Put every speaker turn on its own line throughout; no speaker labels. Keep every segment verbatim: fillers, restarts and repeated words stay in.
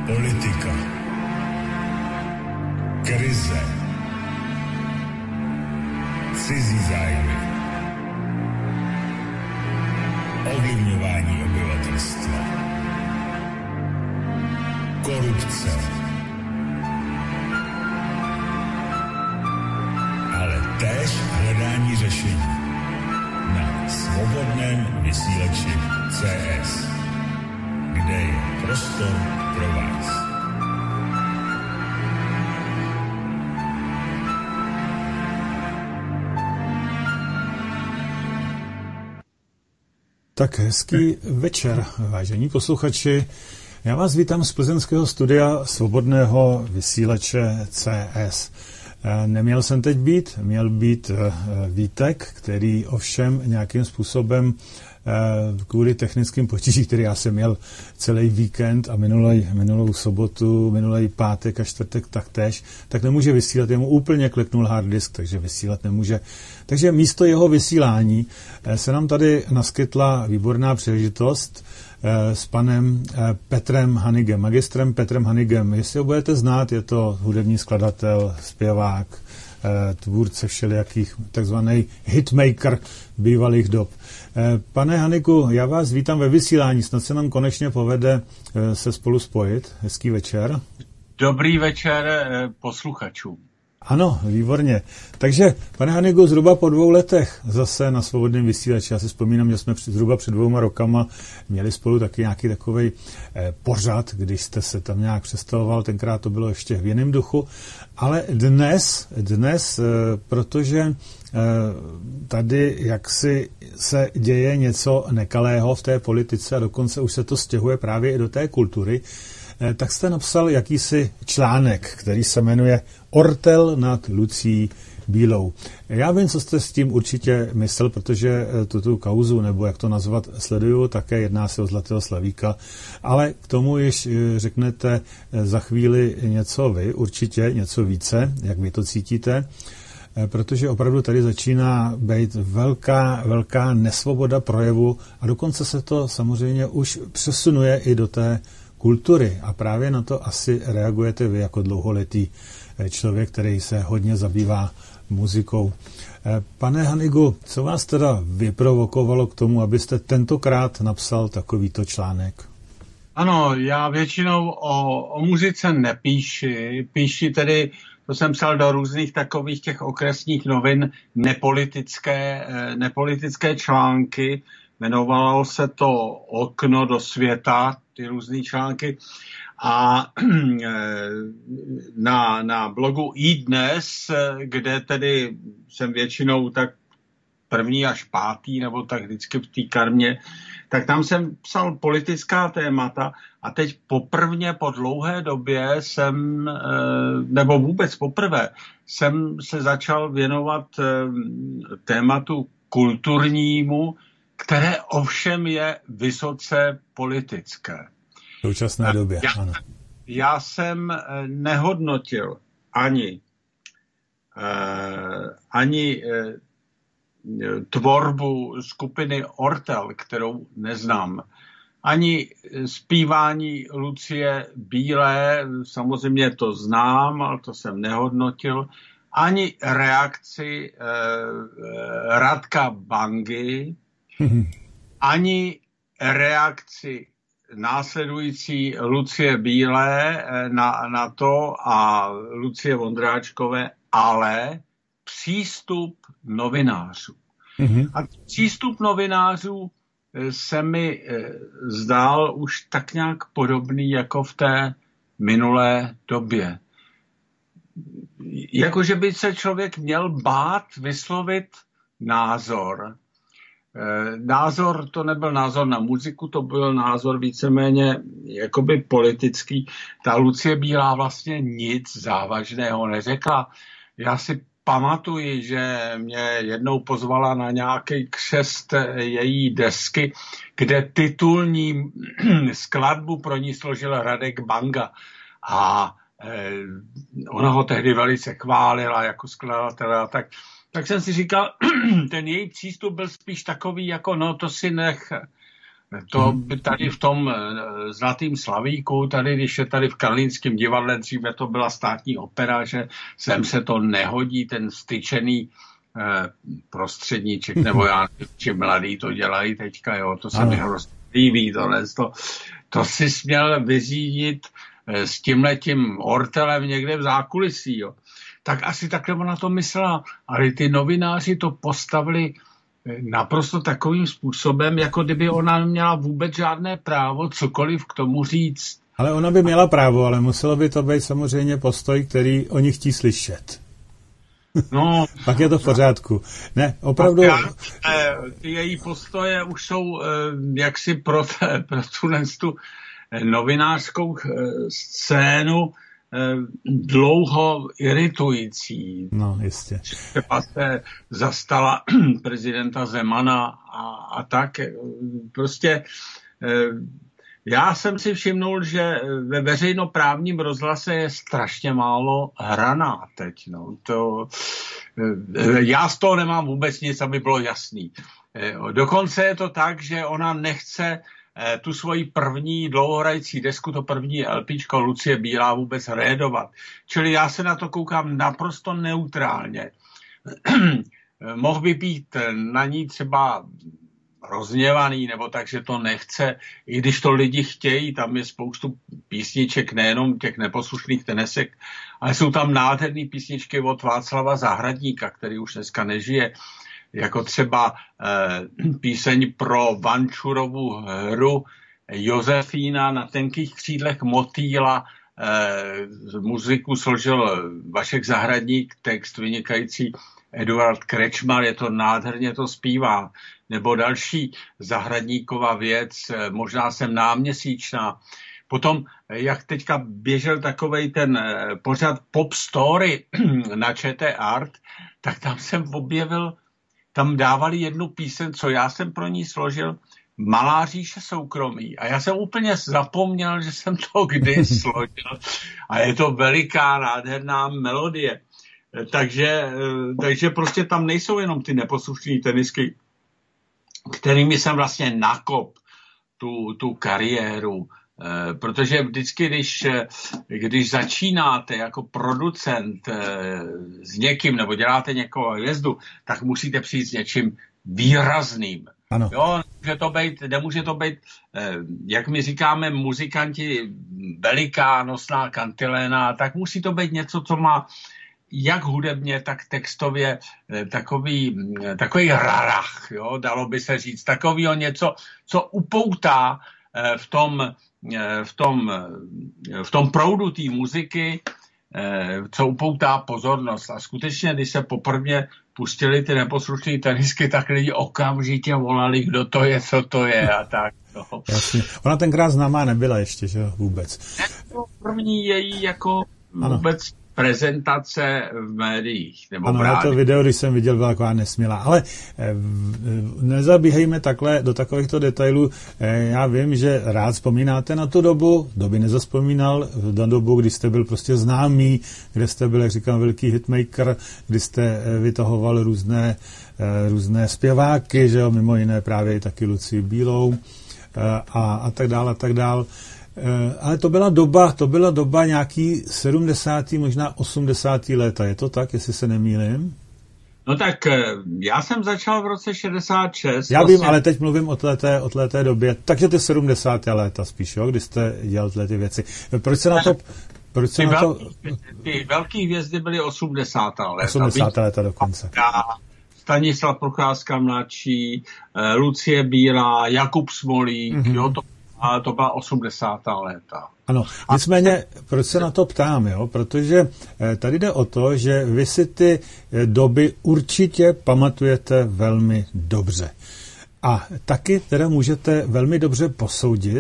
Politika. Krize. Cizí zájmy. Ovlivňování obyvatelstva. Korupce. Ale též hledání řešení. Na svobodném vysílači C S, kde je prostor pro vás.
Tak hezký večer, vážení posluchači. Já vás vítám z plzeňského studia svobodného vysílače C S. Neměl jsem teď být, měl být Vítek, který ovšem nějakým způsobem kvůli technickým potížím, který já jsem měl celý víkend a minulý, minulou sobotu, minulý pátek a čtvrtek taktéž, tak nemůže vysílat, jemu úplně klepnul hard disk, takže vysílat nemůže. Takže místo jeho vysílání se nám tady naskytla výborná příležitost s panem Petrem Hanigem, magistrem Petrem Hanigem. Jestli ho budete znát, je to hudební skladatel, zpěvák, tvůrce všelijakých, takzvaný hitmaker bývalých dob. Pane Hanigu, já vás vítám ve vysílání, snad se nám konečně povede se spolu spojit. Hezký večer.
Dobrý večer posluchačům.
Ano, výborně. Takže, pane Hanigu, zhruba po dvou letech zase na svobodném vysílači. Já si vzpomínám, že jsme zhruba před dvouma rokama měli spolu taky nějaký takovej eh, pořad, když jste se tam nějak představoval, tenkrát to bylo ještě v jiném duchu. Ale dnes, dnes, eh, protože eh, tady jaksi se děje něco nekalého v té politice a dokonce už se to stěhuje právě i do té kultury, tak jste napsal jakýsi článek, který se jmenuje Ortel nad Lucí Bílou. Já vím, co jste s tím určitě myslel, protože tuto kauzu, nebo jak to nazvat, sleduju, také jedná se o Zlatého slavíka, ale k tomu již řeknete za chvíli něco vy, určitě něco více, jak vy to cítíte, protože opravdu tady začíná být velká, velká nesvoboda projevu a dokonce se to samozřejmě už přesunuje i do té kultury a právě na to asi reagujete vy jako dlouholetý člověk, který se hodně zabývá muzikou. Pane Hanigu, co vás teda vyprovokovalo k tomu, abyste tentokrát napsal takovýto článek?
Ano, já většinou o, o muzice nepíši, píši tedy, to jsem psal do různých takových těch okresních novin, nepolitické, nepolitické články, jmenovalo se to Okno do světa, ty různý články. A na, na blogu iDnes, kde tedy jsem většinou tak první až pátý, nebo tak vždycky v té karmě, tak tam jsem psal politická témata a teď poprvně po dlouhé době jsem, nebo vůbec poprvé, jsem se začal věnovat tématu kulturnímu, které ovšem je vysoce politické.
V současné době,
já,
ano.
Já jsem nehodnotil ani, eh, ani eh, tvorbu skupiny Ortel, kterou neznám, ani zpívání Lucie Bílé, samozřejmě to znám, ale to jsem nehodnotil, ani reakci eh, Radka Bangy, ani reakci následující Lucie Bílé na, na to a Lucie Vondráčkové, ale přístup novinářů. Mm-hmm. A přístup novinářů se mi zdál už tak nějak podobný jako v té minulé době. Jakože by se člověk měl bát vyslovit názor. Názor, to nebyl názor na muziku, to byl názor víceméně jakoby politický. Ta Lucie Bílá vlastně nic závažného neřekla. Já si pamatuji, že mě jednou pozvala na nějaký křest její desky, kde titulní skladbu pro ní složil Radek Banga. A eh, ona ho tehdy velice chválila jako skladatele. Tak, tak jsem si říkal, ten její přístup byl spíš takový, jako no to si nech To by tady v tom Zlatým Slavíku, tady, když je tady v Karlínském divadle, dříve to byla státní opera, že sem se to nehodí, ten styčený eh, prostředníček, nebo já či mladý to dělají teďka, jo, to se ano. mi hrozně líbí, tohle, to, to si směl vyřídit eh, s tímhletím ortelem někde v zákulisí, jo. Tak asi takhle ona to myslela, ale ty novináři to postavili naprosto takovým způsobem, jako kdyby ona neměla vůbec žádné právo cokoliv k tomu říct.
Ale ona by měla právo, ale muselo by to být samozřejmě postoj, který oni chtí slyšet.
No,
pak je to v pořádku. Ne, opravdu...
Já, ty její postoje už jsou jaksi pro, te, pro tu novinářskou scénu dlouho iritující.
No, jistě.
Třeba se zastala prezidenta Zemana a, a tak. Prostě já jsem si všimnul, že ve veřejnoprávním rozhlase je strašně málo hraná teď. No. To, já z toho nemám vůbec nic, aby bylo jasný. Dokonce je to tak, že ona nechce tu svoji první dlouhohrající desku, to první LPčko Lucie Bílá vůbec rédovat. Čili já se na to koukám naprosto neutrálně. Mohl by být na ní třeba rozněvaný, nebo tak, že to nechce, i když to lidi chtějí, tam je spoustu písniček, nejenom těch neposlušných tenesek, ale jsou tam nádherné písničky od Václava Zahradníka, který už dneska nežije, jako třeba eh, píseň pro Vančurovu hru Josefína na tenkých křídlech motýla, eh, muziku složil Vašek Zahradník, text vynikající Eduard Krečmar, je to nádherně to zpívá. Nebo další Zahradníkova věc, eh, Možná jsem náměsíčná. Potom, jak teďka běžel takovej ten eh, pořad Pop Story na ČT Art, tak tam jsem objevil tam dávali jednu píseň, co já jsem pro ní složil, Malá říše soukromí. A já jsem úplně zapomněl, že jsem to kdy složil. A je to veliká, nádherná melodie. Takže, takže prostě tam nejsou jenom ty neposlušné tenisky, kterými jsem vlastně nakop tu, tu kariéru. Protože vždycky, když, když začínáte jako producent s někým nebo děláte někoho hvězdu, tak musíte přijít s něčím výrazným.
Ano.
Jo, nemůže to být, nemůže to být, jak my říkáme muzikanti, veliká nosná kantiléna, tak musí to být něco, co má jak hudebně, tak textově takový, takový rarach, jo, dalo by se říct, takovýho něco, co upoutá v tom, v tom, v tom proudu té muziky, co upoutá pozornost. A skutečně, když se poprvé pustili ty neposlušné tenisky, tak lidi okamžitě volali, kdo to je, co to je a tak. No.
Jasně. Ona tenkrát známá nebyla ještě, že vůbec.
To první její jako ano. vůbec prezentace v médiích. Nebo
ano,
v
to video, když jsem viděl, byla taková nesmělá. Ale eh, nezabíhejme takhle do takovýchto detailů. Eh, já vím, že rád vzpomínáte na tu dobu, doby nezazpomínal, na dobu, kdy jste byl prostě známý, kde jste byl, jak říkám, velký hitmaker, kdy jste eh, vytahoval různé, eh, různé zpěváky, že jo, mimo jiné právě i taky Lucii Bílou eh, a, a tak dál, a tak dál. Ale to byla doba, to byla doba nějaký sedmdesátá, možná osmdesátá léta. Je to tak, jestli se nemýlím?
No tak já jsem začal v roce šedesát šest.
Já vlastně... vím, ale teď mluvím o této, o této době. Takže ty sedmdesátá léta spíš, jo, kdy jste dělal tyhle ty věci. Proč se na to... Proč se
ty,
na
velký,
to...
ty velký hvězdy byly osmdesátá léta.
osmdesátá léta dokonce.
Stanislav Procházka mladší, Lucie Bílá, Jakub Smolík, mm-hmm. jo, to ale to byla osmdesátá léta.
Ano, nicméně, proč se na to ptám, jo? Protože tady jde o to, že vy si ty doby určitě pamatujete velmi dobře. A taky teda můžete velmi dobře posoudit,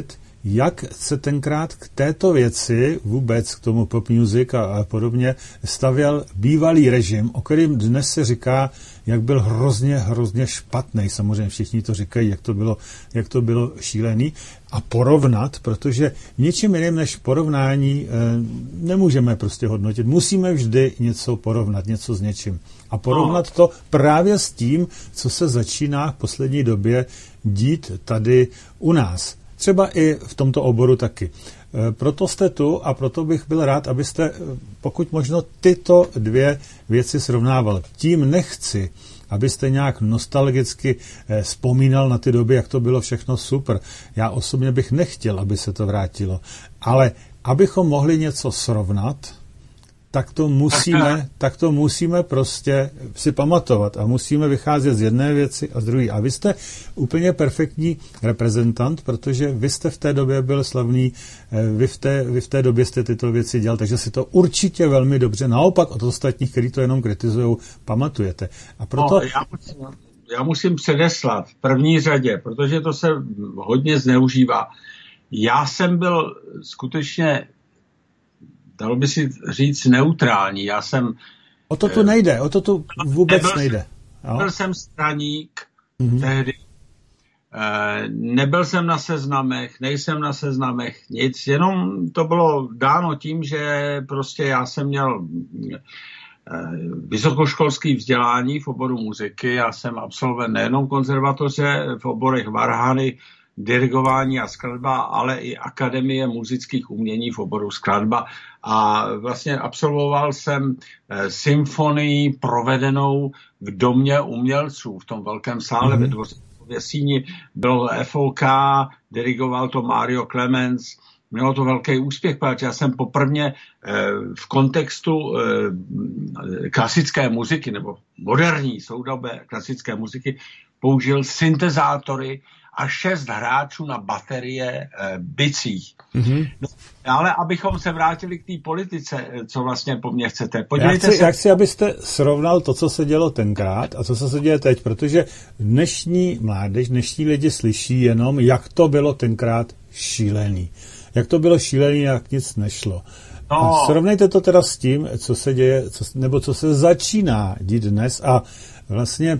jak se tenkrát k této věci, vůbec k tomu pop music a, a podobně, stavěl bývalý režim, o kterým dnes se říká, jak byl hrozně, hrozně špatný. Samozřejmě všichni to říkají, jak to bylo, jak to bylo šílený. A porovnat, protože něčím jiným než porovnání e, nemůžeme prostě hodnotit. Musíme vždy něco porovnat, něco s něčím. A porovnat to právě s tím, co se začíná v poslední době dít tady u nás. Třeba i v tomto oboru taky. E, proto jste tu a proto bych byl rád, abyste pokud možno tyto dvě věci srovnával. Tím nechci, abyste nějak nostalgicky eh, vzpomínal na ty doby, jak to bylo všechno super. Já osobně bych nechtěl, aby se to vrátilo. Ale abychom mohli něco srovnat, tak to musíme, tak to musíme prostě si pamatovat a musíme vycházet z jedné věci a z druhé. A vy jste úplně perfektní reprezentant, protože vy jste v té době byl slavný, vy v té, vy v té době jste tyto věci dělal, takže si to určitě velmi dobře, naopak od ostatních, kteří to jenom kritizují, pamatujete. A proto...
No, já, musím, já musím předeslat v první řadě, protože to se hodně zneužívá. Já jsem byl skutečně, dalo by si říct, neutrální. Já jsem...
O to tu nejde, o to tu vůbec
nebyl
nejde.
Jsem, byl jsem straník mm-hmm. tehdy. E, nebyl jsem na seznamech, nejsem na seznamech, nic. Jenom to bylo dáno tím, že prostě já jsem měl e, vysokoškolské vzdělání v oboru muziky. Já jsem absolvent nejenom konzervatoře v oborech varhany, dirigování a skladba, ale i Akademie muzických umění v oboru skladba. A vlastně absolvoval jsem e, symfonii provedenou v domě umělců, v tom velkém sále mm-hmm. ve dvoře v Jesíni. Bylo F O K, dirigoval to Mario Clemens. Mělo to velký úspěch, protože já jsem poprvně e, v kontextu e, klasické muziky, nebo moderní soudobé klasické muziky, použil syntezátory a šest hráčů na baterie e, bicích. Mm-hmm. No, ale abychom se vrátili k té politice, co vlastně po mně chcete. Podívejte
já chci,
se...
já chci, abyste srovnal to, co se dělo tenkrát a co se děje teď, protože dnešní mládež, dnešní lidi slyší jenom, jak to bylo tenkrát šílený. Jak to bylo šílený, jak nic nešlo. No. A srovnejte to teda s tím, co se děje, co, nebo co se začíná dít dnes a vlastně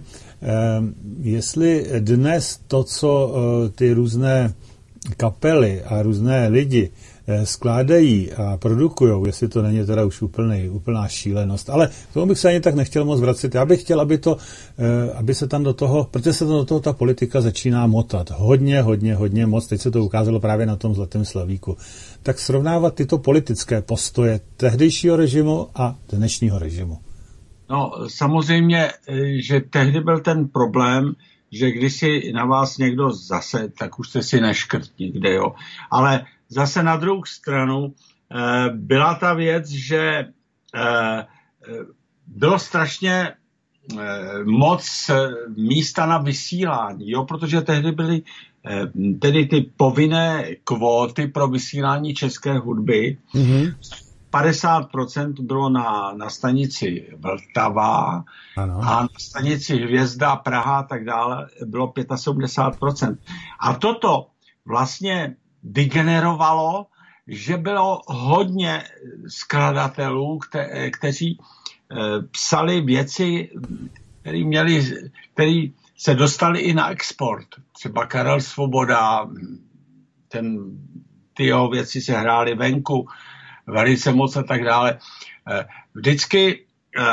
jestli dnes to, co ty různé kapely a různé lidi skládají a produkujou, jestli to není teda už úplný, úplná šílenost. Ale k tomu bych se ani tak nechtěl moc vracet. Já bych chtěl, aby, to, aby se tam do toho, protože se tam do toho ta politika začíná motat. Hodně, hodně, hodně moc. Teď se to ukázalo právě na tom Zlatém slavíku. Tak srovnávat tyto politické postoje tehdejšího režimu a dnešního režimu.
No, samozřejmě, že tehdy byl ten problém, že když si na vás někdo zase, tak už jste si neškrt nikde, jo. Ale zase na druhou stranu eh, byla ta věc, že eh, bylo strašně eh, moc místa na vysílání, jo, protože tehdy byly eh, tedy ty povinné kvóty pro vysílání české hudby. Mm-hmm. padesát procent bylo na, na stanici Vltava ano. A na stanici Hvězda, Praha a tak dále bylo sedmdesát pět procent. A toto vlastně vygenerovalo, že bylo hodně skladatelů, kte, kteří e, psali věci, které měli, které se dostali i na export. Třeba Karel Svoboda, ten, ty jeho věci se hrály venku, velice moc a tak dále. Vždycky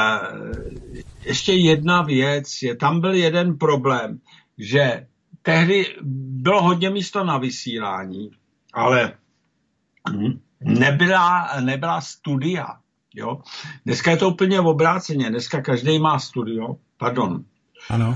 ještě jedna věc, je, tam byl jeden problém, že tehdy bylo hodně místo na vysílání, ale nebyla, nebyla studia. Jo? Dneska je to úplně obráceně. Dneska každý má studio. Pardon.
Ano.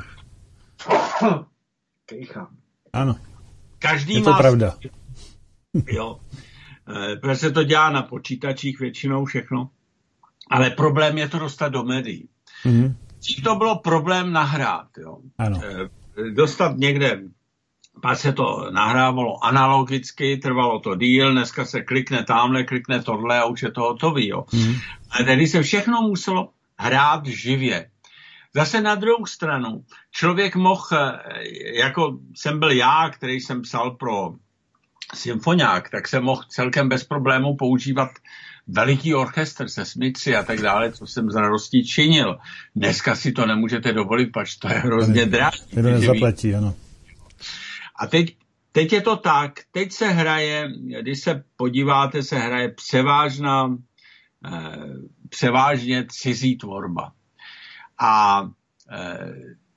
Kejchám.
Ano.
Každý
je to
má
pravda.
Studio. Jo. Protože se to dělá na počítačích většinou všechno. Ale problém je to dostat do médií. Mm-hmm. To bylo problém nahrát. Jo.
Ano.
Dostat někde, pak se to nahrávalo analogicky, trvalo to díl, dneska se klikne tamhle, klikne tohle a už je to hotový. Jo. Mm-hmm. Ale tedy se všechno muselo hrát živě. Zase na druhou stranu, člověk mohl, jako jsem byl já, který jsem psal pro symfoniák, tak se mohl celkem bez problémů používat veliký orchestr se smyčci a tak dále, co jsem z radostí činil. Dneska si to nemůžete dovolit, pač to je hrozně drahé.
To nezaplatí, ano.
A teď, teď je to tak, teď se hraje, když se podíváte, se hraje převážná, eh, převážně cizí tvorba. A eh,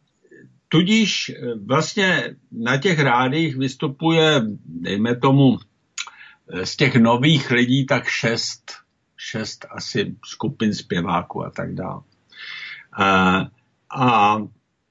tudíž vlastně na těch rádích vystupuje, dejme tomu, z těch nových lidí tak šest, šest asi skupin zpěváků a tak dále. A, a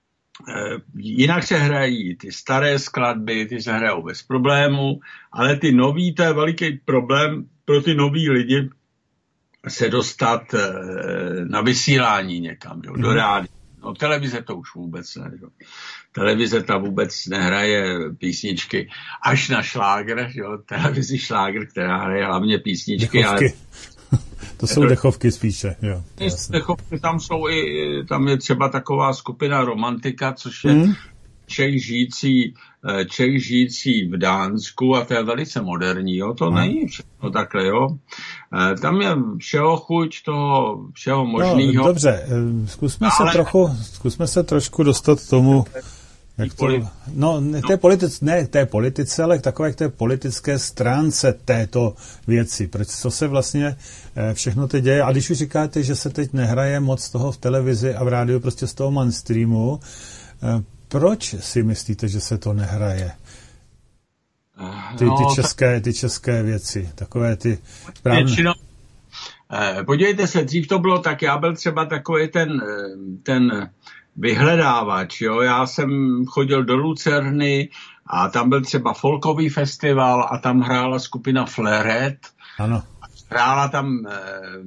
jinak se hrají ty staré skladby, ty se hrajou bez problému, ale ty nový, to je veliký problém pro ty nový lidi se dostat na vysílání někam, jo, do rádia. No televize to už vůbec ne. Jo. Televize ta vůbec nehraje písničky až na šlágr, jo. Televizi šlágr, která hraje hlavně písničky.
Dechovky. Ale... to jsou dechovky spíše, jo.
Dechovky, tam jsou i, tam je třeba taková skupina Romantika, což je hmm. Čech žijící, Čech žijící v Dánsku a to je velice moderní, jo. To hmm. není všechno takhle, jo. Tam je všeho chuť, toho všeho možného.
No, dobře, zkusme ale... se trochu, zkusme se trošku dostat k tomu, jak to, no, ne, té politice, ne té politice, ale k takové k té politické stránce této věci. Proč, co se vlastně všechno teď děje? A když už říkáte, že se teď nehraje moc toho v televizi a v rádiu, prostě z toho mainstreamu, proč si myslíte, že se to nehraje? Ty, ty, české, ty české věci, takové ty správné.
Většinou, eh, podívejte se, dřív to bylo tak, já byl třeba takový ten, ten vyhledávač, jo, já jsem chodil do Lucerny a tam byl třeba folkový festival a tam hrála skupina Fleret.
Ano.
Hrála tam eh,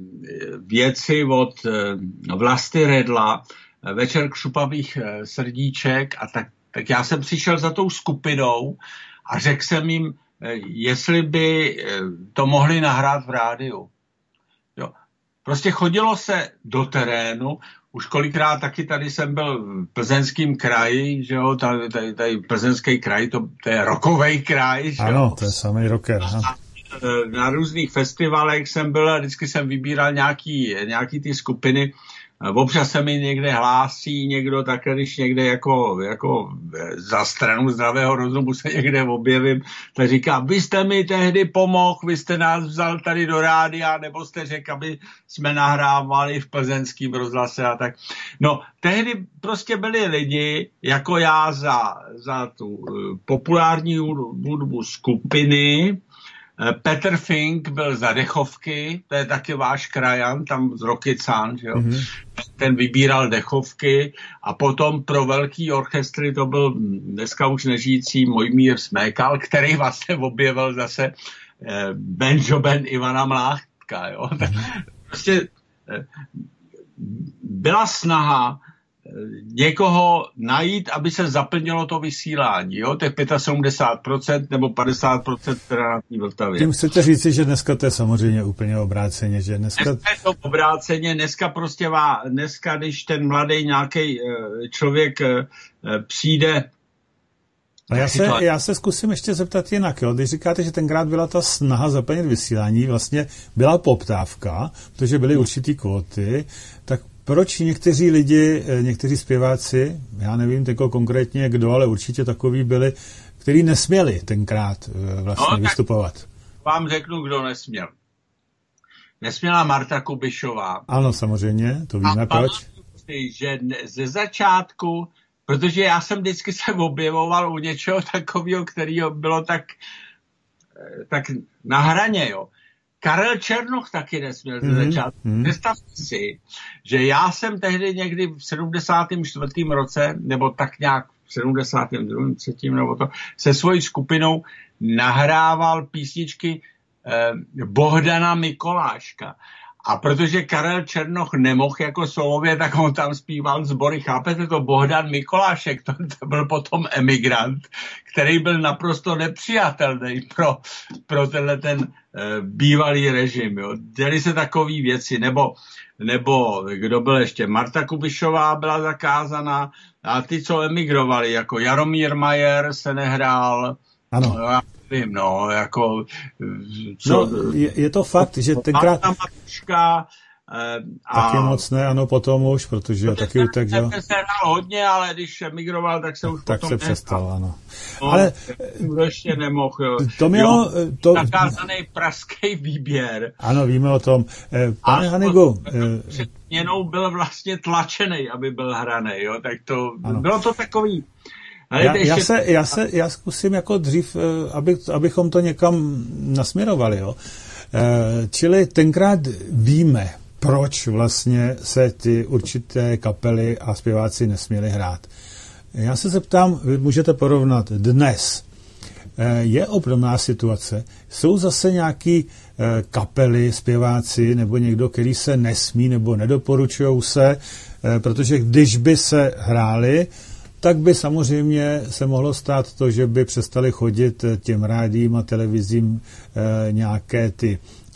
věci od eh, Vlasty Redla, Večer křupavých eh, srdíček a tak, tak já jsem přišel za tou skupinou a řekl jsem jim, jestli by to mohli nahrát v rádiu. Jo. Prostě chodilo se do terénu, už kolikrát taky tady jsem byl v Plzeňském kraji, že jo, tady, tady, tady Plzeňský kraj, to, to je rockovej kraj, že jo.
Ano, to je samý rocker.
A na různých festivalech jsem byl a vždycky jsem vybíral nějaký, nějaký ty skupiny. Občas se mi někde hlásí někdo, tak když někde jako, jako za stranu zdravého rozumu se někde objevím, tak říká, vy jste mi tehdy pomohl, vy jste nás vzal tady do rádia, nebo jste řekl, aby jsme nahrávali v plzeňském rozhlase a tak. No, tehdy prostě byli lidi, jako já za, za tu populární hudbu skupiny. Petr Fink byl za dechovky, to je taky váš krajan, tam z Rokycan, že jo. Mm-hmm. Ten vybíral dechovky a potom pro velký orchestry to byl dneska už nežijící Mojmír Smekal, který vlastně objevil zase eh, Benjoben Ivana Mládka, jo. Mm-hmm. Prostě eh, byla snaha někoho najít, aby se zaplnilo to vysílání, jo, těch sedmdesát pět procent nebo padesát procent teda na té Vltavě.
Tím chcete říci, že dneska to je samozřejmě úplně obráceně, že dneska...
Dneska je to obráceně, dneska prostě vá, dneska, když ten mladý nějaký člověk přijde...
A já se, já se zkusím ještě zeptat jinak, jo. Když říkáte, že tenkrát byla ta snaha zaplnit vysílání, vlastně byla poptávka, protože byly určitý kvóty, tak proč někteří lidi, někteří zpěváci, já nevím jako konkrétně kdo, ale určitě takový byli, kteří nesměli tenkrát vlastně no, vystupovat?
Vám řeknu, kdo nesměl. Nesměla Marta Kubišová.
Ano, samozřejmě, to víme a proč.
Si, že ze začátku, protože já jsem vždycky se objevoval u něčeho takového, kterého bylo tak, tak na hraně, jo. Karel Černoch taky nesměl ze začátku. Mm-hmm. Představte si, že já jsem tehdy někdy v sedmdesátém čtvrtém roce, nebo tak nějak v sedmdesátém druhém, třetím nebo to, se svojí skupinou nahrával písničky eh, Bohdana Mikoláška. A protože Karel Černoch nemohl jako solově, tak on tam zpíval sbory. Chápete to? Bohdan Mikolášek, to, to byl potom emigrant, který byl naprosto nepřijatelný pro, pro tenhle ten eh, bývalý režim. Jo. Děli se takové věci. Nebo, nebo kdo byl ještě? Marta Kubišová byla zakázaná a ty, co emigrovali, jako Jaromír Majer se nehrál,
Ano.
No, já nevím, no, jako... Co,
no, je, je to fakt, že tenkrát...
Matuška, a
taky moc ne, ano, potom už, protože to taky utek, že?
Se hrál hodně, ale když emigroval, tak se už
tak
potom
se přestal, ano.
No,
ale
ještě nemohl, jo.
To mělo...
Jo,
to...
zakázaný pražský výběr.
Ano, víme o tom. Pane Hanigu...
Před měnou byl vlastně tlačený, aby byl hraný, jo, tak to... Ano. Bylo to takový... Ale
já,
ještě...
já, se, já, se, já zkusím jako dřív, aby, abychom to někam nasměrovali, jo. Čili tenkrát víme, proč vlastně se ty určité kapely a zpěváci nesměli hrát. Já se zeptám, vy můžete porovnat dnes. Je obdobná situace? Jsou zase nějaký kapely, zpěváci nebo někdo, který se nesmí nebo nedoporučují se, protože když by se hráli, tak by samozřejmě se mohlo stát to, že by přestali chodit těm rádiím a televizím nějaké ty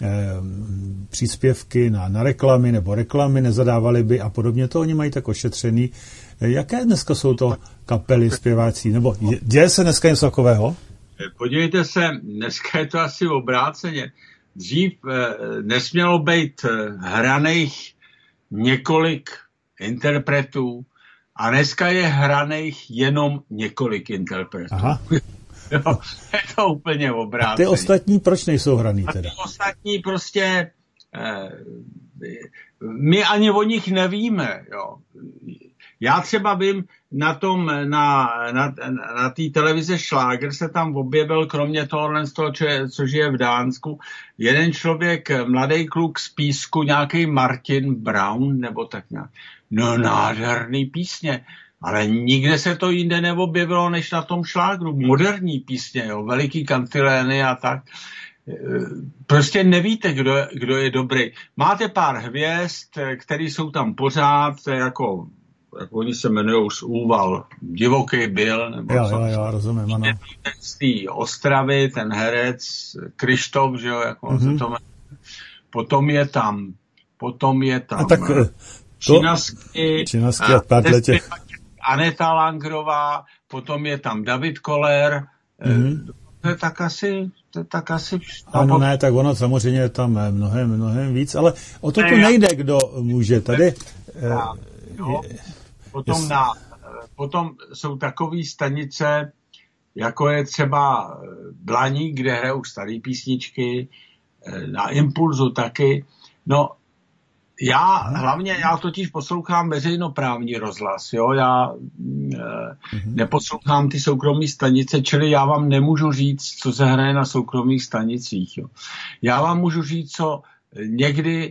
příspěvky na, na reklamy nebo reklamy, nezadávali by a podobně. To oni mají tak ošetřený. Jaké dneska jsou to kapely, zpěváci? Nebo děje se dneska něco takového?
Podívejte se, dneska je to asi obráceně. Dřív eh, nesmělo být hraných několik interpretů a dneska je hraných jenom několik interpretů.
Aha.
Jo, je to úplně obráceně.
A ty ostatní proč nejsou hraný teda?
A ty ostatní prostě eh, my ani o nich nevíme. Jo. Já třeba vím, na tom, na, na, na té televize Šláger se tam objevil, kromě tohohle z toho, což je v Dánsku, jeden člověk, mladý kluk z Písku, nějaký Martin Brown, nebo tak nějak. No nádherný písně, ale nikde se to jinde neobjevilo, než na tom Šlágru. Moderní písně, jo, veliký kantilény a tak. Prostě nevíte, kdo, kdo je dobrý. Máte pár hvězd, které jsou tam pořád, to je jako... jak oni se jmenují z Úval, Divoký byl, nebo
jo, jo, jo, rozumím, ano.
Z té Ostravy, ten herec, Krištof, že jo, jak on mm-hmm. se to jmenuje. Potom je tam, potom je tam...
A tak to...
Činasky,
Činasky a pár těch...
Aneta Langrová, potom je tam David Koller, mm-hmm. to je tak asi... To je tak asi...
Ano, ne, tak ono samozřejmě je tam mnohem, mnohem víc, ale o to tu nejde, kdo může tady...
Jo. Potom, na, potom jsou takové stanice, jako je třeba Blaník, kde hrajou staré písničky, na Impulzu taky. No, já hlavně, já totiž poslouchám veřejnoprávní rozhlas, jo, já mm-hmm. neposlouchám ty soukromé stanice, čili já vám nemůžu říct, co se hraje na soukromých stanicích, jo. Já vám můžu říct, co někdy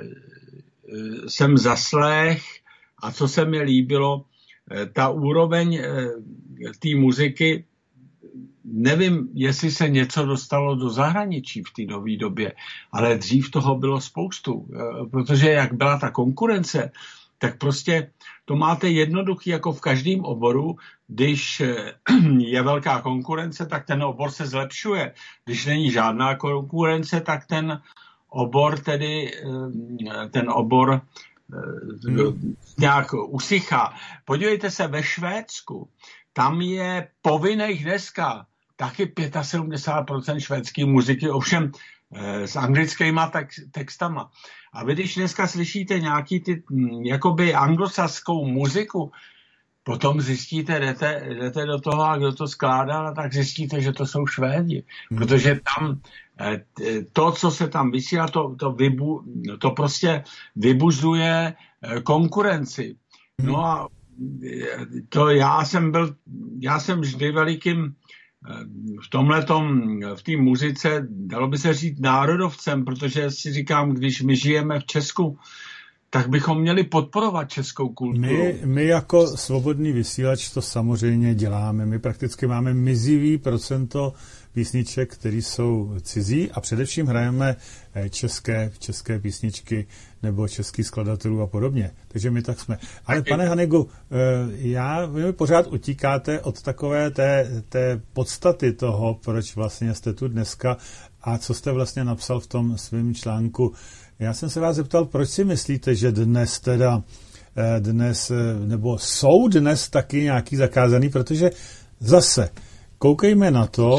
jsem zaslech, a co se mi líbilo, ta úroveň té muziky, nevím, jestli se něco dostalo do zahraničí v té nové době, ale dřív toho bylo spoustu, protože jak byla ta konkurence, tak prostě to máte jednoduchý jako v každém oboru, když je velká konkurence, tak ten obor se zlepšuje. Když není žádná konkurence, tak ten obor tedy, ten obor Hmm. nějak usychá. Podívejte se, ve Švédsku, tam je povinných dneska taky sedmdesát pět procent švédské muziky, ovšem e, s anglickýma tex, textama. A vy, když dneska slyšíte nějaký ty, jakoby anglosaskou muziku, potom zjistíte, jdete, jdete do toho a kdo to skládal, tak zjistíte, že to jsou Švédi. Hmm. Protože tam to, co se tam vysílá, to, to, vybu, to prostě vybuzuje konkurenci. No a to já jsem byl, já jsem vždy velikým v tomhletom, v té muzice, dalo by se říct národovcem, protože si říkám, když my žijeme v Česku, tak bychom měli podporovat českou kulturu.
My, my jako svobodný vysílač to samozřejmě děláme. My prakticky máme mizivý procento písniček, které jsou cizí a především hrajeme české, české písničky nebo český skladatelů a podobně. Takže my tak jsme. Ale pane Hanigu, já, vy mi pořád utíkáte od takové té, té podstaty toho, proč vlastně jste tu dneska a co jste vlastně napsal v tom svém článku. Já jsem se vás zeptal, proč si myslíte, že dnes teda, dnes, nebo jsou dnes taky nějaký zakázaný, protože zase, koukejme na to.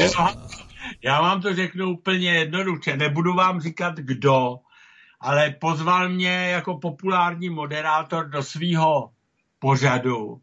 Já vám to řeknu úplně jednoduše. Nebudu vám říkat kdo, ale pozval mě jako populární moderátor do svýho pořadu.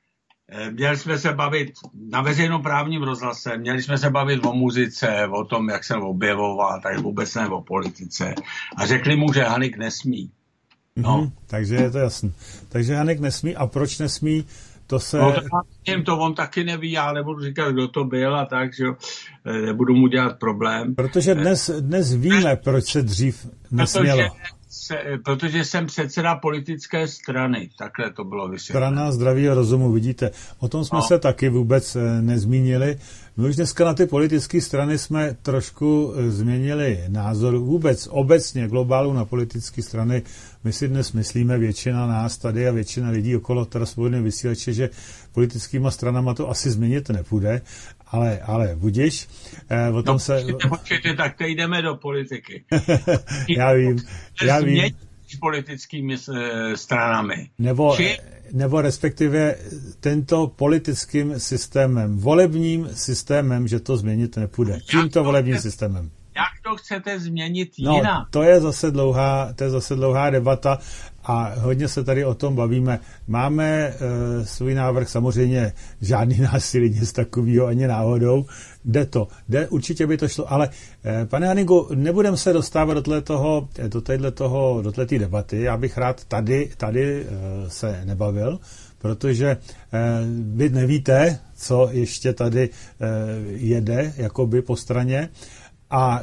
Měli jsme se bavit na veřejnoprávním rozhlase, měli jsme se bavit o muzice, o tom, jak se objevoval, tak vůbec ne o politice. A řekli mu, že Hanik nesmí. No.
Mm-hmm, takže je to jasné. Takže Hanik nesmí. A proč nesmí? To se...
No, to, to on taky neví, já nebudu říkat, kdo to byl a tak, že nebudu mu dělat problém.
Protože dnes, dnes víme, proč se dřív nesmělo.
Protože, se, protože jsem předseda politické strany, takhle to bylo vysvětleno.
Strana zdravého rozumu, vidíte. O tom jsme no. se taky vůbec nezmínili. My už dneska na ty politické strany jsme trošku změnili názor. Vůbec obecně globálu na politické strany my si dnes myslíme, většina nás tady a většina lidí okolo teda svobodného vysílače, že politickýma stranama to asi změnit nepůjde, ale, ale budiš. Eh, o tom
no,
se...
počkejte, počkejte, tak teď jdeme do politiky.
já vím, já vím.
Změnit s politickými stranami.
Nebo... Či... nebo respektive tento politickým systémem, volebním systémem, že to změnit nepůjde. Tímto volebním chcete, systémem.
Jak to chcete změnit
no,
jinak?
To je zase dlouhá, to je zase dlouhá debata a hodně se tady o tom bavíme. Máme e, svůj návrh, samozřejmě žádný násilí, nic takového ani náhodou. Jde to, jde, určitě by to šlo, ale e, pane Hanigu, nebudeme se dostávat do toho, do téhle toho, do této debaty. Já bych rád tady, tady e, se nebavil, protože e, vy nevíte, co ještě tady e, jede jakoby po straně. A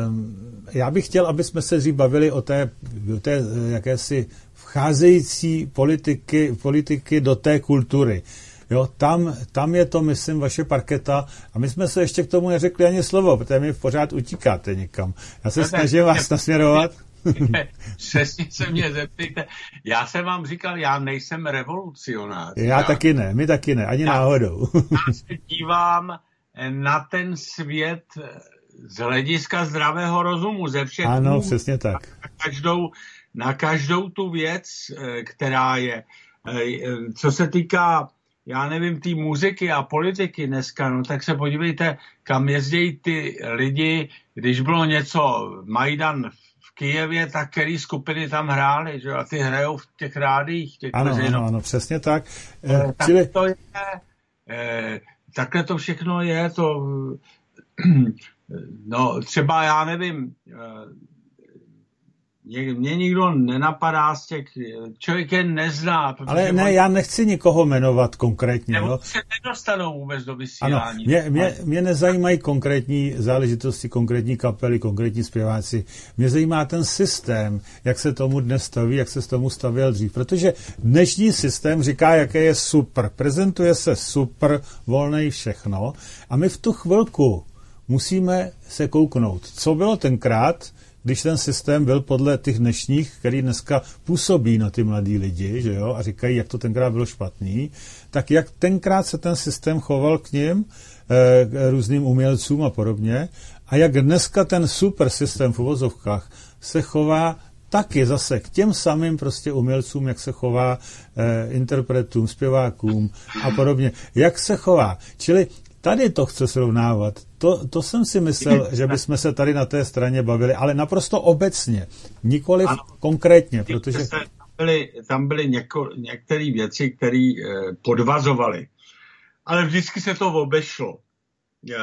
e, já bych chtěl, aby jsme se dřív bavili o té, o té e, jakési vcházející politiky, politiky do té kultury. Jo, tam, tam je to, myslím, vaše parketa a my jsme se ještě k tomu neřekli ani slovo, protože mi pořád utíkáte někam. Já se snažím vás nasměrovat.
Přesně se mě zeptejte. Já jsem vám říkal, já nejsem revolucionář.
Já, já taky ne, my taky ne, ani já, náhodou.
Já se dívám na ten svět z hlediska zdravého rozumu, ze všech.
Ano, přesně tak.
Na každou, na každou tu věc, která je. Co se týká, já nevím, té muziky a politiky dneska, no tak se podívejte, kam jezdí ty lidi, když bylo něco Majdan v Kyjevě, tak který skupiny tam hrály, že? A ty hrajou v těch rádích. Těch
ano, ano, ano, přesně tak.
Eh, tak Čili... to je, eh, takhle to všechno je, to... No, třeba já nevím, mě nikdo nenapadá z těch, člověk je nezná.
Ale ne, on... já nechci nikoho jmenovat konkrétně.
Nebo
no.
se nedostanou vůbec do vysílání.
Ano, mě, mě, mě nezajímají konkrétní záležitosti, konkrétní kapely, konkrétní zpěváci. Mě zajímá ten systém, jak se tomu dnes staví, jak se s tomu stavěl dřív. Protože dnešní systém říká, jaké je super. Prezentuje se super, volnej všechno. A my v tu chvilku musíme se kouknout, co bylo tenkrát, když ten systém byl podle těch dnešních, který dneska působí na ty mladý lidi, že jo, a říkají, jak to tenkrát bylo špatný, tak jak tenkrát se ten systém choval k nim, k různým umělcům a podobně, a jak dneska ten super systém v uvozovkách se chová taky zase k těm samým prostě umělcům, jak se chová eh, interpretům, zpěvákům a podobně. Jak se chová. Čili tady to chce srovnávat. To, to jsem si myslel, že bychom se tady na té straně bavili, ale naprosto obecně, nikoli konkrétně, protože...
Tam byly, tam byly něko, některé věci, které eh, podvazovaly. Ale vždycky se to obešlo. Eh,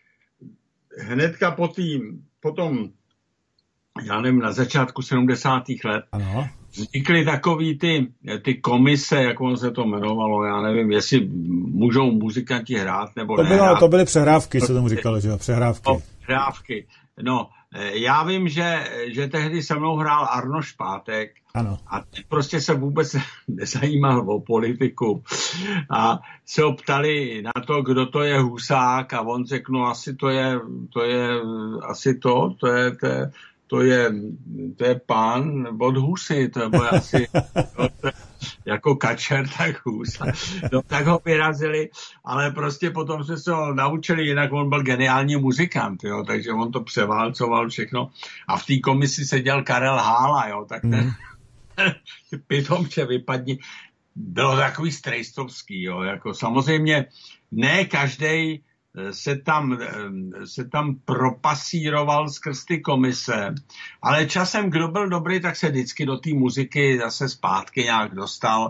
hnedka po tým, potom, já nevím, na začátku sedmdesátých let, ano. Vznikly takový ty, ty komise, jak ono se to jmenovalo, já nevím, jestli můžou muzikanti hrát nebo
to
nehrát.
Bylo, to byly přehrávky, co tomu říkalo, že jo, přehrávky.
No, přehrávky. No, já vím, že, že tehdy se mnou hrál Arno Špátek.
Ano.
A prostě se vůbec nezajímal o politiku. A se ho ptali na to, kdo to je Husák, a on řekl, no asi to je, to je asi to, to je, to je To je, to je pán od Husy, to je asi to, jako Kačer, tak Hus. No, tak ho vyrazili, ale prostě potom jsme se ho naučili, jinak on byl geniální muzikant, jo, takže on to převálcoval všechno. A v té komisi seděl Karel Hála, jo, tak ten mm. pitomče vypadni. Bylo takový strejstovský, jo, jako samozřejmě ne každej se tam, se tam propasíroval skrz ty komise, ale časem, kdo byl dobrý, tak se vždycky do té muziky zase zpátky nějak dostal,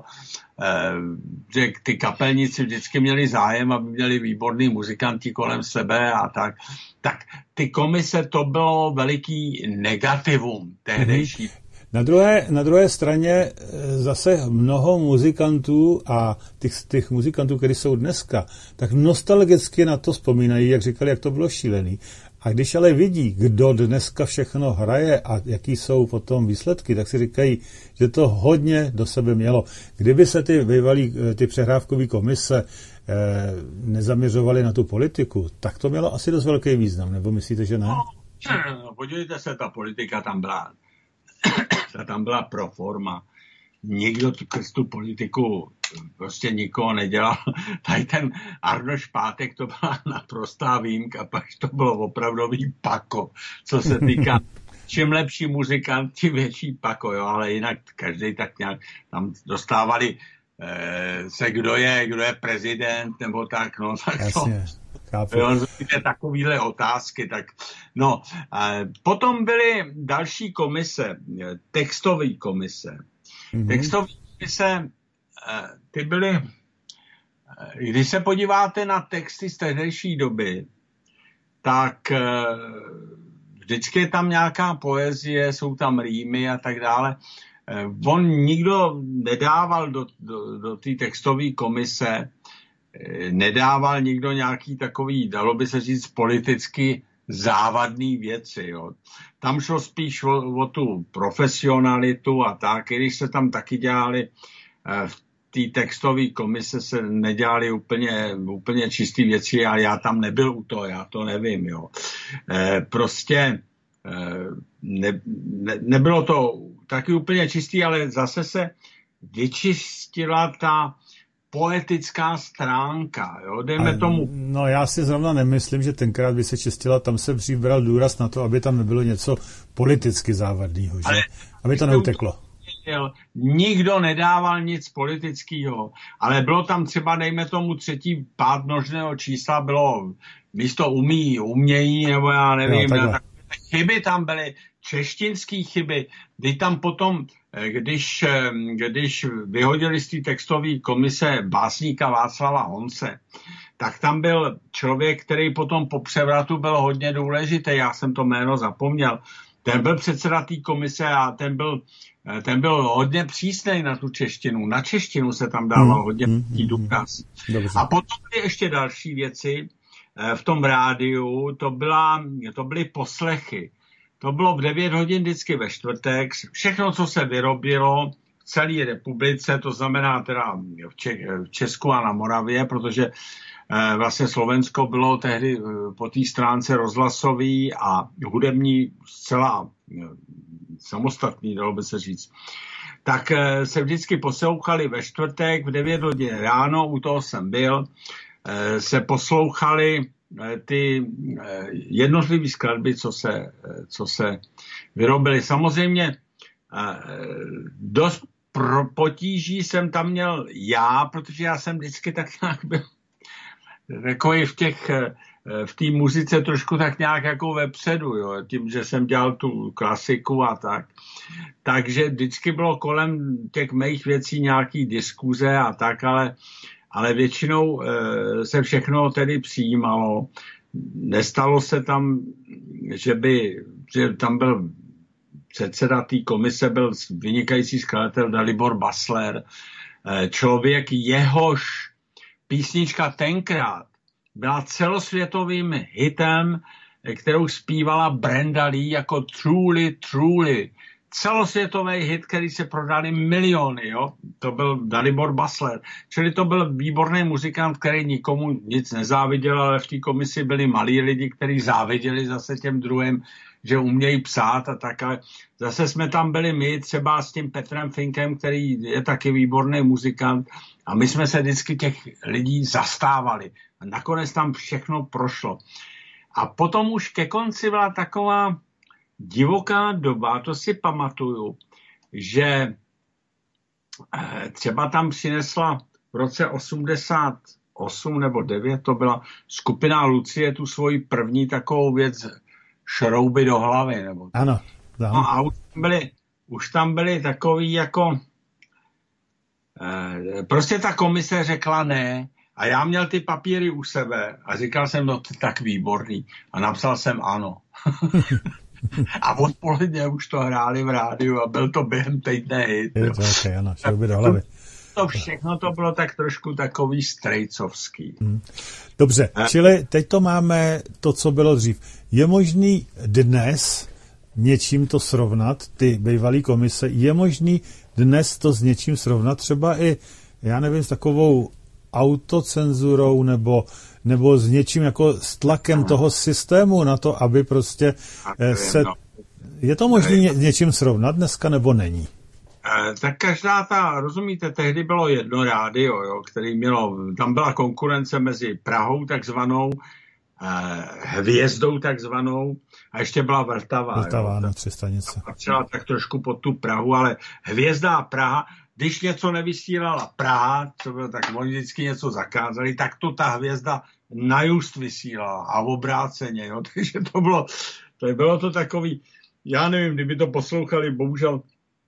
že ty kapelníci vždycky měli zájem, aby měli výborný muzikanti kolem sebe a tak. Tak ty komise, to bylo veliký negativum tehdejší. Mm-hmm.
Na druhé, na druhé straně zase mnoho muzikantů a těch, těch muzikantů, kteří jsou dneska, tak nostalgicky na to vzpomínají, jak říkali, jak to bylo šílený. A když ale vidí, kdo dneska všechno hraje a jaký jsou potom výsledky, tak si říkají, že to hodně do sebe mělo. Kdyby se ty bývalý, ty přehrávkové komise eh, nezaměřovaly na tu politiku, tak to mělo asi dost velký význam, nebo myslíte, že ne?
No, podívejte se, ta politika tam byla ta tam byla pro forma. Nikdo tu, tu politiku prostě nikoho nedělal. Tady ten Arnoš Pátek, to byla naprostá výjimka, pak to bylo opravdový pako, co se týká čím lepší muzikant, tím větší pako, jo, ale jinak každý tak nějak tam dostávali eh, se, kdo je, kdo je prezident, nebo tak, no, tak
Jasně.
to, jo, takovýhle otázky, tak no, eh, potom byly další komise, textové komise. Mm-hmm. Textové komise, eh, ty byly, eh, když se podíváte na texty z tehdejší doby, tak eh, vždycky je tam nějaká poezie, jsou tam rýmy a tak dále. Eh, on nikdo nedával do, do, do té textové komise, nedával nikdo nějaký takový, dalo by se říct, politicky závadný věci. Jo. Tam šlo spíš o, o tu profesionalitu a tak, když se tam taky dělali v té textové komise se nedělali úplně, úplně čistý věci a já tam nebyl u toho, já to nevím. Jo. Prostě ne, ne, nebylo to taky úplně čistý, ale zase se vyčistila ta poetická stránka, jo, dejme
Ale,
tomu.
No já si zrovna nemyslím, že tenkrát by se čistila, tam se dřív bral důraz na to, aby tam nebylo něco politicky závadného, že? Aby to neuteklo.
Nikdo nedával nic politického, ale bylo tam třeba, dejme tomu, třetí pád množného čísla, bylo místo umí, umějí, nebo já nevím, jo, takové chyby tam byly, češtinské chyby, kdy tam potom, když, když vyhodili z té textové komise básníka Václava Honce, tak tam byl člověk, který potom po převratu byl hodně důležitý, já jsem to jméno zapomněl, ten byl předseda té komise a ten byl, ten byl hodně přísnej na tu češtinu, na češtinu se tam dával hodně mm, mm, důkaz. Dobře. A potom byly ještě další věci v tom rádiu, to, byla, to byly poslechy. To bylo v devět hodin vždycky ve čtvrtek. Všechno, co se vyrobilo v celé republice, to znamená teda v, Čech, v Česku a na Moravě, protože eh, vlastně Slovensko bylo tehdy eh, po té stránce rozhlasový a hudební zcela eh, samostatný, dalo by se říct. Tak eh, se vždycky poslouchali ve čtvrtek v devět hodin ráno, u toho jsem byl, eh, se poslouchali ty jednotlivé skladby, co se, co se vyrobily. Samozřejmě dost pro potíží jsem tam měl já, protože já jsem vždycky tak nějak byl takový v těch v té muzice trošku tak nějak jako vepředu, jo, tím, že jsem dělal tu klasiku a tak. Takže vždycky bylo kolem těch mých věcí nějaký diskuze a tak, ale ale většinou e, se všechno tedy přijímalo. Nestalo se tam, že by, že tam byl předseda té komise, byl vynikající skladatel Dalibor Basler, e, člověk, jehož písnička tenkrát byla celosvětovým hitem, kterou zpívala Brenda Lee jako Truly, Truly. Celosvětový hit, který se prodali miliony, jo? To byl Dalibor Basler. Čili to byl výborný muzikant, který nikomu nic nezáviděl, ale v té komisi byli malí lidi, kteří záviděli zase těm druhým, že umějí psát a tak. Ale zase jsme tam byli my, třeba s tím Petrem Finkem, který je taky výborný muzikant a my jsme se vždycky těch lidí zastávali. A nakonec tam všechno prošlo. A potom už ke konci byla taková divoká doba, to si pamatuju, že třeba tam přinesla v roce osmdesát osm nebo devět, to byla skupina Lucie, tu svoji první takovou věc šrouby do hlavy. Nebo
ano.
No a už tam byli, už tam byli takový jako eh, prostě ta komise řekla ne a já měl ty papíry u sebe a říkal jsem, no to je tak výborný a napsal jsem ano. A odpoledne už to hráli v rádiu a byl to během týdne hit.
Je to okay, ano, šrouby do hlavy.
To všechno to bylo tak trošku takový strejcovský.
Hmm. Dobře, a... čili teď to máme to, co bylo dřív. Je možný dnes něčím to srovnat, ty bývalý komise, je možný dnes to s něčím srovnat, třeba i, já nevím, s takovou autocenzurou nebo, nebo s něčím jako s tlakem toho systému na to, aby prostě se... Je to možný s něčím srovnat dneska, nebo není?
Tak každá ta, rozumíte, tehdy bylo jedno rádio, jo, který mělo, tam byla konkurence mezi Prahou takzvanou, Hvězdou takzvanou a ještě byla Vltava.
Vltava, no, tři stanice.
Patřila tak trošku pod tu Prahu, ale Hvězda a Praha, když něco nevysílala Praha, co bylo, tak oni vždycky něco zakázali, tak to ta Hvězda najust vysílala a obráceně, jo, takže to bylo, to bylo to takový, já nevím, kdyby to poslouchali, bohužel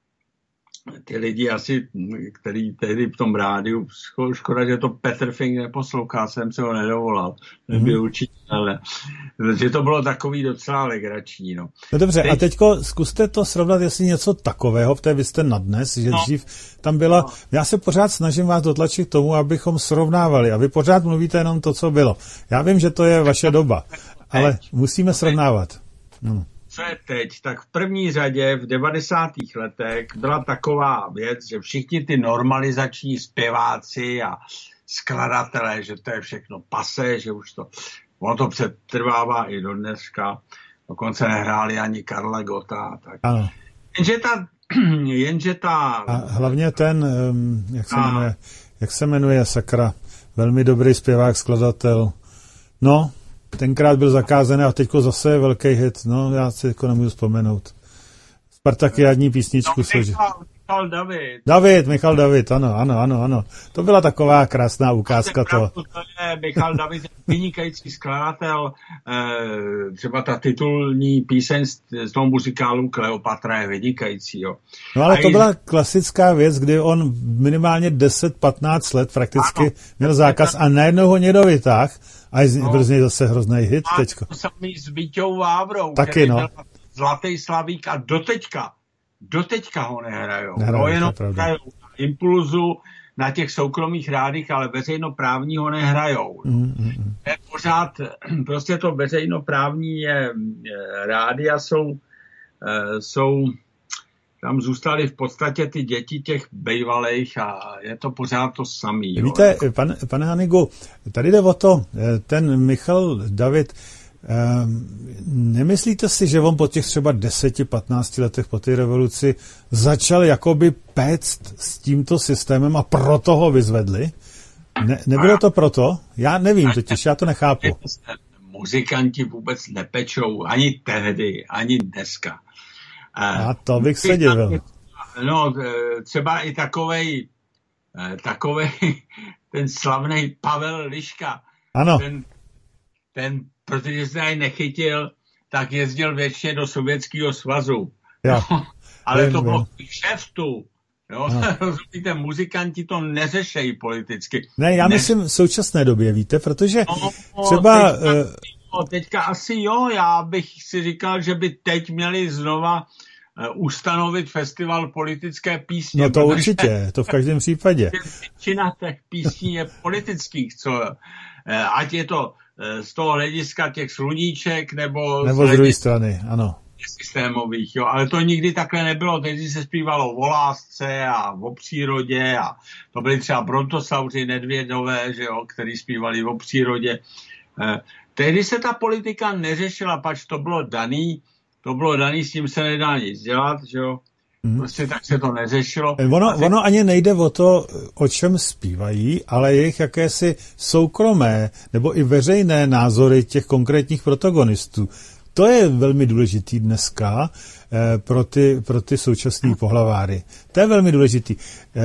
ty lidi asi, který tehdy v tom rádiu, škoda, že to Petr Fink neposlouchá, jsem se ho nedovolal, nebyl mm-hmm. určitě, ale že to bylo takový docela legrační. No,
no dobře, Teď... a teďko zkuste to srovnat, jestli něco takového, v té vy jste na dnes, že no. dřív tam byla, no. já se pořád snažím vás dotlačit k tomu, abychom srovnávali a vy pořád mluvíte jenom to, co bylo. Já vím, že to je vaše doba, ale musíme srovnávat. No.
Co je teď, tak v první řadě v devadesátých letech byla taková věc, že všichni ty normalizační zpěváci a skladatelé, že to je všechno pasé, že už to, ono to přetrvává i do dneska, dokonce nehráli ani Karla Gotta. Tak.
Ano.
Jenže ta, jenže ta...
A hlavně ten, jak se jmenuje, jak se jmenuje sakra, velmi dobrý zpěvák, skladatel, no, tenkrát byl zakázaný a teďko zase je velký hit. No, já si jako nemůžu vzpomenout. Spartakiádní písničku.
No, Michal, Michal David.
David, Michal David, ano, ano, ano, ano. To byla taková krásná ukázka toho.
To je Michal David, vynikající skladatel. E, třeba ta titulní píseň z, z toho muzikálu Kleopatra je vynikající. Jo.
No ale a to byla klasická věc, kdy on minimálně deset patnáct let prakticky ano, měl zákaz a najednou ho někdo vytáhl. A no, byl z něj zase hrozný hit teďko.
To samý s Víťou Vávrou,
taky,
který
no.
byl zlatý slavík a doteďka, doteďka ho nehrajou.
Nehrajou,
no, jenom hrajou na Impulzu, na těch soukromých rádích, ale veřejnoprávní ho nehrajou.
Mm, mm, mm.
Je pořád, prostě to veřejnoprávní je, rádia jsou, jsou, tam zůstaly v podstatě ty děti těch bejvalejch a je to pořád to samý.
Víte, jo. Pan, pane Hanigu, tady jde o to, ten Michal David, nemyslíte si, že on po těch třeba deseti patnácti letech po té revoluci začal jakoby péct s tímto systémem a proto ho vyzvedli? Ne, nebylo to proto? Já nevím totiž, já to nechápu.
Muzikanti vůbec nepečou ani tehdy, ani dneska.
A to bych se divil.
No, třeba i takovej, takovej ten slavný Pavel Liška.
Ano.
Ten, ten, protože se aj nechytil, tak jezdil většině do Sovětského svazu.
Jo.
Ale
vím,
to bylo
vím.
v kšeftu. Jo, no. Rozumíte, muzikanti to neřešejí politicky.
Ne, já
ne...
myslím v současné době, víte, protože
no,
třeba...
Teďka, no, teďka asi jo, já bych si říkal, že by teď měli znova ustanovit festival politické písně.
No to určitě, to v každém případě.
Většina těch písní je politických, co, ať je to z toho hlediska těch sluníček, nebo,
nebo z, z druhé strany, ano.
Systémových, jo, ale to nikdy takhle nebylo. Tehdy se zpívalo o lásce a o přírodě a to byly třeba brontosauři Nedvědové, že jo, který zpívali o přírodě. Tehdy se ta politika neřešila, pač to bylo daný, to bylo daný, s tím se nedá nic dělat, že jo. Prostě tak se to neřešilo.
Ono,
teď...
ono ani nejde o to, o čem zpívají, ale jejich jakési soukromé nebo i veřejné názory těch konkrétních protagonistů. To je velmi důležitý dneska eh, pro ty, pro ty současné pohlaváry. To je velmi důležitý. Eh,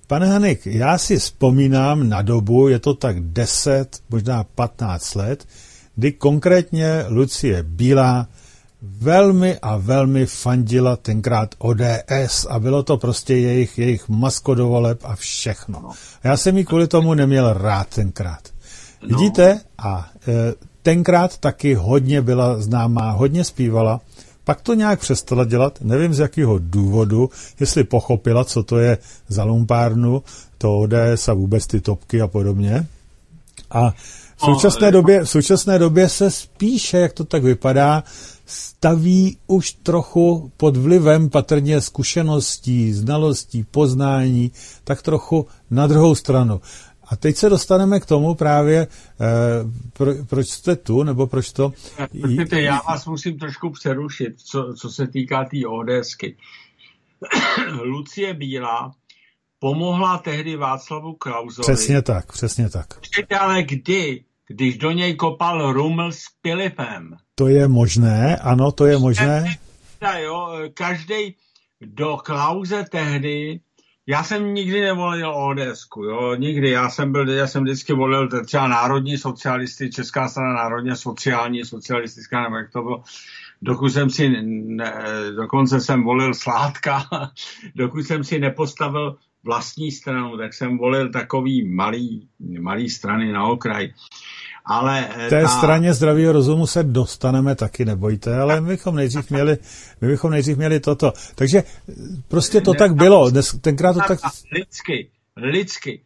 pane Hanik, já si vzpomínám na dobu, je to tak deset, možná patnáct let, kdy konkrétně Lucie Bílá velmi a velmi fandila tenkrát O D S a bylo to prostě jejich, jejich masko do voleb a všechno. Já jsem ji kvůli tomu neměl rád tenkrát. Vidíte? A e, tenkrát taky hodně byla známá, hodně zpívala, pak to nějak přestala dělat, nevím z jakého důvodu, jestli pochopila, co to je za lumpárnu, to O D S a vůbec ty topky a podobně. A v současné době, v současné době se spíše, jak to tak vypadá, staví už trochu pod vlivem patrně zkušeností, znalostí, poznání, tak trochu na druhou stranu. A teď se dostaneme k tomu právě, eh, pro, proč jste tu, nebo proč to...
Počkejte, já vás musím trošku přerušit, co, co se týká té tý ODSky. Lucie Bílá pomohla tehdy Václavu Klausovi.
Přesně tak, přesně tak.
Počkejte, ale kdy? Když do něj kopal Ruml s Pilipem.
To je možné, ano, to je možné.
Každý do Klause tehdy, já jsem nikdy nevolil ODSku, jo, nikdy, já jsem byl, já jsem vždycky volil třeba národní socialisty, Česká strana národně sociální, socialistická, nebo jak to bylo, dokud jsem si, ne, dokonce jsem volil Sládka, dokud jsem si nepostavil vlastní stranu, tak jsem volil takový malý, malý strany na okraj. Ale
v té
ta...
straně zdravého rozumu se dostaneme taky, nebojte, ale my bychom nejdřív měli, my bychom nejdřív měli toto. Takže prostě to ne, tak bylo. Dnes, tenkrát to tak...
Lidsky, lidsky.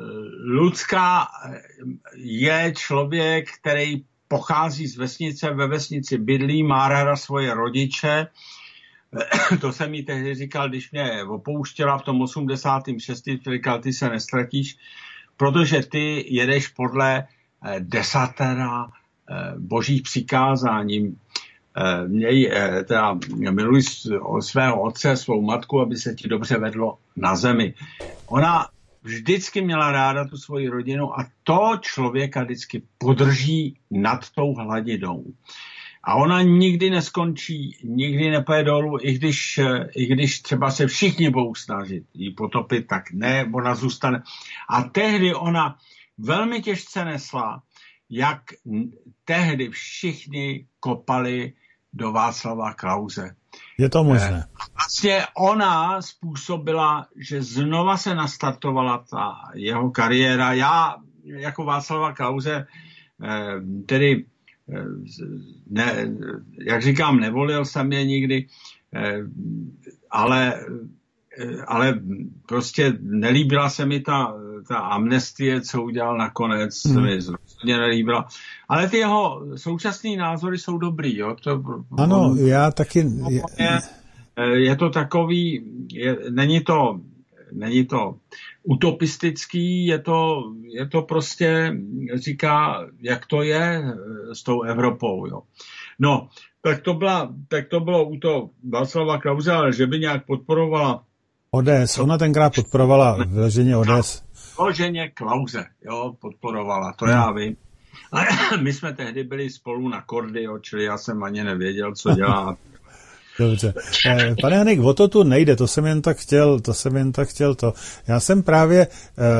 Lucka je člověk, který pochází z vesnice, ve vesnici bydlí, má ráda svoje rodiče. To jsem jí tehdy říkal, když mě opouštěla v tom osmdesátém šestém říkal, ty se nestratíš, protože ty jedeš podle desatera božích přikázání. Měj, teda miluj svého otce, svou matku, aby se ti dobře vedlo na zemi. Ona vždycky měla ráda tu svoji rodinu a to člověka vždycky podrží nad tou hladinou. A ona nikdy neskončí, nikdy nepojede dolů, i když, i když třeba se všichni budou snažit ji potopit, tak ne, ona zůstane. A tehdy ona velmi těžce nesla, jak tehdy všichni kopali do Václava Klause.
Je to možné.
Vlastně ona způsobila, že znova se nastartovala ta jeho kariéra. Já jako Václava Klause tedy, ne, jak říkám, nevolil jsem je nikdy, ale ale prostě nelíbila se mi ta, ta amnestie, co udělal nakonec, hmm. se mi rozhodně nelíbila. Ale ty jeho současné názory jsou dobrý, jo. To,
ano, on, já taky...
Je, je to takový, je, není to, není to utopistický, je to, je to prostě, říká, jak to je s tou Evropou, jo. No, tak to, byla, tak to bylo u toho Václava Klause, ale že by nějak podporovala
O D S, ona tenkrát podporovala vyloženě O D S.
Vyloženě Klause, jo, podporovala, to já vím. Ale my jsme tehdy byli spolu na kordy, jo, čili já jsem ani nevěděl, co dělá.
Dobře. Pane Hanik, o to tu nejde, to jsem jen tak chtěl, to jsem jen tak chtěl to. Já jsem právě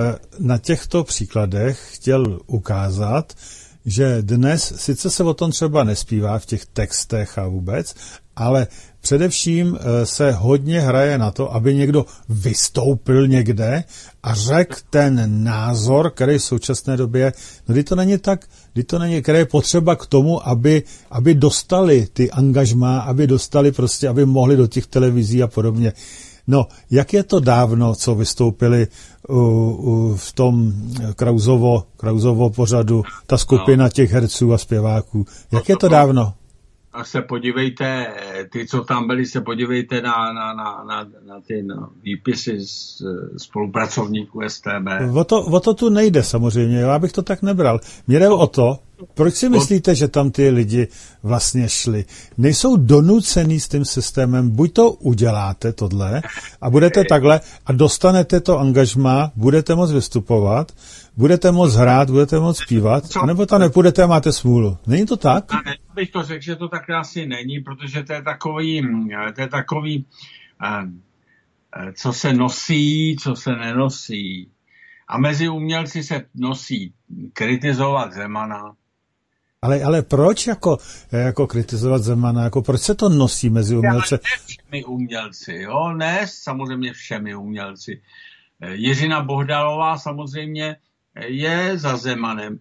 na těchto příkladech chtěl ukázat, že dnes, sice se o tom třeba nespívá v těch textech a vůbec, ale především se hodně hraje na to, aby někdo vystoupil někde a řekl ten názor, který v současné době, no kdy to není tak, kdy to není, který je potřeba k tomu, aby, aby dostali ty angažmá, aby dostali prostě, aby mohli do těch televizí a podobně. No, jak je to dávno, co vystoupili uh, uh, v tom Klausovo, Klausovo pořadu, ta skupina těch herců a zpěváků? Jak je to dávno?
A se podívejte, ty, co tam byli, se podívejte na, na, na, na, na ty na výpisy z spolupracovníků S T B.
O to, o to tu nejde samozřejmě, já bych to tak nebral. Mě jde o to, proč si myslíte, že tam ty lidi vlastně šli? Nejsou donucený s tím systémem, buď to uděláte tohle a budete takhle a dostanete to angažmá, budete moc vystupovat, budete moc hrát, budete moc zpívat, anebo tam nepůjdete a máte smůlu. Není to tak?
Ne, bych to řekl, že to tak asi není, protože to je takový, to je takový, co se nosí, co se nenosí. A mezi umělci se nosí kritizovat Zemana.
Ale, ale proč jako, jako kritizovat Zemana? Jako proč se to nosí mezi umělce?
Ne všemi umělci, jo? Ne samozřejmě všemi umělci. Jiřina Bohdalová samozřejmě je za Zemanem.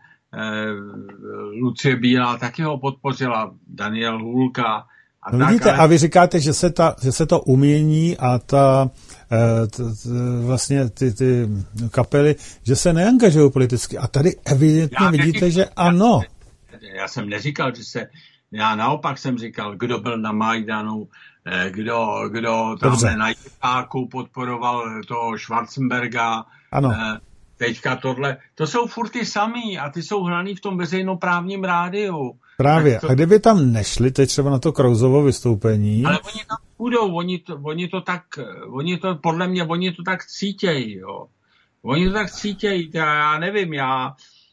Lucie Bílá taky ho podpořila, Daniel Hůlka. A,
no
tak,
vidíte,
ale...
a vy říkáte, že se, ta, že se to umění a ta t, t, vlastně ty, ty kapely, že se neangažují politicky. A tady evidentně já vidíte, neříkal, že ano.
Já jsem neříkal, že se... Já naopak jsem říkal, kdo byl na Majdanu, kdo, kdo tam na Jitáku podporoval toho Schwarzenberga.
Ano.
Teďka tohle. To jsou furt ty samý a ty jsou hraný v tom veřejnoprávním rádiu.
Právě. To... A kdyby tam nešli, teď třeba na to Krausovo vystoupení...
Ale oni tam budou, oni to, oni to tak, oni to, podle mě, oni to tak cítějí, jo. Oni to tak cítějí, já nevím, já,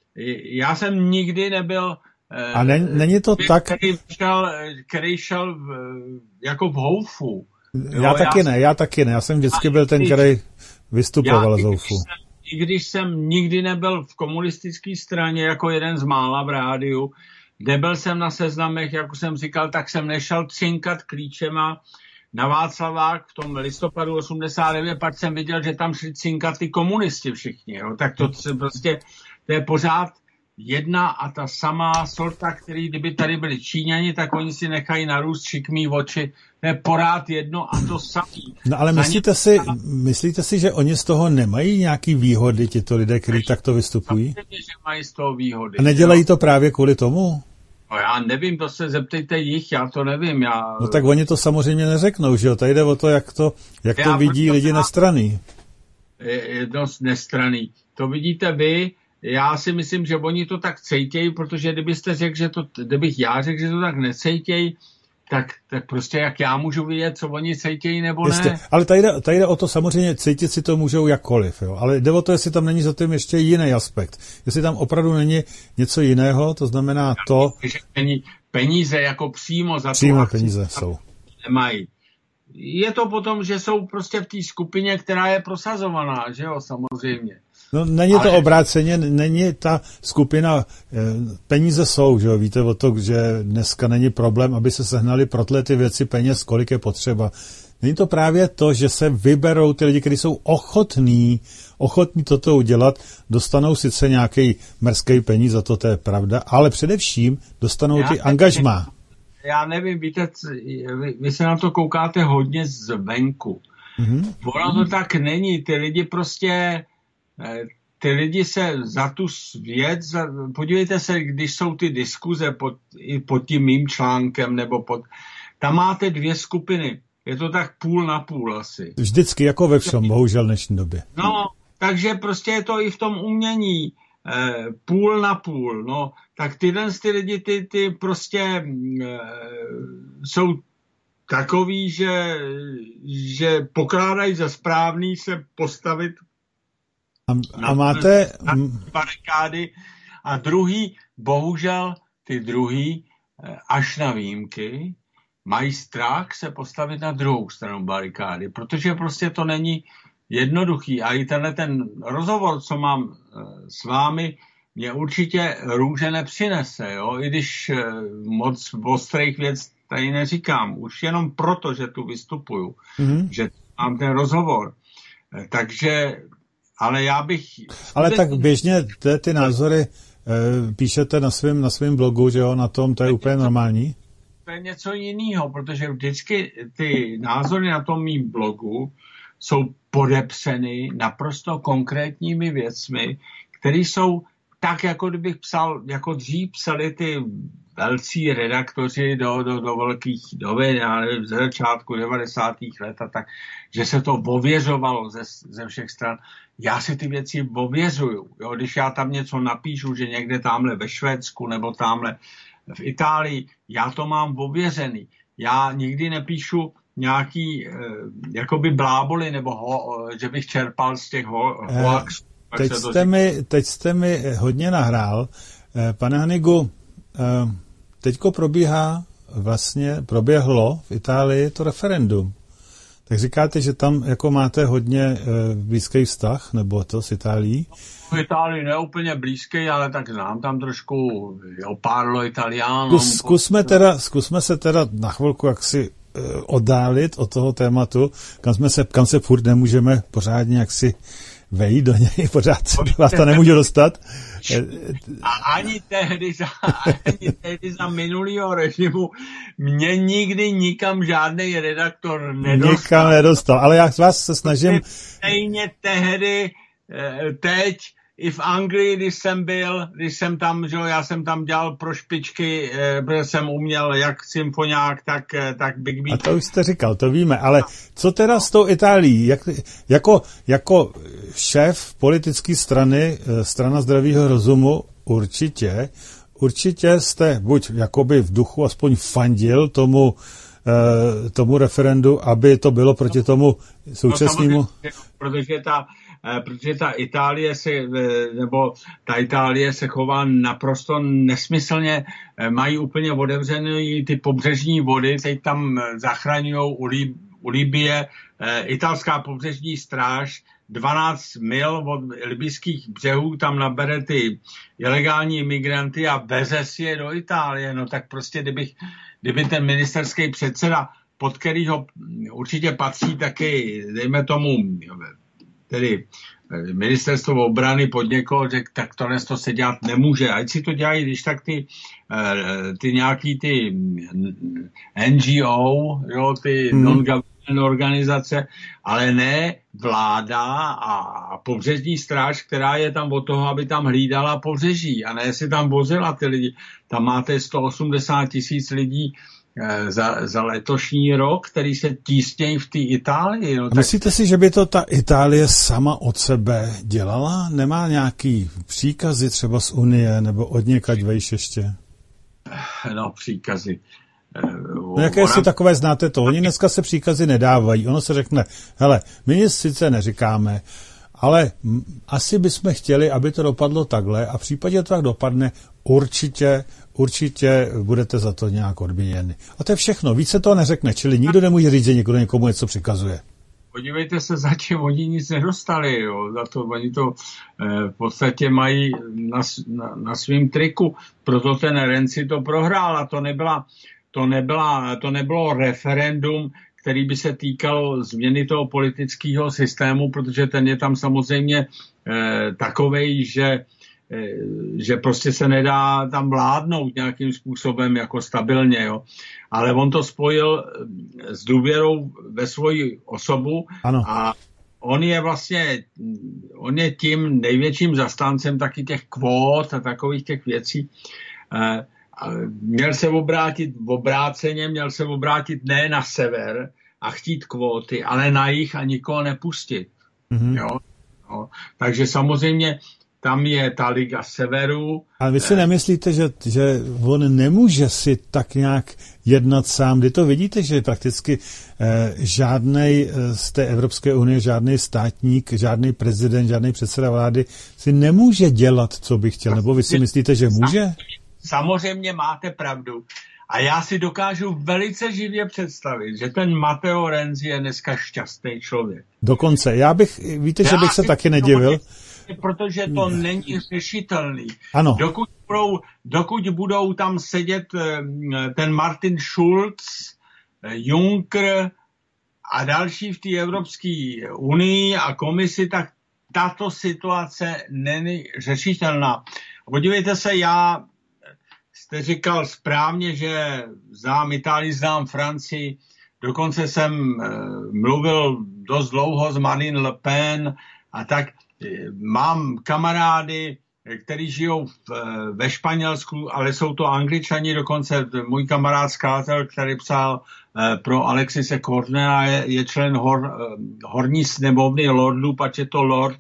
já jsem nikdy nebyl...
A ne, není to
který,
tak...
Který šel, který šel v, jako v houfu.
Já jo, taky já, ne, já taky ne, já jsem vždycky byl ten, který vystupoval z houfu.
I když jsem nikdy nebyl v komunistické straně jako jeden z mála v rádiu, nebyl jsem na seznamech, jak jsem říkal, tak jsem nešel cinkat klíčema na Václavák v tom listopadu osmdesát devět, pak jsem viděl, že tam šli cinkat ty komunisti všichni, jo. Tak to prostě, to je pořád jedna a ta samá sorta, který kdyby tady byli Číňani, tak oni si nechají narůst šikmý oči. To je pořád jedno a to samý.
No ale myslíte si, myslíte si, že oni z toho nemají nějaký výhody, tito lidé, kteří takto vystupují?
Samozřejmě, že mají z toho výhody.
A nedělají jo? to právě kvůli tomu?
No já nevím, to se zeptejte jich, já to nevím. Já...
No tak oni to samozřejmě neřeknou, že jo? Tady jde o to, jak to, jak to vidí lidi já... nestranný.
Jedno nestranný. To vidíte vy. Já si myslím, že oni to tak cejtějí, protože kdybyste řekl, že to, kdybych já řekl, že to tak necejtějí, tak, tak prostě jak já můžu vidět, co oni cejtějí nebo
Jistě.
ne.
Ale tady jde, tady jde o to samozřejmě, cítit si to můžou jakkoliv, jo. Ale jde o to, jestli tam není za tím ještě jiný aspekt. Jestli tam opravdu není něco jiného, to znamená to...
Že peníze jako přímo za
přímo
tu akci
peníze jsou.
Nemají. Je to potom, že jsou prostě v té skupině, která je prosazovaná, že jo, samozřejmě.
No není to obráceně, není ta skupina, peníze jsou, že jo, víte o to, že dneska není problém, aby se sehnali pro tyhle ty věci peněz, kolik je potřeba. Není to právě to, že se vyberou ty lidi, kteří jsou ochotní, ochotní toto udělat, dostanou sice nějaký mrzký peníz, za to to je pravda, ale především dostanou já ty angažmá.
Já nevím, víte, vy, vy se na to koukáte hodně zvenku. Mm-hmm. Ono to tak není, ty lidi prostě... Ty lidi se za tu věc, za, podívejte se, když jsou ty diskuze pod, i pod tím mým článkem, nebo pod, tam máte dvě skupiny. Je to tak půl na půl asi.
Vždycky, jako ve všem, bohužel v dnešní době.
No, takže prostě je to i v tom umění. Eh, půl na půl, no. Tak tyhle ty lidi, ty, ty prostě eh, jsou takový, že, že pokládají za správný se postavit
A, a máte...
Na barikády. A druhý, bohužel, ty druhý, až na výjimky, mají strach se postavit na druhou stranu barikády, protože prostě to není jednoduchý. A i tenhle ten rozhovor, co mám s vámi, mě určitě růže nepřinese, jo? I když moc ostrých věc tady neříkám. Už jenom proto, že tu vystupuju, mm-hmm. že mám ten rozhovor. Takže ale já bych...
Ale tak běžně ty, ty názory e, píšete na svém na svém blogu, že jo, na tom, to je úplně normální?
To je něco jiného, protože vždycky ty názory na tom mým blogu jsou podepřeny naprosto konkrétními věcmi, které jsou tak, jako kdybych psal, jako dřív psali ty velcí redaktoři do, do, do velkých novin, z začátku devadesátých let a tak, že se to ověřovalo ze, ze všech stran. Já si ty věci ověřuju. Jo? Když já tam něco napíšu, že někde tamhle ve Švédsku nebo tamhle v Itálii, já to mám ověřený. Já nikdy nepíšu nějaký eh, jakoby bláboli, nebo ho, že bych čerpal z těch ho, hoaxů.
Teď jste, mi, teď jste mi hodně nahrál. Pane Hanigu, teďko probíhá, vlastně proběhlo v Itálii to referendum. Tak říkáte, že tam jako máte hodně e, blízký vztah, nebo to s Itálií?
V Itálii ne úplně blízký, ale tak znám tam trošku, jo, parlo italiano.
Zkus, zkusme, teda, zkusme se teda na chvilku jaksi e, oddálit od toho tématu, kam, jsme se, kam se furt nemůžeme pořádně jaksi vejít do něj, pořád se vás to nemůžu dostat.
A ani tehdy za, ani tehdy za minulýho režimu mě nikdy nikam žádný redaktor nedostal.
Nikam nedostal, ale já vás se snažím...
Stejně tehdy, teď, i v Anglii, když jsem byl, když jsem tam, že já jsem tam dělal pro špičky, protože jsem uměl jak symfoniák, tak, tak Big Beat.
A to už jste říkal, to víme, ale co teda s tou Itálií? Jak, jako, jako šéf politické strany, strana zdravého rozumu, určitě, určitě jste buď jakoby v duchu aspoň fandil tomu, tomu referendu, aby to bylo proti tomu současnému...
No, protože ta protože ta Itálie se, nebo ta Itálie se chová naprosto nesmyslně, mají úplně otevřené ty pobřežní vody, teď tam zachraňují u, Lib- u Libie italská pobřežní stráž, dvanáct mil od libyských břehů tam nabere ty ilegální imigranty a veze si je do Itálie, no tak prostě kdybych, kdyby ten ministerský předseda, pod kterýho určitě patří taky, dejme tomu, tedy ministerstvo obrany pod někoho řekl, tak tohle to se dělat nemůže. Ať si to dělají, když tak ty, ty nějaký ty N G O, jo, ty hmm. non-government organizace, ale ne vláda a pobřežní stráž, která je tam od toho, aby tam hlídala pobřeží a ne si tam vozila ty lidi. Tam máte sto osmdesát tisíc lidí Za, za letošní rok, který se tísnějí v té Itálii. No, tak...
Myslíte si, že by to ta Itálie sama od sebe dělala? Nemá nějaký příkazy třeba z Unie nebo od někaď vejš ještě?
No, příkazy.
No, jaké Ona... si takové znáte to? Oni dneska se příkazy nedávají. Ono se řekne, hele, my nic sice neříkáme, ale asi bychom chtěli, aby to dopadlo takhle a v případě to tak dopadne, určitě určitě budete za to nějak odměněni. A to je všechno. Více toho neřekne, čili nikdo nemůže říct, že někdo někomu něco přikazuje.
Podívejte se, zatím oni nic nedostali. Jo. Za to oni to eh, v podstatě mají na, na, na svým triku. Proto ten Renzi to prohrál a to, nebyla, to, nebyla, to nebylo referendum, který by se týkal změny toho politického systému, protože ten je tam samozřejmě eh, takovej, že že prostě se nedá tam vládnout nějakým způsobem jako stabilně, jo. Ale on to spojil s důvěrou ve svoji osobu.
Ano.
A on je vlastně, on je tím největším zastáncem taky těch kvót a takových těch věcí. Měl se obrátit v obráceně, měl se obrátit ne na sever a chtít kvóty, ale na jih a nikoho nepustit. Mm-hmm. Jo. No. Takže samozřejmě tam je ta Liga Severu.
Ale vy si nemyslíte, že, že on nemůže si tak nějak jednat sám? Kdy to vidíte, že prakticky eh, žádnej z té Evropské unie, žádný státník, žádný prezident, žádný předseda vlády si nemůže dělat, co by chtěl? Nebo vy si myslíte, že může?
Samozřejmě máte pravdu. A já si dokážu velice živě představit, že ten Matteo Renzi je dneska šťastný člověk.
Dokonce. Já bych, víte, já že bych se taky nedivil.
Protože to není řešitelný.
Ano.
Dokud budou, dokud budou tam sedět ten Martin Schulz, Juncker a další v té Evropské unii a komisi, tak tato situace není řešitelná. Podívejte se, já jste říkal správně, že znám Itálii, znám Francii, dokonce jsem mluvil dost dlouho s Marine Le Pen a tak. Mám kamarády, kteří žijou v, ve Španělsku, ale jsou to Angličani, dokonce můj kamarád skladatel, který psal eh, pro Alexise Kornela, je, je člen hor, eh, horní sněmovny lordů, pač je to lord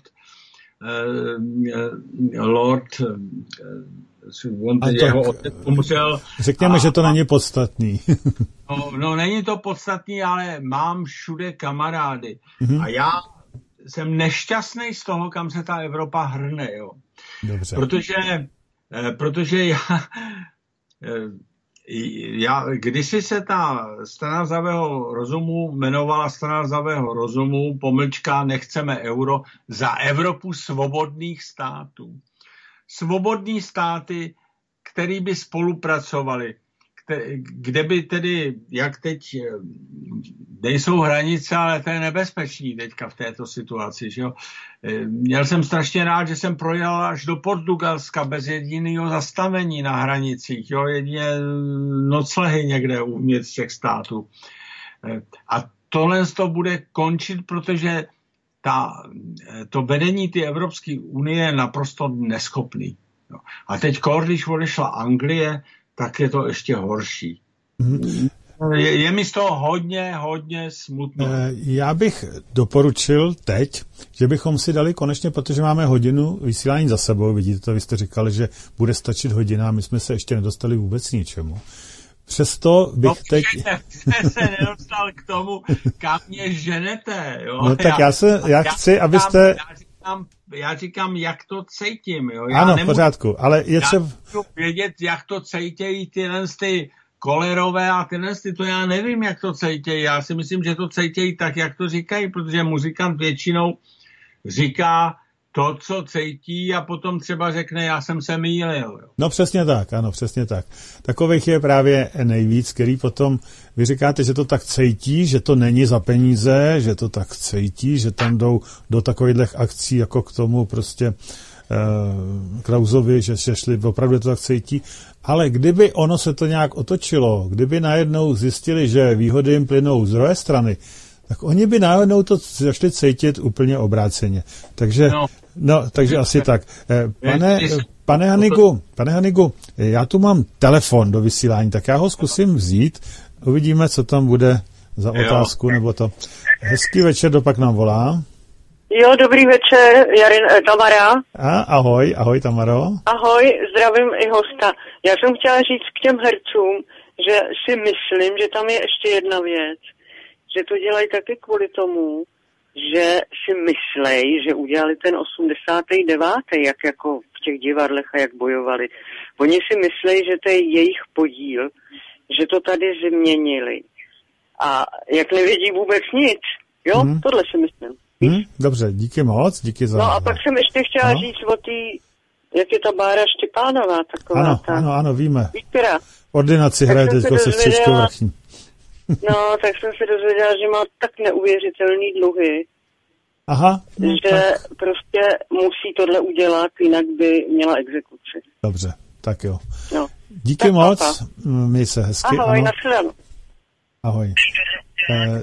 eh, lord eh, on jeho otec umřel.
Řekněme, a, že to není podstatný.
no, no, není to podstatný, ale mám všude kamarády. Mm-hmm. A já jsem nešťastný z toho, kam se ta Evropa hrne, jo.
Dobře.
Protože, protože já, já, kdysi se ta strana zdravého rozumu jmenovala strana zdravého rozumu, pomlčka nechceme euro, za Evropu svobodných států. Svobodní státy, který by spolupracovali, kde by tedy, jak teď nejsou hranice, ale to je nebezpečný teďka v této situaci. Že jo? Měl jsem strašně rád, že jsem projel až do Portugalska bez jediného zastavení na hranicích, jo? Jedině noclehy někde uvnitř těch států. A tohle to bude končit, protože ta, to vedení ty Evropské unie je naprosto neschopný. Jo? A teď, když odešla Anglie, tak je to ještě horší. Mm. Je, je mi z toho hodně, hodně smutno.
Já bych doporučil teď, že bychom si dali konečně, protože máme hodinu vysílání za sebou, vidíte to, vy jste říkali, že bude stačit hodina, my jsme se ještě nedostali vůbec ničemu. Přesto bych
no,
teď...
Jste se nedostal k tomu, kam mě ženete. Jo?
No tak já, já, se, já, já chci, říkám, abyste...
Já říkám, já říkám, jak to cítím. Jo? Já
ano, v
nemůžu,
pořádku, ale je třeba...
Já vědět, jak to cítějí tyhle ty kolerové a tyhle ty, to já nevím, jak to cítějí. Já si myslím, že to cítějí tak, jak to říkají, protože muzikant většinou říká to, co cítí a potom třeba řekne, já jsem se mýlil. Jo.
No přesně tak, ano, přesně tak. Takových je právě nejvíc, který potom, vy říkáte, že to tak cítí, že to není za peníze, že to tak cítí, že tam jdou do takových akcí, jako k tomu prostě eh, Klausovi, že, že šli, opravdu to tak cítí. Ale kdyby ono se to nějak otočilo, kdyby najednou zjistili, že výhody jim plynou z druhé strany, tak oni by najednou to zašli cítit úplně obráceně. Takže, no, no takže asi tak. Pane, pane Hanigu, pane Hanigu, já tu mám telefon do vysílání, tak já ho zkusím vzít. Uvidíme, co tam bude za otázku, nebo to. Hezký večer, kdo pak nám volá?
Jo, dobrý večer, Jarin, eh, Tamara.
A, ahoj, ahoj Tamaro.
Ahoj, zdravím i hosta. Já jsem chtěla říct k těm hercům, že si myslím, že tam je ještě jedna věc, že to dělají taky kvůli tomu, že si myslej, že udělali ten osmdesátý devátý, jak jako v těch divadlech a jak bojovali. Oni si myslej, že to je jejich podíl, že to tady změnili. A jak nevědí vůbec nic, jo, hmm. tohle si myslím.
Hmm, dobře, díky moc, díky za...
No a pak jsem ještě chtěla ano? říct o té, jak je ta Bára Štěpánová, taková
ano,
ta...
Ano, ano, víme.
Víkera.
Ordinaci hraje teďko se střečkou vrchní.
No, tak jsem se dozvěděla, že má tak neuvěřitelný dluhy,
Aha, no,
že
tak.
prostě musí tohle udělat, jinak by měla exekuci.
Dobře, tak jo.
No.
Díky tak moc, papa. Měj se hezky.
Ahoj, nashledanou.
Ahoj. Eh,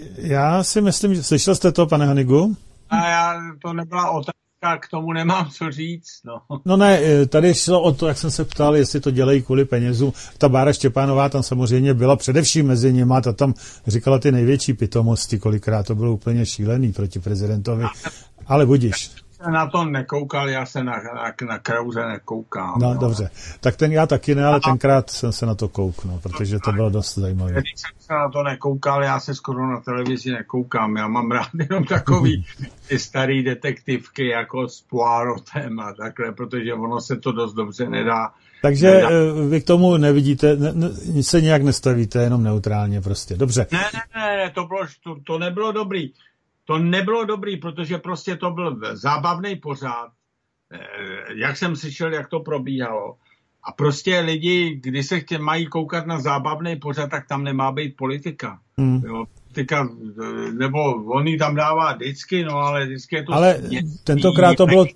já si myslím, že slyšel jste to, pane Hanigu?
A já, to nebyla otázka, k tomu nemám co říct. No.
no ne, tady šlo o to, jak jsem se ptal, jestli to dělají kvůli penězům. Ta Bára Štěpánová tam samozřejmě byla především mezi nima, ta tam říkala ty největší pitomosti, kolikrát to bylo úplně šílený proti prezidentovi, ale budiš.
Na to nekoukal, já se na, na, na Krause nekoukám.
No,
no.
Dobře. Tak ten já taky ne, ale tenkrát jsem se na to kouknul, protože to bylo dost zajímavé.
Když jsem se na to nekoukal, já se skoro na televizi nekoukám. Já mám rád jenom takový ty starý detektivky jako s Poirotem a takhle, protože ono se to dost dobře nedá.
Takže
nedá.
Vy k tomu nevidíte, ne, ne, se nějak nestavíte, jenom neutrálně prostě. Dobře.
Ne, ne, ne, ne to, bylo, to, to nebylo dobrý. To nebylo dobrý, protože prostě to byl zábavný pořád, jak jsem slyšel, jak to probíhalo. A prostě lidi, když se chtě, mají koukat na zábavný pořad, tak tam nemá být politika. Hmm. Jo, politika, nebo on ji tam dává vždycky, no ale vždycky je to...
Ale smětný, tentokrát to bylo...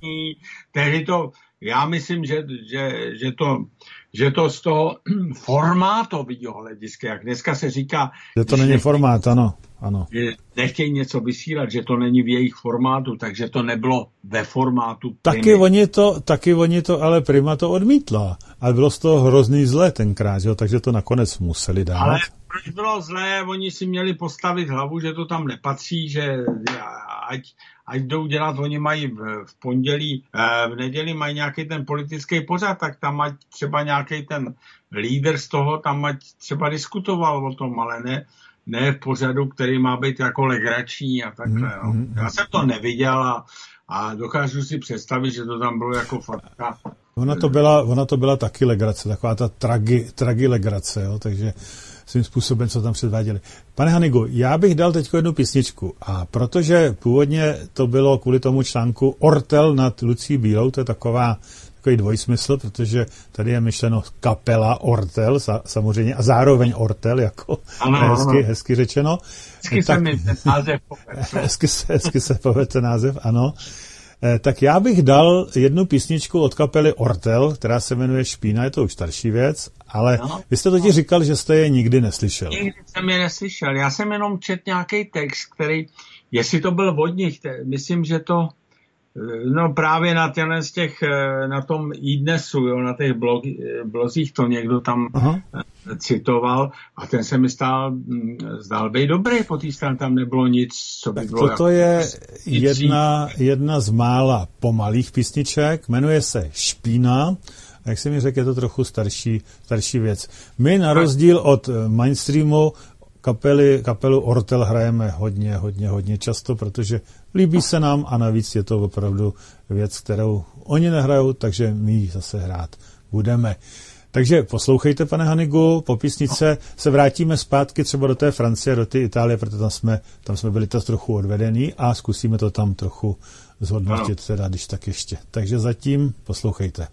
Tehdy to, já myslím, že, že, že, to, že to z toho formátového hlediska, jak dneska se říká...
Že to není nechtějí, formát, ano. ano.
Že nechtějí něco vysílat, že to není v jejich formátu, takže to nebylo ve formátu.
Taky oni, to, taky oni to, ale Prima to odmítla. A bylo z toho hrozný zlé tenkrát, jo, takže to nakonec museli dát.
Ale proč bylo zlé? Oni si měli postavit hlavu, že to tam nepatří, že ať, ať jdou dělat, oni mají v, v pondělí, v neděli mají nějaký ten politický pořad, tak tam ať třeba nějaký ten lídr z toho, tam ať třeba diskutoval o tom, ale ne, ne v pořadu, který má být jako legrační a takhle. Mm, mm, Já jsem to neviděl a, a dokážu si představit, že to tam bylo jako fakta.
Ona to byla, ona to byla taky legrace, taková ta tragi, tragi legrace, jo, takže svým způsobem, co tam předváděli. Pane Hanigu, já bych dal teď jednu písničku a protože původně to bylo kvůli tomu článku Ortel nad Lucí Bílou, to je taková, takový dvojsmysl, protože tady je myšleno kapela Ortel samozřejmě a zároveň Ortel, jako ano, hezky, ano. hezky řečeno.
Hezky tak, se mi ten název
hezky, hezky se povedl ten název, ano. Tak já bych dal jednu písničku od kapely Ortel, která se jmenuje Špína, je to už starší věc, ale no, vy jste totiž no. říkal, že jste je nikdy neslyšel.
Nikdy jsem je neslyšel, já jsem jenom čet nějaký text, který, jestli to byl od nich, myslím, že to, no právě na těchto z těch, na tom iDnesu, jo, na těch blog, blozích to někdo tam Aha. citoval a ten se mi stál, zdál být dobrý, po té straně tam nebylo nic, co by
tak
bylo.
Toto jako je jedna, jedna z mála pomalých písniček, jmenuje se Špína, a jak jsem mi řekl, je to trochu starší, starší věc. My na rozdíl od mainstreamu kapely, kapelu Ortel hrajeme hodně, hodně, hodně často, protože líbí se nám a navíc je to opravdu věc, kterou oni nehrajou, takže my ji zase hrát budeme. Takže poslouchejte, pane Hanigu, po písnice se vrátíme zpátky třeba do té Francie, do té Itálie, protože tam jsme, tam jsme byli to trochu odvedení a zkusíme to tam trochu zhodnotit, teda, když tak ještě. Takže zatím poslouchejte.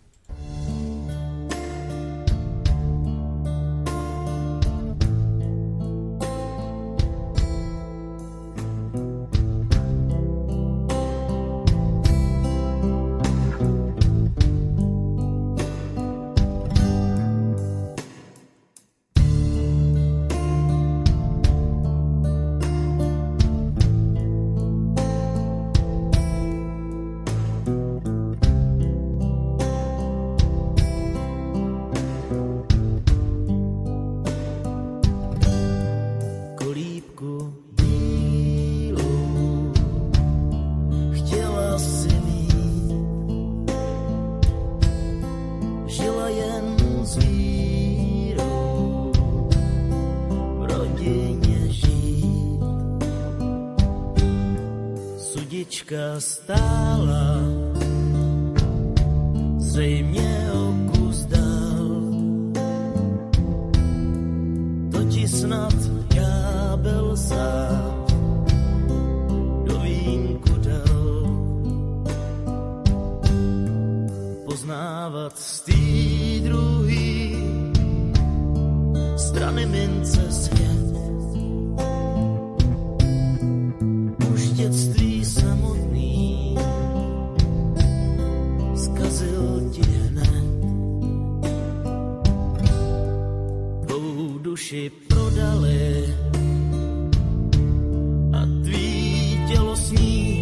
Stála, zřejmě o kus dál, to ti snad já byl sám, do vínku dal, poznávat z tý druhý strany mince svět, už dětství samotný zkazil ti hned, tvou duši prodali a tvý tělo sní,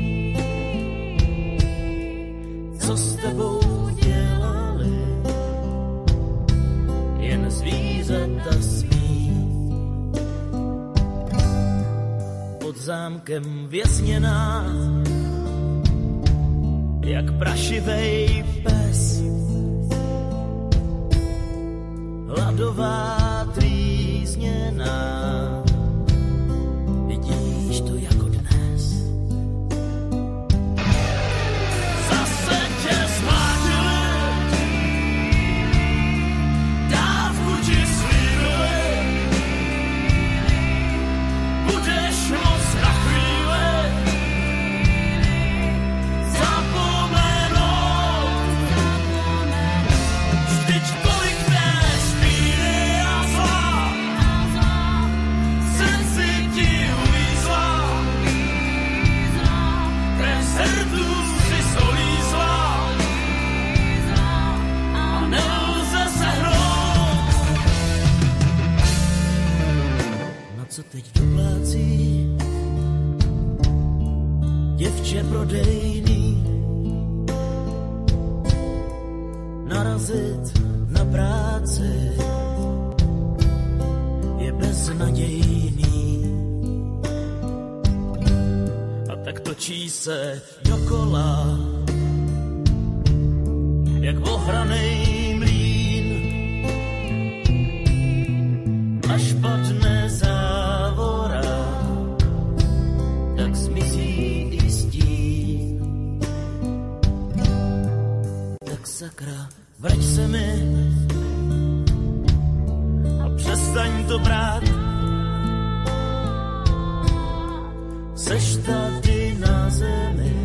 co s tebou dělali, jen zvířata smí. Pod zámkem vězněná, jak prašivej pes, hladová trýzněná, vidíš to jako dnes. Zase tě zmátili, dávku ti slíbili, budeš moc na chvíli zapomenout. Vždyť tolik té špíny a zla v srdci ti uvízla, krev z hrtů si solízla a nelze se hnout. Na co teď doplácí děvče prodejný, narazit na práci je beznadějný. A tak točí se dokola, jak ohranej mlýn, až padne závora, tak zmizí i stín. Tak to brát. Seš tady na zemi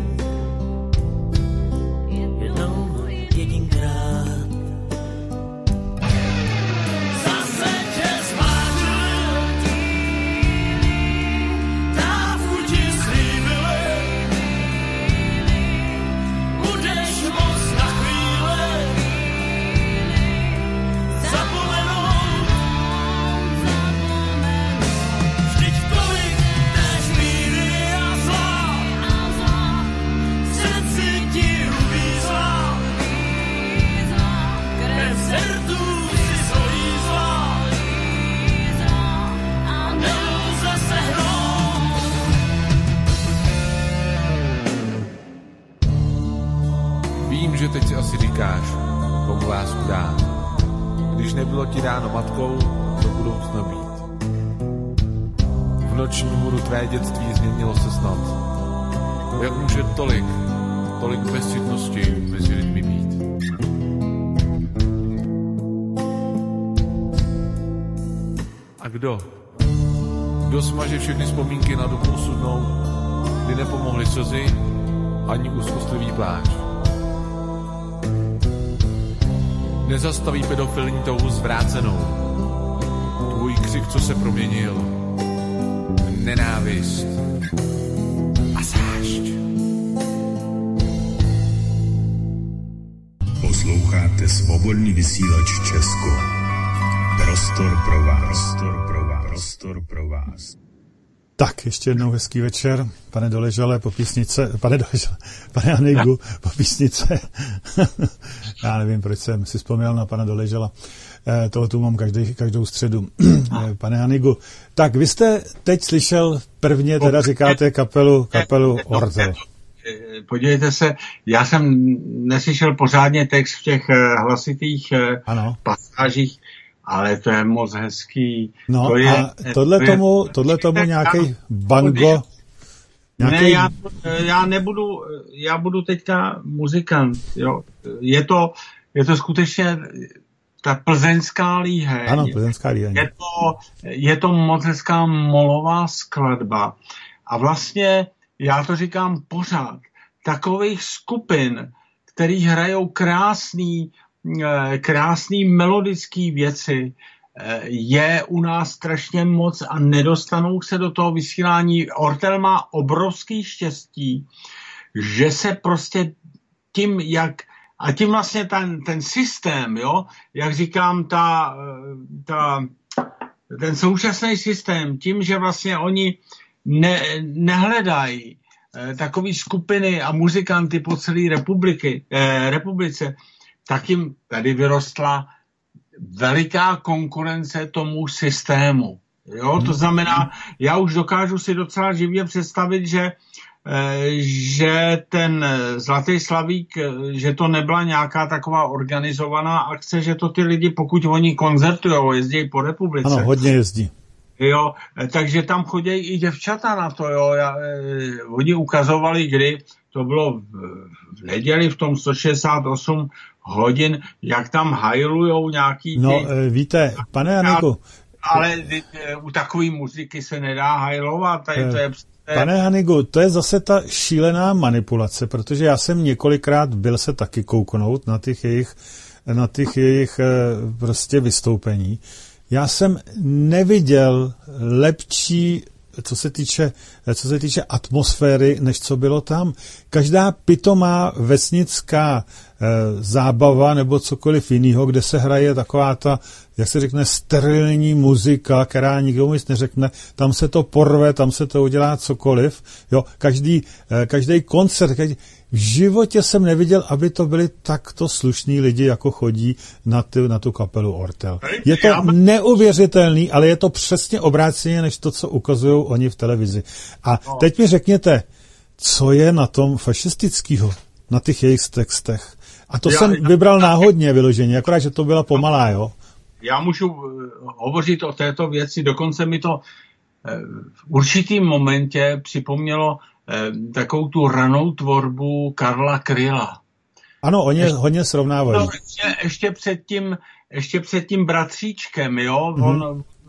jednou jedinkrát. Zase tě zvážil, dávku ti slíbili, budeš moc na chvíli zapomenout. Vždyť tolik též míry a zla, v srdci ti uvízla, krev z rtů si solízla a nelze sehnout.
Vím, že teď si asi říkáš, komu lásku dát. Když nebylo ti dáno matkou, do budoucna být. V noční můru tvé dětství změnilo se snad. Jak může tolik, tolik bezcitnosti mezi lidmi být? A kdo? Kdo smaže všechny vzpomínky na dobu osudnou, kdy nepomohly slzy ani úzkostlivý pláč? Nezastaví pedofilní touhu zvrácenou. Tvůj křik, co se proměnil. Nenávist a zášť.
Posloucháte Svobodný vysílač Česko. Prostor pro vás. Prostor pro vás. Prostor pro vás.
Tak, ještě jednou hezký večer, pane Doležale, po písnice, pane Doležale, pane Hanigu, po písnice. Já nevím, proč jsem si vzpomněl na pana Doležala. E, tohle tu mám každý, každou středu. E, pane Hanigu, tak vy jste teď slyšel prvně, teda říkáte kapelu, kapelu Ortel.
Podívejte se, já jsem neslyšel pořádně text v těch hlasitých ano. pasážích, ale to je moc hezký.
No
to je,
a tohle
to
tomu,
je,
tohle tomu nějaký bango.
Nějaký... Ne, já, já nebudu, já budu teďka muzikant, jo. Je to, je to skutečně ta plzeňská líheň.
Ano, plzeňská líheň.
Je to, je to moc hezká molová skladba. A vlastně, já to říkám pořád, takových skupin, který hrajou krásný, krásný melodický věci, je u nás strašně moc a nedostanou se do toho vysílání. Ortel má obrovský štěstí, že se prostě tím, jak a tím vlastně ten, ten systém, jo, jak říkám, ta, ta, ten současný systém, tím, že vlastně oni ne, nehledají eh, takový skupiny a muzikanty po celé republiky, eh, republice, tak jim tady vyrostla veliká konkurence tomu systému. Jo? To znamená, já už dokážu si docela živě představit, že, že ten Zlatý Slavík, že to nebyla nějaká taková organizovaná akce, že to ty lidi, pokud oni koncertujou, jezdí po republice.
Ano, hodně jezdí.
Jo, takže tam chodí i děvčata na to, jo. Já, eh, oni ukazovali, kdy to bylo v, v neděli v tom sto šedesát osm hodin, jak tam hajlujou nějaký...
No,
ty,
eh, víte, pane Hanigu...
Ale eh, u takové muziky se nedá hajlovat, tady to je... Eh,
pane Hanigu, to je zase ta šílená manipulace, protože já jsem několikrát byl se taky kouknout na těch jejich, na těch jejich eh, prostě vystoupení. Já jsem neviděl lepší, co se týče, co se týče atmosféry, než co bylo tam. Každá pitomá vesnická e, zábava nebo cokoliv jiného, kde se hraje taková ta, jak se řekne, sterilní muzika, která nikdo nic neřekne, tam se to porve, tam se to udělá cokoliv. Jo, každý, e, každý koncert, každý, v životě jsem neviděl, aby to byli takto slušní lidi, jako chodí na, ty, na tu kapelu Ortel. Je to neuvěřitelný, ale je to přesně obráceně, než to, co ukazují oni v televizi. A teď mi řekněte, co je na tom fašistického, na těch jejich textech. A to já, jsem já, vybral já, náhodně vyloženě, akorát, že to byla pomalá, jo?
Já můžu hovořit o této věci, dokonce mi to v určitým momentě připomnělo takovou tu ranou tvorbu Karla Kryla.
Ano, oni ještě, hodně srovnávají.
No, ještě, ještě, před tím, ještě před tím bratříčkem, jo, mm-hmm. on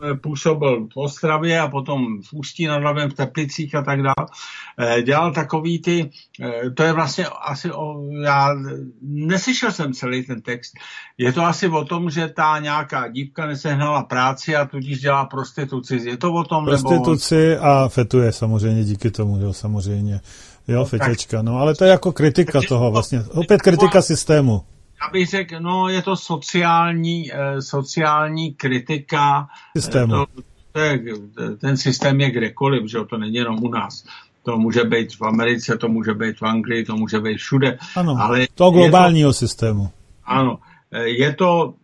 působil v Ostravě a potom v Ústí nad Labem, v Teplicích a tak dále. Dělal takový ty, to je vlastně asi, o, já neslyšel jsem celý ten text, je to asi o tom, že ta nějaká dívka nesehnala práci a tudíž dělá prostituci. Je to o tom,
prostituci
nebo...
a fetuje samozřejmě díky tomu, jo, samozřejmě. Jo, fetěčka, no, ale to je jako kritika toho vlastně, opět kritika systému.
Já bych řekl, no, je to sociální, eh, sociální kritika.
Systému.
To, to je, ten systém je kdekoliv, že to není jenom u nás. To může být v Americe, to může být v Anglii, to může být všude.
Ano,
ale
toho globálního to, systému.
Ano, je to,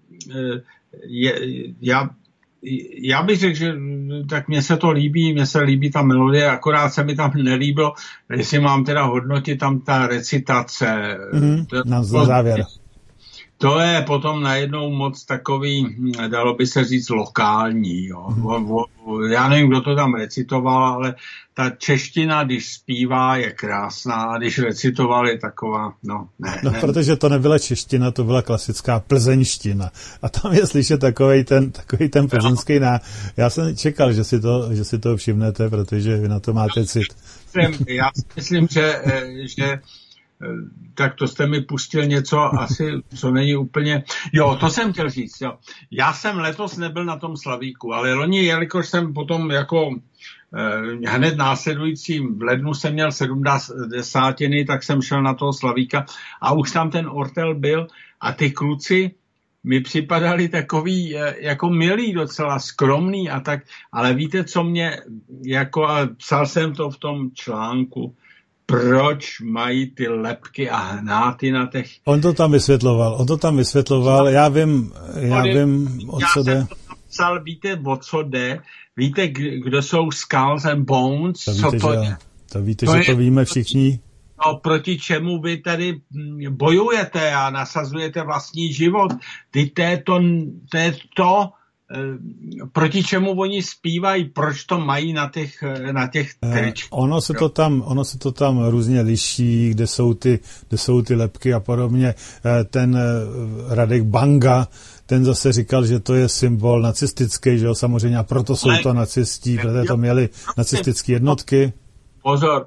je, já, já bych řekl, že tak mně se to líbí, mně se líbí ta melodie, akorát se mi tam nelíbilo, jestli mám teda hodnotit tam ta recitace.
Mm-hmm, to, na závěr.
To je potom najednou moc takový, dalo by se říct, lokální. Jo. Mm-hmm. Já nevím, kdo to tam recitoval, ale ta čeština, když zpívá, je krásná, a když recitoval, je taková, no ne.
No,
ne.
protože to nebyla čeština, to byla klasická plzeňština. A tam je slyšet takovej ten, takovej ten plzeňský ná... Já jsem čekal, že si to, že si to všimnete, protože vy na to máte cit.
Já si myslím, že, že tak to jste mi pustil něco asi, co není úplně... Jo, to jsem chtěl říct, jo. Já jsem letos nebyl na tom Slavíku, ale loni, jelikož jsem potom jako eh, hned následujícím v lednu jsem měl sedmdesátiny, tak jsem šel na toho Slavíka a už tam ten ortel byl a ty kluci mi připadali takový eh, jako milý, docela skromný a tak, ale víte, co mě jako, a psal jsem to v tom článku, proč mají ty lebky a hnáty na těch...
On to tam vysvětloval, on to tam vysvětloval, já vím, já vím, o co jde.
Já jsem to napsal, víte, o co jde, víte, kdo jsou Skulls and Bones,
to víte,
co to
že,
je?
To víte,
to
že
je,
to víme všichni.
No, proti čemu vy tady bojujete a nasazujete vlastní život, ty to je to, to, je to proti čemu oni zpívají, proč to mají na těch, na těch tričkách.
Ono se to tam, ono se to tam různě liší, kde jsou ty, kde jsou ty lebky a podobně. Ten Radek Banga, ten zase říkal, že to je symbol nacistický, že jo, samozřejmě, a proto jsou to nacisti, protože to měli nacistické jednotky.
Pozor,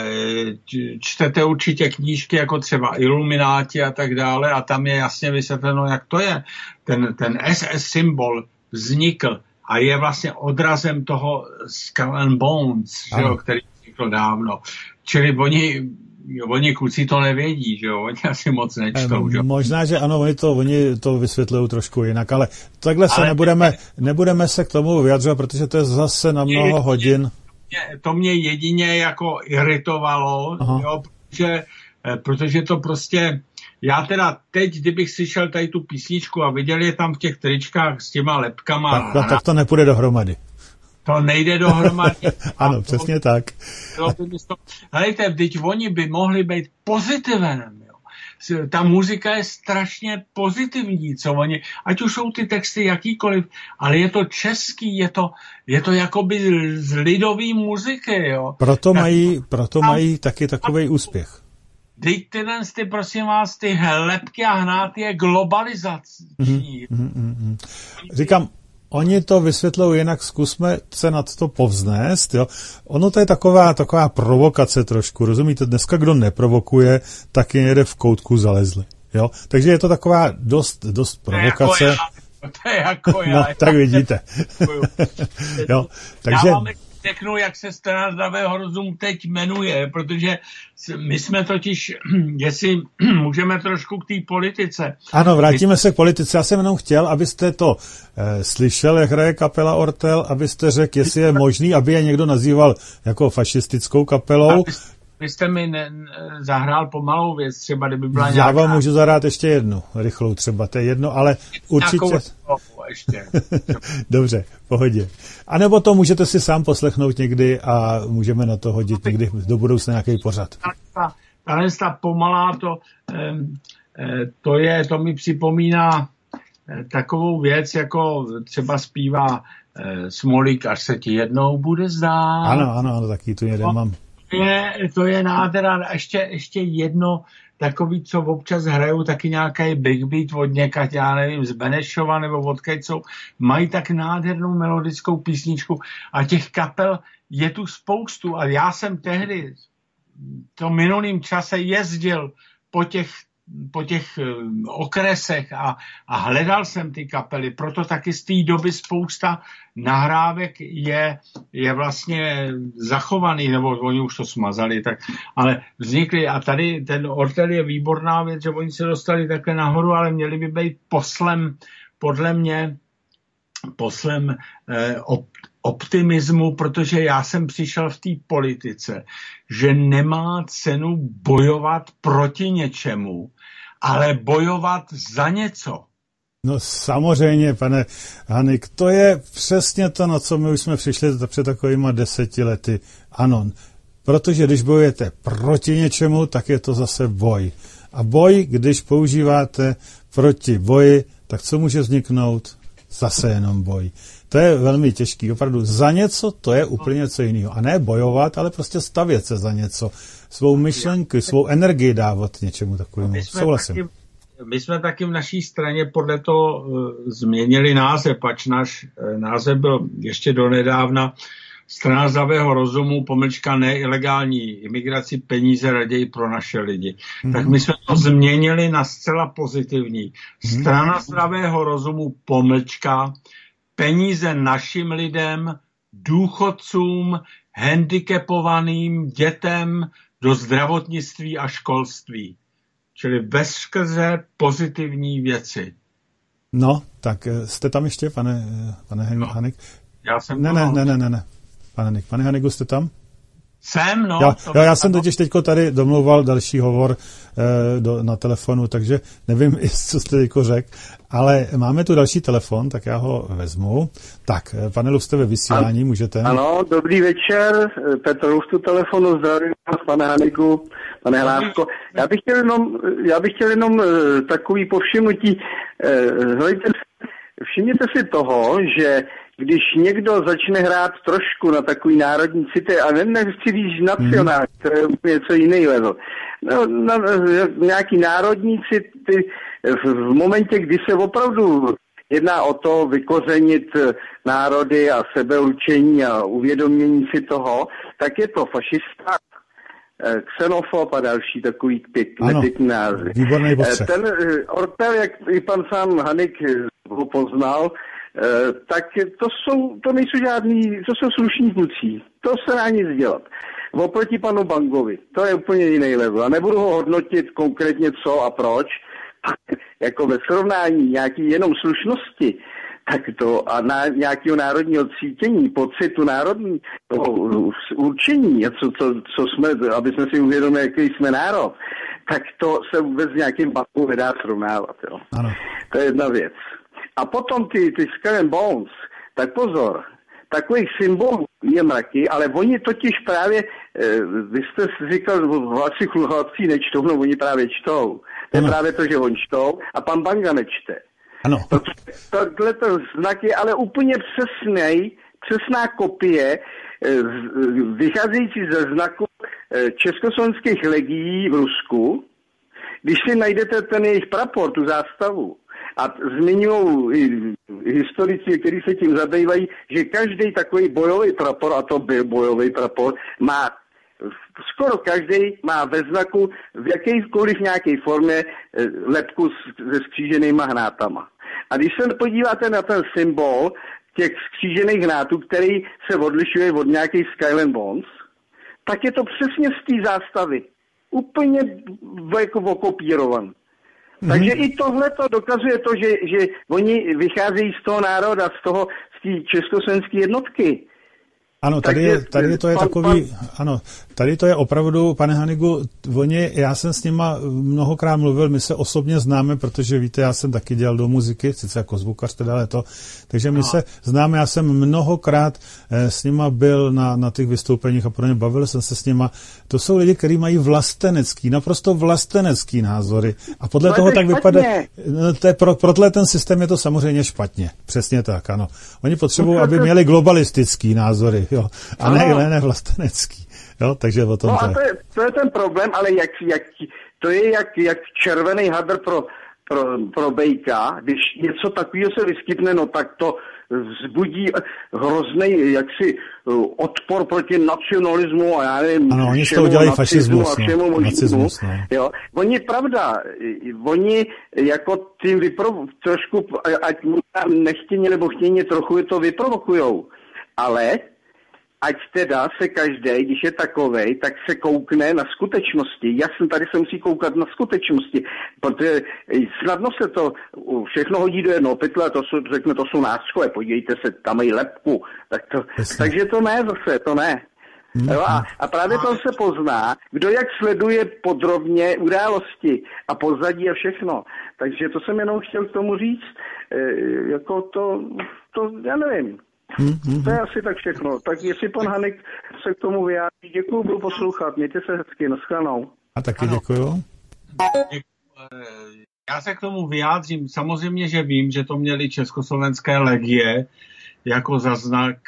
čtete určitě knížky jako třeba Ilumináti a tak dále a tam je jasně vysvětleno, jak to je. Ten, ten es es symbol vznikl a je vlastně odrazem toho Skull and Bones, že jo, který vznikl dávno. Čili oni, oni kluci to nevědí, že jo, oni asi moc nečtou. Že?
Možná, že ano, oni to, oni to vysvětlují trošku jinak, ale takhle se ale nebudeme, nebudeme se k tomu vyjadřovat, protože to je zase na mnoho hodin.
To mě jedině jako iritovalo, jo, protože, protože to prostě... Já teda teď, kdybych slyšel tady tu písničku a viděl je tam v těch tričkách s těma lepkama...
Tak, tak, tak to nepůjde dohromady.
To nejde dohromady.
Ano, to, přesně tak.
Helejte, vždyť oni by mohli být pozitivem. Jo. Ta muzika je strašně pozitivní, co oni, ať už jsou ty texty jakýkoliv, ale je to český, je to, je to jakoby z lidový muziky. Jo.
Proto mají, proto mají taky takovej úspěch.
Teď tyhle, ty, prosím vás, ty lepky a hnáty je globalizační. Mm-hmm, mm-hmm.
Říkám, oni to vysvětlují jinak, zkusme se nad to povznést, jo. Ono to je taková, taková provokace trošku, rozumíte? Dneska kdo neprovokuje, tak je někde v koutku zalezli, jo. Takže je to taková dost, dost provokace.
To je jako já. To je jako já.
No, tak vidíte. Jo, takže...
Já vám řeknu, jak se Strana zdravého rozumu teď jmenuje, protože my jsme totiž, jestli můžeme trošku k té politice.
Ano, vrátíme my... se k politice. Já jsem jenom chtěl, abyste to eh, slyšel, jak hraje kapela Ortel, abyste řekl, jestli je možný, aby je někdo nazýval jako fašistickou kapelou.
Vy jste mi ne, zahrál pomalou věc, třeba kdyby byla
Já
nějaká...
vám můžu zahrát ještě jednu, rychlou třeba, to je jedno, ale určitě...
ještě. Dobře,
v pohodě. A nebo to můžete si sám poslechnout někdy a můžeme na to hodit někdy do budoucna nějaký pořad.
Tahle ta pomalá, to, to je, to mi připomíná takovou věc, jako třeba zpívá Smolík, až se ti jednou bude zdát.
Ano, ano, ano, taky tu jeden mám.
Je, to je nádhera. Ještě, ještě jedno, takový, co občas hrajou taky nějaký big beat od někať, já nevím, z Benešova nebo od Kejcou, mají tak nádhernou melodickou písničku a těch kapel je tu spoustu a já jsem tehdy v tom minulým čase jezdil po těch, po těch okresech a, a hledal jsem ty kapely, proto taky z té doby spousta nahrávek je, je vlastně zachovaný, nebo oni už to smazali, tak, ale vznikly a tady ten Ortel je výborná věc, že oni se dostali takhle nahoru, ale měli by být poslem, podle mě, poslem eh, op, optimismu, protože já jsem přišel v té politice, že nemá cenu bojovat proti něčemu, ale bojovat za něco.
No samozřejmě, pane Hanik, to je přesně to, na co my už jsme přišli před takovýma deseti lety. Ano, protože když bojujete proti něčemu, tak je to zase boj. A boj, když používáte proti boji, tak co může vzniknout? Zase jenom boj. To je velmi těžký. Opravdu za něco to je úplně něco jiného. A ne bojovat, ale prostě stavět se za něco. Svou myšlenku, svou energii dávat něčemu takovému. Souhlasím.
Taky, my jsme taky v naší straně podle toho uh, změnili název, pač náš uh, název byl ještě donedávna Strana zdravého rozumu, pomlčka neilegální imigraci, peníze raději pro naše lidi. Mm-hmm. Tak my jsme to změnili na zcela pozitivní. Strana zdravého rozumu, pomlčka, peníze našim lidem, důchodcům, handicapovaným, dětem, do zdravotnictví a školství. Čili bezskrze pozitivní věci.
No, tak jste tam ještě, pane, pane no, Hanik?
Já jsem
ne, ne, ne, ne, ne, ne. Pane Hanik, pane Haniku, jste tam?
Jsem, no.
Já, já, já jsem totiž teďko tady domlouval další hovor eh, do, na telefonu, takže nevím, co jste teďko řekl, ale máme tu další telefon, tak já ho vezmu. Tak, pane Luf, jste ve vysílání, můžete?
Ano, dobrý večer, Petr Luf tu telefonu, zdravím vás, pane Haniku, pane Hlásko. Já bych chtěl jenom, já bych chtěl jenom takový povšimnutí, hledajte, všimněte si toho, že když někdo začne hrát trošku na takový národní city, a ne, nechci říct nacionální, to je úplně něco jiný level, no, na, nějaký národní city, v momentě, kdy se opravdu jedná o to vykořenit národy a sebeurčení a uvědomění si toho, tak je to fašista, xenofob a další takový nepěkný názvy. Ten Ortel, jak i pan sám Hanik ho poznal, tak to jsou, to nejsou žádný, to jsou slušní kluci. To se dá nic dělat. Oproti panu Bangovi, to je úplně jiný level. A nebudu ho hodnotit konkrétně co a proč. Jako ve srovnání nějaký jenom slušnosti, tak to a na nějakého národního cítění, pocitu národní, toho určení, co, co, co jsme, aby jsme si uvědomili, jaký jsme národ, tak to se vůbec nějakým Bangou nedá srovnávat. Jo. Ano. To je jedna věc. A potom ty, ty Skull and Bones, tak pozor, takových symbolů je mraky, ale oni totiž právě, eh, vy jste říkal, vaši chlupci nečtou, no oni právě čtou. To je ano. Právě to, že oni čtou a pan Banga nečte.
Ano.
Tohle to znak je ale úplně přesnej, přesná kopie, eh, vycházející ze znaku eh, československých legií v Rusku. Když si najdete ten jejich prapor, tu zástavu, a zmiňují historici, kteří se tím zabývají, že každý takový bojový prapor, a to byl bojový prapor, má, skoro každý má ve znaku v jakékoliv nějaké formě lebku se skříženýma hnátama. A když se podíváte na ten symbol těch skřížených hnátů, který se odlišuje od nějakých Skull and Bones, tak je to přesně z té zástavy. Úplně jako okopírovaný. Mm-hmm. Takže i tohle to dokazuje to, že, že oni vycházejí z toho národa, z toho, z té československé jednotky.
Ano, tady, je, tady to je pan, takový, pan... ano, tady to je opravdu, pane Hanigu, oni, já jsem s nima mnohokrát mluvil, my se osobně známe, protože víte, já jsem taky dělal do muziky, sice jako zvukař, teda ale to, takže my no. se známe, já jsem mnohokrát eh, s nima byl na, na těch vystoupeních a pro ně bavil jsem se s nima. To jsou lidi, kteří mají vlastenecký, naprosto vlastenecký názory a podle to toho tak vypadá, to je, pro, pro ten systém je to samozřejmě špatně, přesně tak, ano. Oni potřebují, aby měli globalistický názory. Jo, a ne, ne, ne vlastenecký. Jo, takže o tom
no
to
a to je, to je ten problém, ale jak, jak to je jak, jak červený hadr pro, pro, pro bejka. Když něco takového se vyskytne, no tak to vzbudí hrozný jaksi odpor proti nacionalismu a já nevím,
ano, oni z toho dělají fašismus, no, nacismus, no.
Jo. Oni, pravda, oni jako tím vyprov, trošku, ať nechtěně nebo chtěně trochu to vyprovokujou, ale ať teda se každý, když je takovej, tak se koukne na skutečnosti. Jasně, tady se musí koukat na skutečnosti, protože snadno se to všechno hodí do jednoho pytle, to jsou, řekne, to jsou nástroj, podívejte se, tam mají lepku. Tak to, takže to ne zase, to ne. Mm-hmm. A, a právě to se pozná, kdo jak sleduje podrobně události a pozadí a všechno. Takže to jsem jenom chtěl k tomu říct, e, jako to, to, já nevím. Mm-hmm. To je asi tak všechno. Tak jestli pan Hanek se k tomu vyjádří, děkuju, budu poslouchat. Mějte se hezky, naschledanou.
A taky děkuju.
Já se k tomu vyjádřím. Samozřejmě, že vím, že to měli československé legie jako za znak.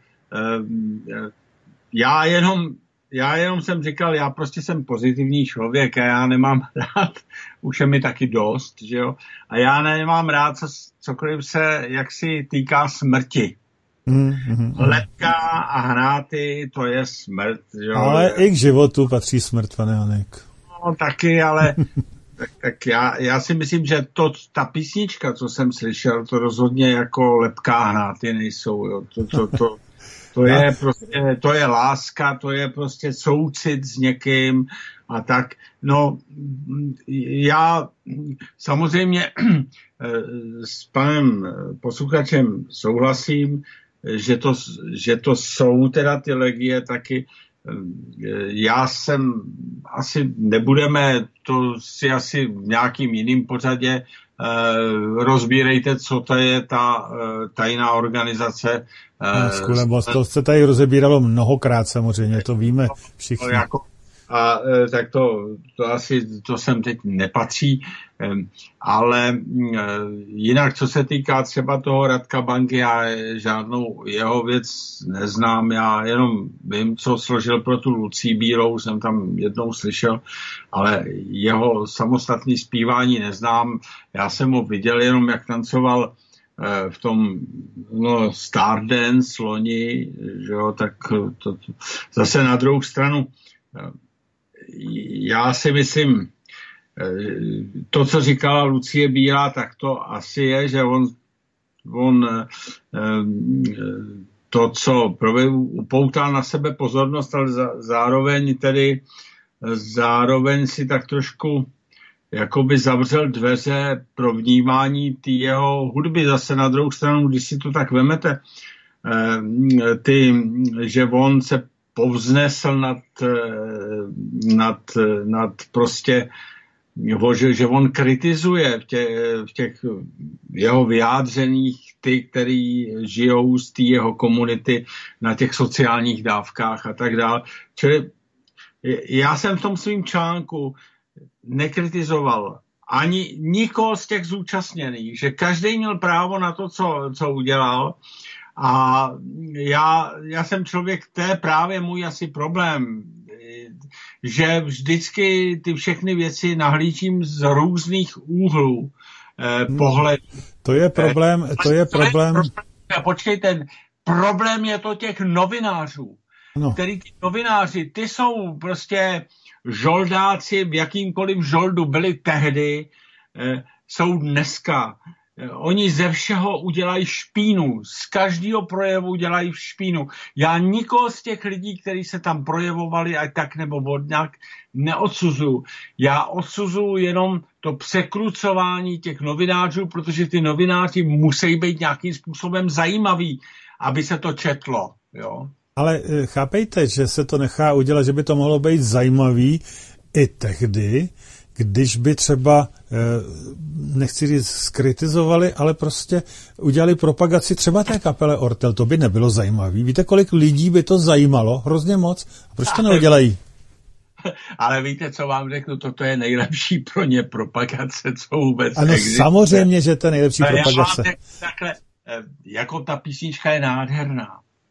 Já jenom, já jenom jsem říkal, já prostě jsem pozitivní člověk a já nemám rád, už je mi taky dost, že jo? A já nemám rád, co, cokoliv se jaksi týká smrti. Mm, mm, mm. Lepka a hráty, to je smrt. Jo?
Ale i k životu patří smrt, pane Hanek.
No, taky, ale tak, tak já, já si myslím, že to, ta písnička, co jsem slyšel, to rozhodně jako lepka a hráty nejsou. Jo? To, to, to, to, je prostě, to je láska, to je prostě soucit s někým a tak. No, já samozřejmě s panem posluchačem souhlasím, že to, že to jsou teda ty legie taky. Já jsem, asi nebudeme, to si asi v nějakým jiným pořadě eh, rozbírejte, co to je ta eh, tajná organizace.
Eh, no, to se tady rozebíralo mnohokrát samozřejmě, to víme všichni.
Jako, a e, tak to, to asi, to sem teď nepatří, e, ale e, jinak, co se týká třeba toho Radka Banky, já žádnou jeho věc neznám, já jenom vím, co složil pro tu Lucii Bílou, jsem tam jednou slyšel, ale jeho samostatný zpívání neznám, já jsem ho viděl jenom, jak tancoval e, v tom no, Stardance loni, že jo, tak to, to, zase na druhou stranu já si myslím, to, co říkala Lucie Bílá, tak to asi je, že on, on to, co upoutal na sebe pozornost, ale zároveň tedy zároveň si tak trošku jakoby zavřel dveře pro vnímání té jeho hudby. Zase na druhou stranu, když si to tak vemete, ty, že on se povznesl nad, nad, nad prostě, že, že on kritizuje v těch, v těch jeho vyjádřeních ty, který žijou z té jeho komunity na těch sociálních dávkách a tak dále. Čili já jsem v tom svým článku nekritizoval ani nikoho z těch zúčastněných, že každý měl právo na to, co, co udělal. A já, já jsem člověk, to je právě můj asi problém, že vždycky ty všechny věci nahlížím z různých úhlů eh, pohledu.
To je problém, to je problém.
Počkejte, problém je to těch novinářů, no. Který ty novináři, ty jsou prostě žoldáci v jakýmkoliv žoldu byli tehdy, eh, jsou dneska. Oni ze všeho udělají špínu, z každého projevu udělají špínu. Já nikoho z těch lidí, kteří se tam projevovali, ať tak nebo vodňák, neodsuzuju. Já odsuzuju jenom to překrucování těch novinářů, protože ty novináři musí být nějakým způsobem zajímaví, aby se to četlo. Jo?
Ale chápejte, že se to nechá udělat, že by to mohlo být zajímavý i tehdy, když by třeba, nechci říct, skritizovali, ale prostě udělali propagaci třeba té kapele Ortel, to by nebylo zajímavý. Víte, kolik lidí by to zajímalo? Hrozně moc. A proč to neudělají?
Ale víte, co vám řeknu, toto je nejlepší pro ně propagace, co vůbec
ano, existuje. Samozřejmě, že to je nejlepší
ale
propagace.
Já takhle, jako ta písnička je nádherná.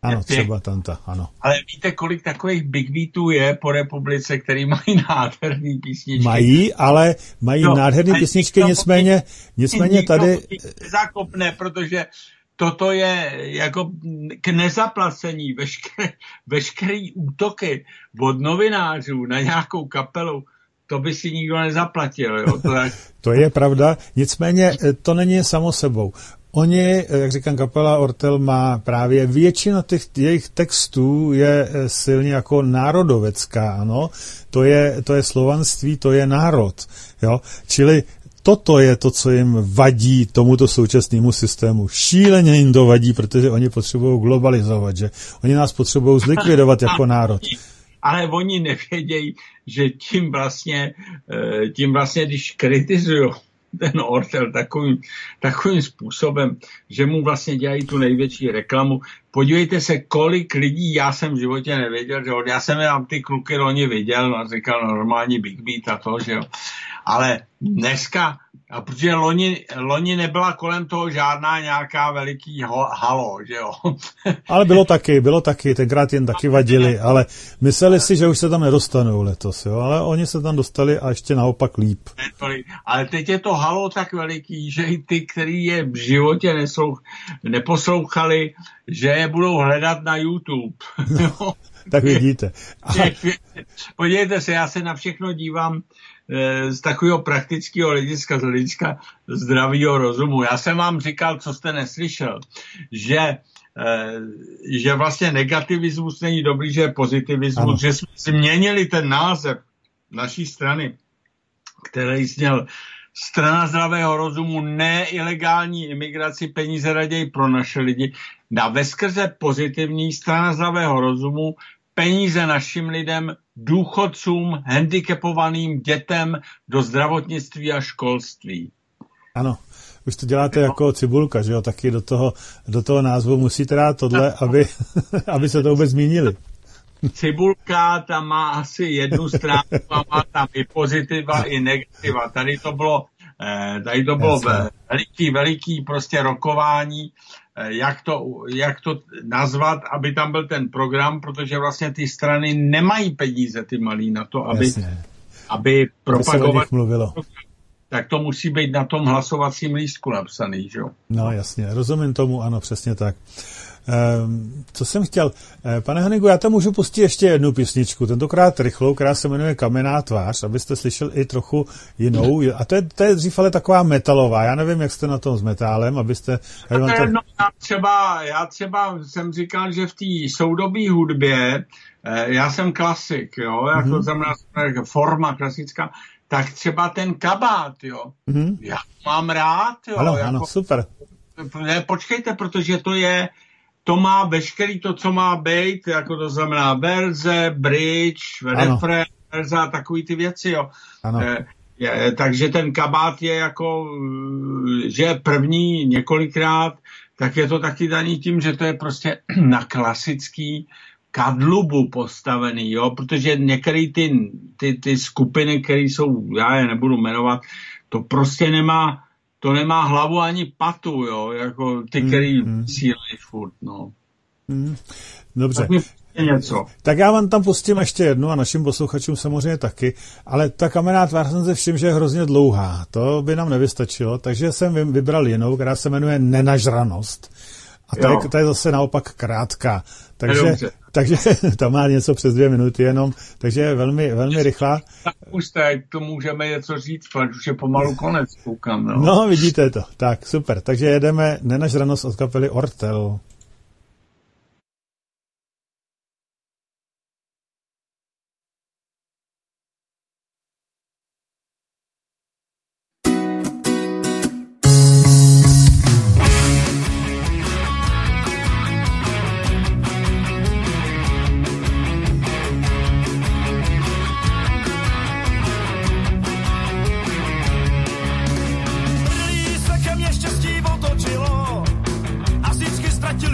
Ano, třeba Tanta, ano.
Ale víte, kolik takových big beatů je po republice, který mají nádherný písničky?
Mají, ale mají no, nádherné písničky, nicméně, nicméně tady...
Zakopne, protože toto je jako k nezaplacení veškeré, veškerý útoky od novinářů na nějakou kapelu, to by si nikdo nezaplatil. Jo? To, je...
to je pravda, nicméně to není samo sebou. Oni, jak říkám, kapela Ortel má právě většina těch jejich textů je silně jako národovecká, ano. To je, to je slovanství, to je národ, jo. Čili toto je to, co jim vadí tomuto současnému systému. Šíleně jim to vadí, protože oni potřebují globalizovat, že oni nás potřebují zlikvidovat jako národ.
Ale oni nevědějí, že tím vlastně, tím vlastně, když kritizují ten Ortel takovým, takovým způsobem, že mu vlastně dělají tu největší reklamu. Podívejte se, kolik lidí já jsem v životě nevěděl, že já jsem tam ty kluky loni viděl, a říkal normální Big Beat a to, že jo. Ale dneska, a protože loni, loni nebyla kolem toho žádná nějaká veliký ho, halo, že jo.
Ale bylo taky, bylo taky, tenkrát jen taky vadili, ale mysleli si, že už se tam nedostanou letos, jo, ale oni se tam dostali a ještě naopak líp.
Ale teď je to halo tak veliký, že i ty, který je v životě neslouch, neposlouchali, že je budou hledat na YouTube.
No, tak vidíte.
Aha. Podívejte se, já se na všechno dívám z takového praktického hlediska, z hlediska zdravého rozumu. Já jsem vám říkal, co jste neslyšel, že, že vlastně negativismus není dobrý, že je pozitivismus, ano. Že jsme změnili ten název naší strany, který zněl Strana zdravého rozumu, ne ilegální imigraci, peníze raději pro naše lidi, na veskrze pozitivní Strana zdravého rozumu, peníze našim lidem, důchodcům, handicapovaným dětem do zdravotnictví a školství.
Ano, už to děláte no. jako cibulka, že jo, taky do toho, do toho názvu musíte dát tohle, aby, aby se to vůbec zmínili.
Cibulka tam má asi jednu stránku a má tam i pozitiva, i negativa. Tady to bylo, tady to bylo veliký, veliký prostě rokování, jak to, jak to nazvat, aby tam byl ten program, protože vlastně ty strany nemají peníze, ty malí, na to, aby, aby propagovat. Tak to musí být na tom hlasovacím lístku napsaný, že jo?
No jasně, rozumím tomu, ano, přesně tak. Um, co jsem chtěl? Pane Hanigu, já tam můžu pustit ještě jednu písničku, tentokrát rychlou, která se jmenuje Kamenná tvář, abyste slyšel i trochu jinou. A to je, to je dřív ale taková metalová. Já nevím, jak jste na tom s metálem, abyste...
Já, to... no, já, třeba, já třeba jsem říkal, že v té soudobé hudbě, eh, já jsem klasik, jo, jako mm-hmm. znamená forma klasická, tak třeba ten kabát, jo, mm-hmm. já mám rád, jo.
Ano,
jako,
ano, super.
Ne, počkejte, protože to je to má veškerý to, co má být, jako to znamená verze, bridge, refrén, verze a takový ty věci, jo.
Ano.
E, je, takže ten kabát je jako, že je první několikrát, tak je to taky daný tím, že to je prostě na klasický kadlubu postavený, jo, protože některé ty, ty, ty skupiny, které jsou, já je nebudu jmenovat, to prostě nemá To nemá hlavu ani patu, jo, jako ty, který mm, sílají furt, no.
Mm, dobře.
Tak, něco.
Tak já vám tam pustím ještě jednu a našim posluchačům samozřejmě taky, ale ta Kamenná tvář jsem se všiml, že je hrozně dlouhá. To by nám nevystačilo, takže jsem vybral jinou, která se jmenuje Nenažranost. A ta je, ta je zase naopak krátká. Takže, takže to má něco přes dvě minuty jenom, takže je velmi, velmi rychlá.
Tak už teď to můžeme něco říct, protože už je pomalu konec, koukám. No.
no, vidíte to. Tak, super. Takže jedeme Nenažranost od kapely Ortel.
Ztratil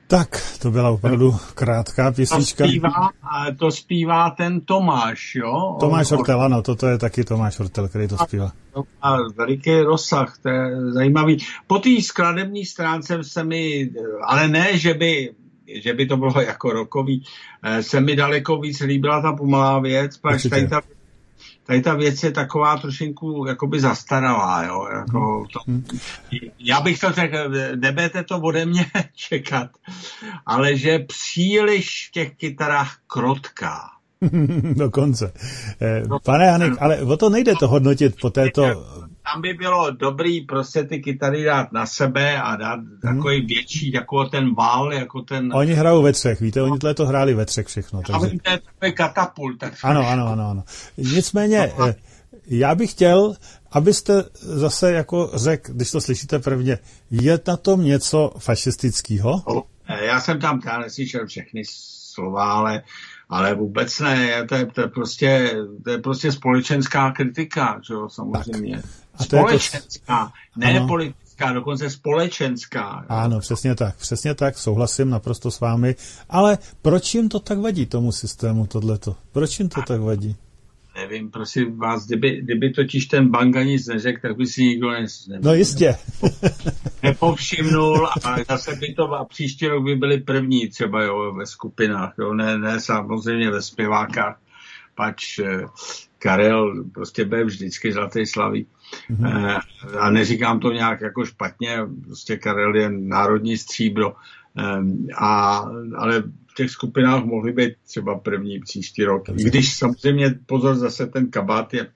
Tak, to byla opravdu krátká písnička.
To zpívá, to zpívá ten Tomáš, jo?
Tomáš Ortel, ano, toto je taky Tomáš Ortel, který to zpívá.
A veliký rozsah, to je zajímavý. Po té skladební stránce se mi, ale ne, že by, že by to bylo jako rokový, se mi daleko víc líbila ta pomalá věc, protože tady ta, tady ta věc je taková trošinku jakoby zastaralá, jo, jako to, já bych to řekl, nebudete to ode mě čekat, ale že příliš v těch kytarách krotká.
Dokonce. Pane Hanek, ale o to nejde to hodnotit po této...
Tam by bylo dobrý prostě ty kytary dát na sebe a dát hmm. takový větší, jako ten vál, jako ten...
Oni hrajou ve třech, víte, oni tohle to hráli ve třech všechno.
Takže... A to je takový katapult. Tak
ano, ano, ano, ano. Nicméně, no, já bych chtěl, abyste zase jako řekl, když to slyšíte prvně, je na tom něco fašistického?
Já jsem tam já neslyšel všechny slova, ale Ale vůbec ne, to je, to je, prostě, to je prostě společenská kritika, že jo, samozřejmě. Společenská, to... ne ano. politická, dokonce společenská.
Ano, přesně tak, přesně tak, souhlasím naprosto s vámi, ale proč jim to tak vadí, tomu systému, tohleto? Proč jim to tak vadí?
Nevím, prosím vás, kdyby, kdyby totiž ten Banga nic neřekl, tak by si nikdo nes,
no jistě.
nepovšimnul a zase by to a příští rok by byli první třeba jo, ve skupinách, jo, ne, ne samozřejmě ve zpěvákách, pač Karel prostě byl vždycky zlatý slaví. Mm-hmm. A neříkám to nějak jako špatně, prostě Karel je národní stříbro, a, ale v těch skupinách mohly být třeba první příští rok. I když samozřejmě pozor, zase ten kabát je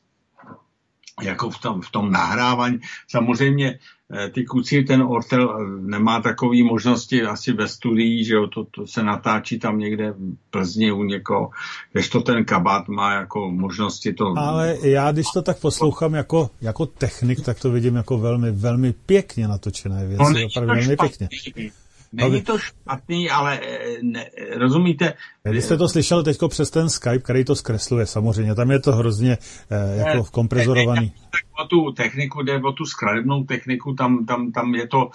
jako v tom, v tom nahrávání. Samozřejmě ty kluci, ten Ortel nemá takové možnosti asi ve studii, že jo, to, to se natáčí tam někde v Plzni u někoho, když to ten kabát má jako možnosti to...
Ale já, když to tak poslouchám jako, jako technik, tak to vidím jako velmi, velmi pěkně natočené věci.
No,
opravdu velmi pěkně.
Není to špatný, ale ne, rozumíte?
Vy jste to slyšel teďko přes ten Skype, který to zkresluje samozřejmě. Tam je to hrozně eh, jako komprezorovaný.
Ne, tak o tu techniku, jde o tu skladebnou techniku, tam, tam, tam je to,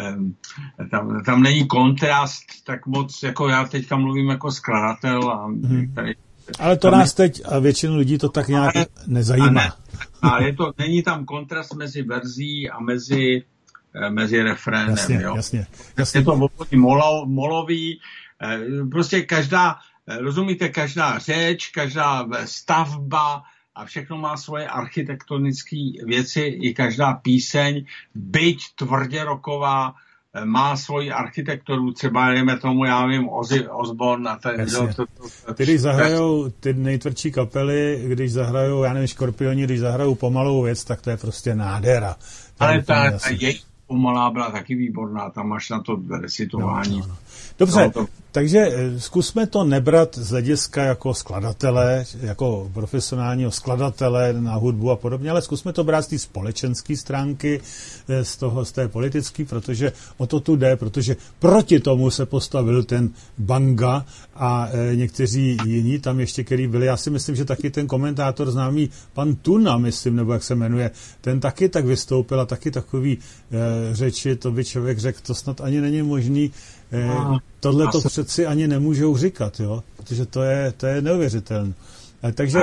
eh, tam, tam není kontrast tak moc, jako já teďka mluvím jako skladatel. A hmm. tady,
ale to nás teď a většinu lidí to tak nějak ale, nezajímá. A, ne,
a je to, není tam kontrast mezi verzí a mezi mezi refrénem,
jasně,
jo.
Jasně, jasně.
Je to opravdu molo, molový, prostě každá, rozumíte, každá řeč, každá stavba a všechno má svoje architektonické věci, i každá píseň, byť tvrdě roková, má svoji architekturu, třeba dejme tomu, já vím, Ozzy Osbourne a ten... To, to, to,
ty, když zahrajou ty nejtvrdší kapely, když zahrajou, já nevím, Škorpioni, když zahrajou pomalou věc, tak to je prostě nádhera.
Ale ta, ta jejich pomalá byla taky výborná, tam máš na to recitování.
No, no, no. Dobře, no, to... takže zkusme to nebrat z hlediska jako skladatele, jako profesionálního skladatele na hudbu a podobně, ale zkusme to brát z té společenské stránky, z toho, z té politické, protože o to tu jde, protože proti tomu se postavil ten Banga a e, někteří jiní tam ještě, který byli, já si myslím, že taky ten komentátor známý pan Tuna, myslím, nebo jak se jmenuje, ten taky tak vystoupil a taky takový e, řeči, to by člověk řekl, to snad ani není možný. Eh, tohle to přeci ani nemůžou říkat, jo? Protože to je, to je neuvěřitelné. Eh, takže...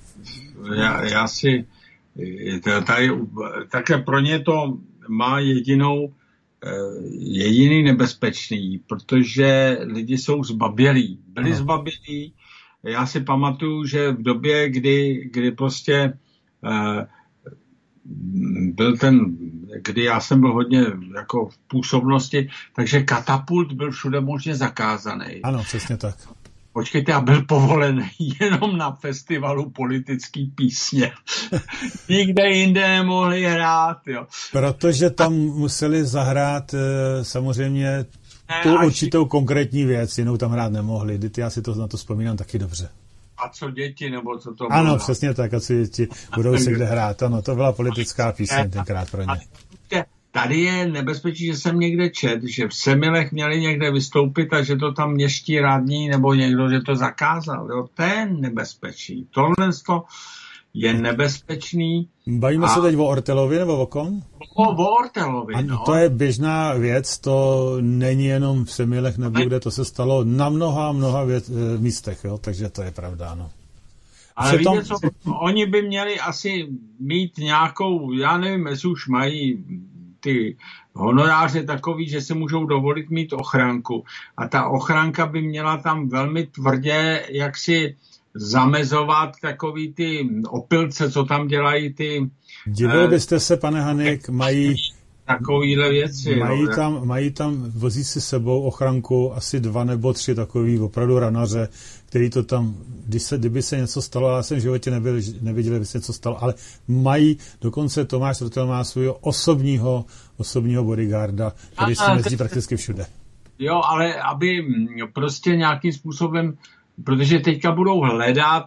Já, já si tady, také pro ně to má jedinou jediný nebezpečný, protože lidi jsou zbabělí. Byli ano. zbabělí. Já si pamatuju, že v době, kdy, kdy prostě eh, byl ten, kdy já jsem byl hodně jako v působnosti, takže katapult byl všude možně zakázaný.
Ano, přesně tak.
Počkejte, a byl povolen jenom na festivalu politický písně. Nikde jinde nemohli hrát, jo.
Protože tam museli zahrát samozřejmě tu ne, určitou si... konkrétní věc, jinou tam hrát nemohli. Já si to na to vzpomínám taky dobře.
A co děti, nebo co to bylo?
Ano, přesně tak, a co děti budou si kde hrát. Ano, to byla politická píseň tenkrát pro ně.
Tady je nebezpečí, že jsem někde čet, že v Semilech měli někde vystoupit a že to tam městští radní nebo někdo, že to zakázal. Jo? To je nebezpečí. Tohle to, je nebezpečný.
Bavíme a... se teď o Ortelovi nebo o kom?
O, o Ortelovi,
a
no.
To je běžná věc, to není jenom v Semilech nebo kde, to se stalo na mnoha, mnoha věc, místech, jo? Takže to je pravda, no.
Ale Přitom... víte co, oni by měli asi mít nějakou, já nevím, jestli už mají ty honoráře takový, že se můžou dovolit mít ochranku. A ta ochranka by měla tam velmi tvrdě jaksi zamezovat takový ty opilce, co tam dělají ty...
Divili byste se, pane Hanek, mají...
Takovýhle věci.
Mají
jo,
tam, mají tam, vozí si sebou ochranku asi dva nebo tři takový opravdu ranaře, který to tam, když se, kdyby se něco stalo, já jsem v životě nebyl, neviděl, kdyby se něco stalo, ale mají, dokonce Tomáš Rotel má svého osobního, osobního bodyguarda, který se jezdí prakticky všude.
Jo, ale aby prostě nějakým způsobem, protože teďka budou hledat,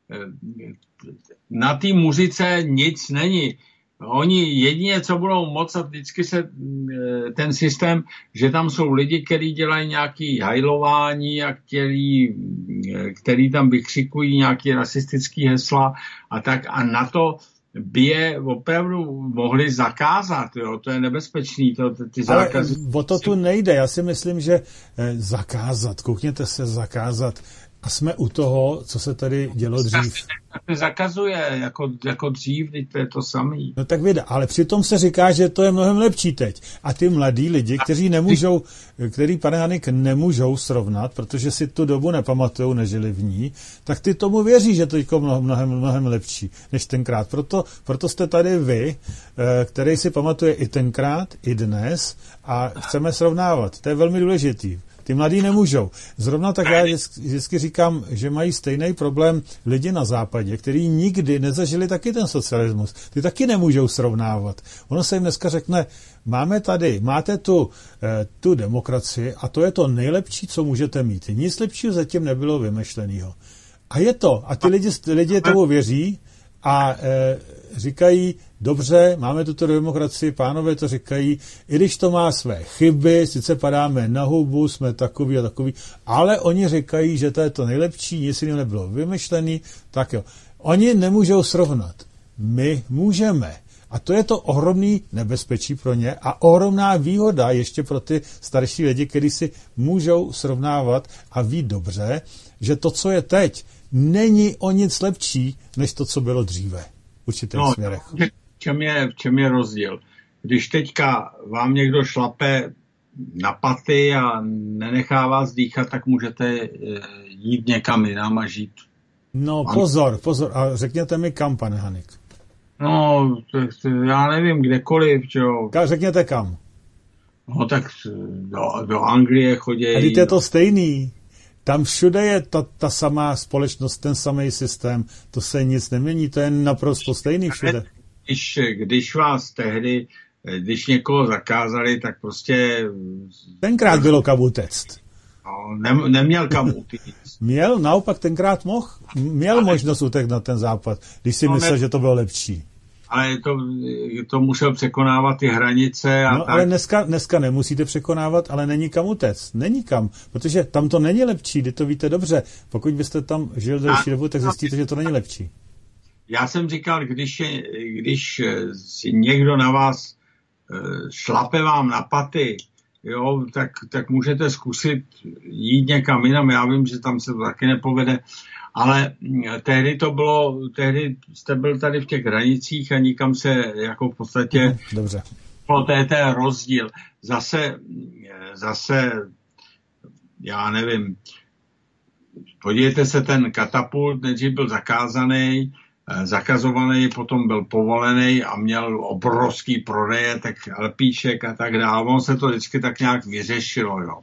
na té muzice nic není. Oni jedině, co budou moc, a vždycky se ten systém, že tam jsou lidi, kteří dělají nějaké hajlování a který, který tam vykřikují nějaké rasistické hesla a tak a na to by je opravdu mohli zakázat, jo, to je nebezpečný. To, ty zákazy...
Ale o to tu nejde, já si myslím, že zakázat, koukněte se, zakázat, a jsme u toho, co se tady dělo dřív.
Tak zakazuje jako, jako dřív, teď to je to samý.
No tak věda, ale přitom se říká, že to je mnohem lepší teď. A ty mladí lidi, kteří nemůžou, který, pane Hanek, nemůžou srovnat, protože si tu dobu nepamatujou, nežili v ní, tak ty tomu věří, že to je mnohem, mnohem, mnohem lepší než tenkrát. Proto, proto jste tady vy, který si pamatuje i tenkrát, i dnes a chceme srovnávat. To je velmi důležitý. Ty mladí nemůžou. Zrovna tak já vždycky říkám, že mají stejný problém lidi na západě, kteří nikdy nezažili taky ten socialismus. Ty taky nemůžou srovnávat. Ono se jim dneska řekne, máme tady, máte tu, eh, tu demokracii a to je to nejlepší, co můžete mít. Nic lepšího zatím nebylo vymyšleného. A je to. A ty lidi, lidi tomu věří a eh, říkají, dobře, máme tuto demokracii, pánové to říkají, i když to má své chyby, sice padáme na hubu, jsme takový a takový, ale oni říkají, že to je to nejlepší, nic jiného nebylo vymyšlený, tak jo. Oni nemůžou srovnat. My můžeme. A to je to ohromný nebezpečí pro ně a ohromná výhoda ještě pro ty starší lidi, kteří si můžou srovnávat a ví dobře, že to, co je teď, není o nic lepší, než to, co bylo dříve.
No, v čem je, v čem je rozdíl? Když teďka vám někdo šlape na paty a nenechá vás dýchat, tak můžete jít někam jinam a žít.
No pozor, pozor. A řekněte mi kam, pane Hanek?
No, já nevím, kdekoliv, čo.
Řekněte kam?
No tak do, do Anglie chodějí.
A teď je to stejný. Tam všude je ta, ta samá společnost, ten samý systém, to se nic nemění, to je naprosto stejný všude.
Když, když vás tehdy, když někoho zakázali, tak prostě...
Tenkrát bylo kam utéct.
No, ne, neměl kam utéct.
Měl, naopak tenkrát mohl, měl ale... možnost utéct na ten západ, když si no, myslel, ne... že to bylo lepší.
Ale to, to musel překonávat ty hranice. A
no,
tak.
Ale dneska, dneska nemusíte překonávat, ale není kam utéct. Není kam, protože tam to není lepší, kdy to víte dobře. Pokud byste tam žil delší dobu, tak zjistíte, že to není lepší.
Já jsem říkal, když, je, když si někdo na vás šlape vám na paty, jo, tak, tak můžete zkusit jít někam jinam. Já vím, že tam se to taky nepovede, ale tehdy to bylo, tehdy jste byl tady v těch hranicích a nikam se jako v podstatě...
Dobře.
To je ten rozdíl. Zase, zase, já nevím, podívejte se, ten katapult nejdřív byl zakázaný, zakazovaný, potom byl povolený a měl obrovský prodeje, tak lepíček a tak dále. On se to vždycky tak nějak vyřešilo, jo.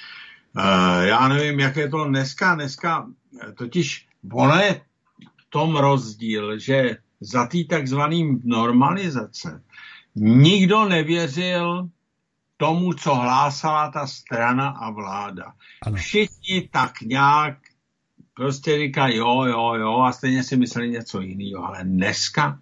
Já nevím, jak je to dneska. Dneska totiž ono je v tom rozdíl, že za té takzvaný normalizace nikdo nevěřil tomu, co hlásala ta strana a vláda. Ano. Všichni tak nějak prostě říkají jo, jo, jo a stejně si mysleli něco jiného. Ale dneska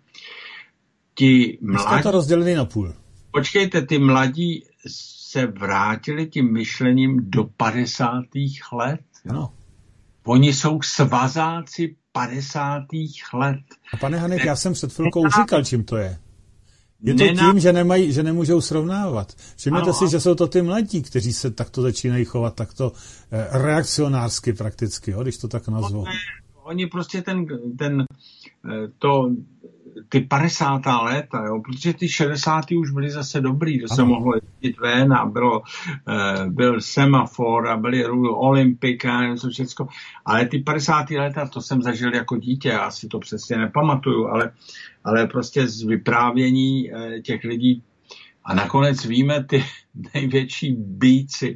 ti mladí...
Dneska to rozdělený na půl.
Počkejte, ty mladí se vrátili tím myšlením do padesátých let.
Ano.
Oni jsou svazáci padesátých let.
A pane Hanek, já jsem před chvilkou už říkal, čím to je. Je to tím, že, nemají, že nemůžou srovnávat. Všimněte si, že jsou to ty mladí, kteří se takto začínají chovat, takto reakcionářsky prakticky, jo, když to tak nazvu.
Oni prostě ten, ten to, ty padesátá léta, jo, protože ty šedesátý už byly zase dobrý, že se mohlo jezdit ven a bylo, byl semafor a byly olympika a něco všecko. Ale ty padesátá léta, to jsem zažil jako dítě, já si to přesně nepamatuju, ale, ale prostě z vyprávění těch lidí a nakonec víme ty největší býci.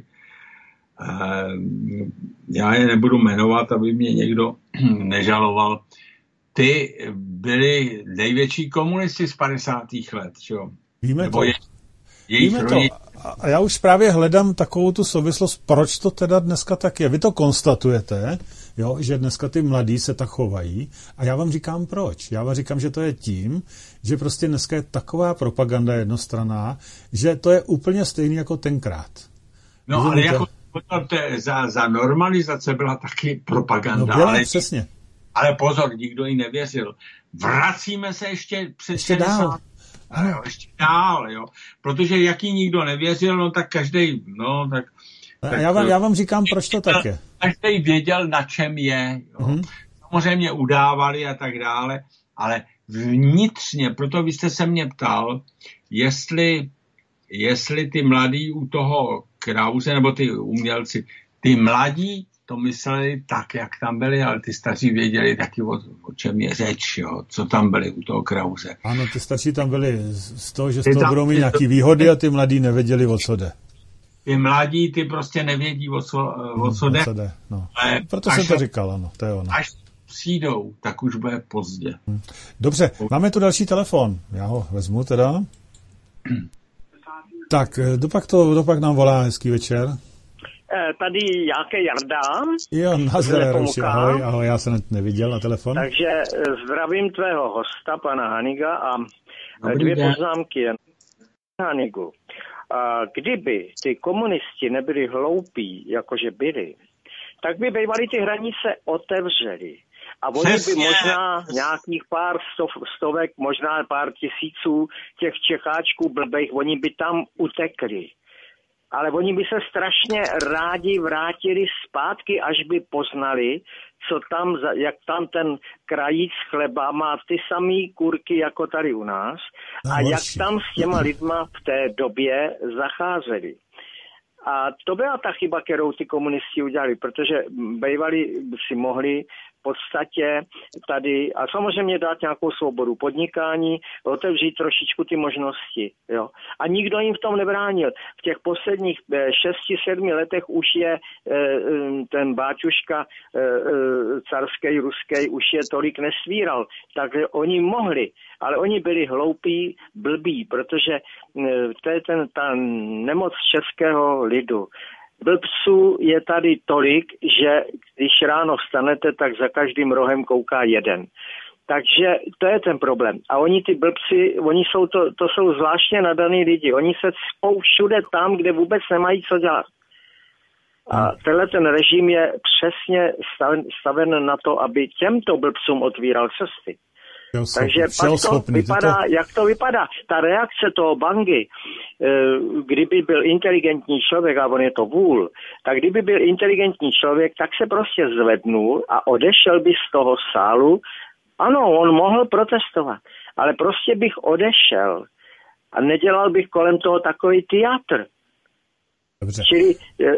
Já je nebudu jmenovat, aby mě někdo nežaloval. Ty byli největší komunisti z padesátých let, jo?
Víme
Nebo
to.
Je,
Víme to. A já už právě hledám takovou tu souvislost, proč to teda dneska tak je. Vy to konstatujete, jo, že dneska ty mladí se tak chovají a já vám říkám proč. Já vám říkám, že to je tím, že prostě dneska je taková propaganda jednostranná, že to je úplně stejný jako tenkrát.
No, ale jako za, za normalizace byla taky propaganda.
No byla,
ale,
přesně.
Ale pozor, nikdo jí nevěřil. Vracíme se ještě před
ještě
šedesát.
Dál.
A jo, ještě dál, jo. Protože jaký nikdo nevěřil, no tak každej, no tak...
A
tak
já, vám, já vám říkám, proč to tak je.
Každej věděl, na čem je, jo. Mm-hmm. Samozřejmě udávali a tak dále, ale vnitřně, proto vy jste se mě ptal, jestli, jestli ty mladí u toho Krause, nebo ty umělci, ty mladí to mysleli tak, jak tam byli, ale ty staří věděli taky, o, o čem je řeč, jo, co tam byli u toho Krause.
Ano, ty starší tam byli z toho, že z toho budou mít nějaký výhody a ty mladí nevěděli, o co jde.
Ty mladí, ty prostě nevědí, o co, o co jde.
O co jde no.
Ale
proto jsem to říkal, ano, to je ono.
Až přijdou, tak už bude pozdě.
Dobře, máme tu další telefon. Já ho vezmu teda. Tak, dopak, to, dopak nám volá, hezký večer.
Tady Jáke Jarda.
Jo, nazdar, ahoj, ahoj, já jsem neviděl na telefon.
Takže zdravím tvého hosta, pana Haniga, a
Dobrý
dvě
den.
poznámky jen. Hanigu, kdyby ty komunisti nebyli hloupí, jakože byli, tak by bývaly ty hranice otevřely. A oni by možná nějakých pár stov, stovek, možná pár tisíců těch Čecháčků blbejch, oni by tam utekli. Ale oni by se strašně rádi vrátili zpátky, až by poznali, co tam, jak tam ten krajíc chleba má ty samý kurky jako tady u nás
no,
a
hoši.
jak tam s těma lidma v té době zacházeli. A to byla ta chyba, kterou ty komunisti udělali, protože bývali si mohli v podstatě tady, a samozřejmě dát nějakou svobodu podnikání, otevřít trošičku ty možnosti. Jo. A nikdo jim v tom nebránil. V těch posledních šesti, sedmi letech už je ten Báťuška carský, ruský, už je tolik nesvíral. Takže oni mohli, ale oni byli hloupí, blbí, protože to je ten, ta nemoc českého lidu. Blbců je tady tolik, že když ráno vstanete, tak za každým rohem kouká jeden. Takže to je ten problém. A oni ty blbci, oni jsou to, to jsou zvláštně nadaný lidi. Oni se spou všude tam, kde vůbec nemají co dělat. A tenhle ten režim je přesně staven, staven na to, aby těmto blbcům otvíral cesty. Takže pak to vypadá, to... jak to vypadá. Ta reakce toho Bangy, kdyby byl inteligentní člověk, a on je to vůl, tak kdyby byl inteligentní člověk, tak se prostě zvednul a odešel by z toho sálu. Ano, on mohl protestovat, ale prostě bych odešel a nedělal bych kolem toho takový teatr.
Dobře.
Čili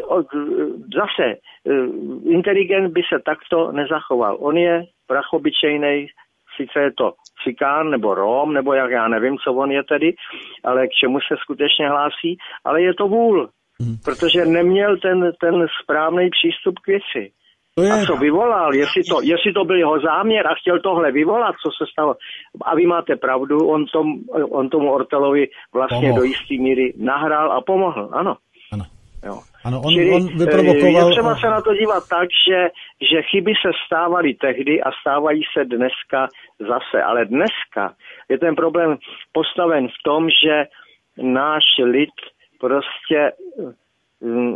zase inteligent by se takto nezachoval. On je prachobyčejnej, sice je to Cikán nebo Róm, nebo jak já nevím, co on je tedy, ale k čemu se skutečně hlásí, ale je to vůl, hmm. protože neměl ten, ten správný přístup k věci. To je... A co vyvolal, jestli to, jestli to byl jeho záměr a chtěl tohle vyvolat, co se stalo. A vy máte pravdu, on, tom, on tomu Ortelovi vlastně pomohl. Do jisté míry nahrál a pomohl, ano.
Ano.
Jo.
Ano, on,
Čili,
on vyprovokoval...
Je třeba se na to dívat tak, že, že chyby se stávaly tehdy a stávají se dneska zase. Ale dneska je ten problém postaven v tom, že náš lid prostě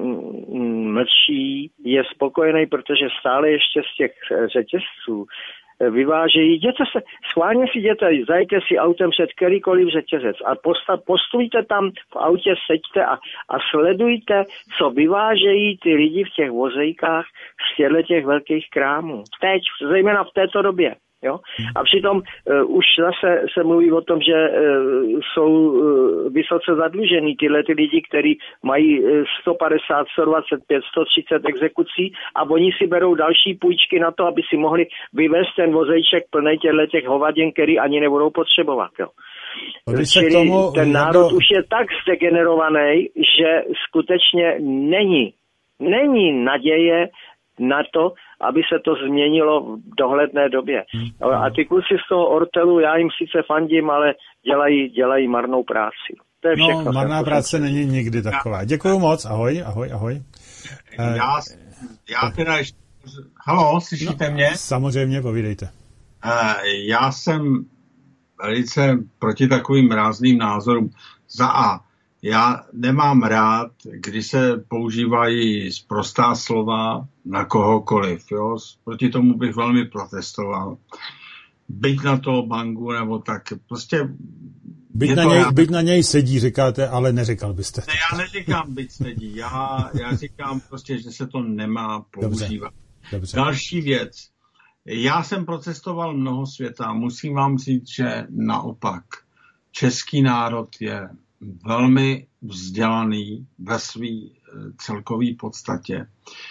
mlčí, je spokojený, protože stále ještě z těch řetězců vyvážejí. Jděte se, schválně si jděte, zajďte si autem před kterýkoliv řetězec a postav, postujte tam v autě, seďte a, a sledujte, co vyvážejí ty lidi v těch vozejkách z těchto těch velkých krámů. Teď, zejména v této době. Jo? A přitom uh, už zase se mluví o tom, že uh, jsou uh, vysoce zadlužený tyhle ty lidi, kteří mají uh, sto padesát, sto dvacet pět, sto třicet exekucí a oni si berou další půjčky na to, aby si mohli vyvést ten vozejček plnej těchto těch hovadin, který ani nebudou potřebovat. Jo? Čili tomu, ten národ nebo... už je tak zdegenerovaný, že skutečně není, není naděje na to, aby se to změnilo v dohledné době. A ty kluci z toho Ortelu, já jim sice fandím, ale dělají, dělají marnou práci. To je všechno.
No, marná práce není nikdy taková. Děkuju moc, ahoj, ahoj, ahoj.
Já, já teda ještě... Haló, slyšíte
no,
mě?
Samozřejmě, povídejte.
Já jsem velice proti takovým rázným názorům. Za A. Já nemám rád, když se používají sprostá slova na kohokoliv. Jo? Proti tomu bych velmi protestoval. Byť na toho bangu, nebo tak. Prostě...
Byť na, něj, já... byť na něj sedí, říkáte, ale neříkal byste.
Ne, já neříkám, byť sedí. Já, já říkám prostě, že se to nemá používat.
Dobře. Dobře.
Další věc. Já jsem protestoval mnoho světa. Musím vám říct, že naopak český národ je velmi vzdělaný ve své celkové podstatě.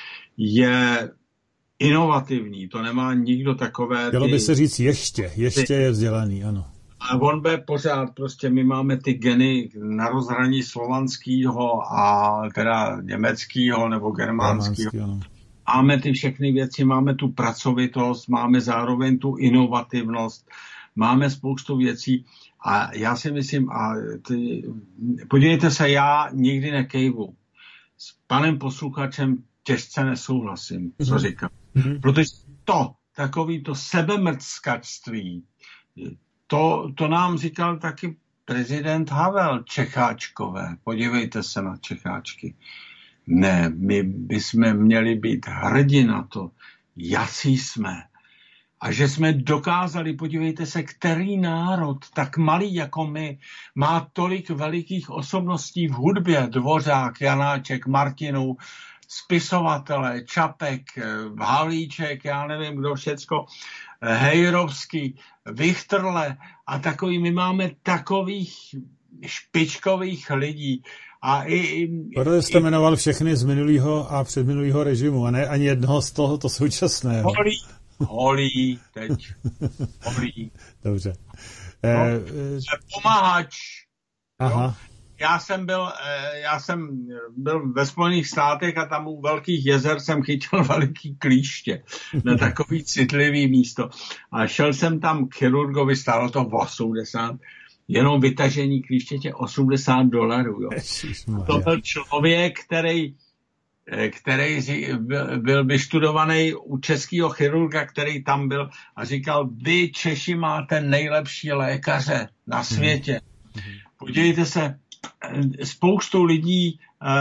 Je inovativní, to nemá nikdo takové...
Chtělo by se říct ještě, ještě je vzdělaný, ano.
A on bude pořád, prostě my máme ty geny na rozhraní slovanského a teda německého nebo germánského. Máme ty všechny věci, máme tu pracovitost, máme zároveň tu inovativnost, máme spoustu věcí a já si myslím, a ty, podívejte se, já nikdy nekejvu. S panem posluchačem těžce nesouhlasím, co mm-hmm. říkám. Mm-hmm. Protože to, takový to sebemrckačství, to, to nám říkal taky prezident Havel, Čecháčkové. Podívejte se na Čecháčky. Ne, my bychom měli být hrdí na to, jací jsme. A že jsme dokázali, podívejte se, který národ, tak malý jako my, má tolik velikých osobností v hudbě, Dvořák, Janáček, Martinů, spisovatele, Čapek, Halíček, já nevím, kdo všecko, Hejrovský, Vichtrle a takový, my máme takových špičkových lidí. A i, i,
Proto jste i, jmenoval všechny z minulého a předminulého režimu, a ne ani jednoho z tohoto současného.
Holí, holí, teď. Holí.
Dobře.
No,
eh,
pomáhač.
Aha.
Jo? Já jsem byl, já jsem byl ve Spojených státech a tam u velkých jezer jsem chytil veliký klíště na takový citlivý místo. A šel jsem tam k chirurgovi, stálo to osmdesát, jenom vytažení klíštěte osmdesát dolarů. Jo. To byl člověk, který, který byl vyštudovaný u českého chirurga, který tam byl a říkal, vy Češi máte nejlepší lékaře na světě. Podívejte se, spoustu lidí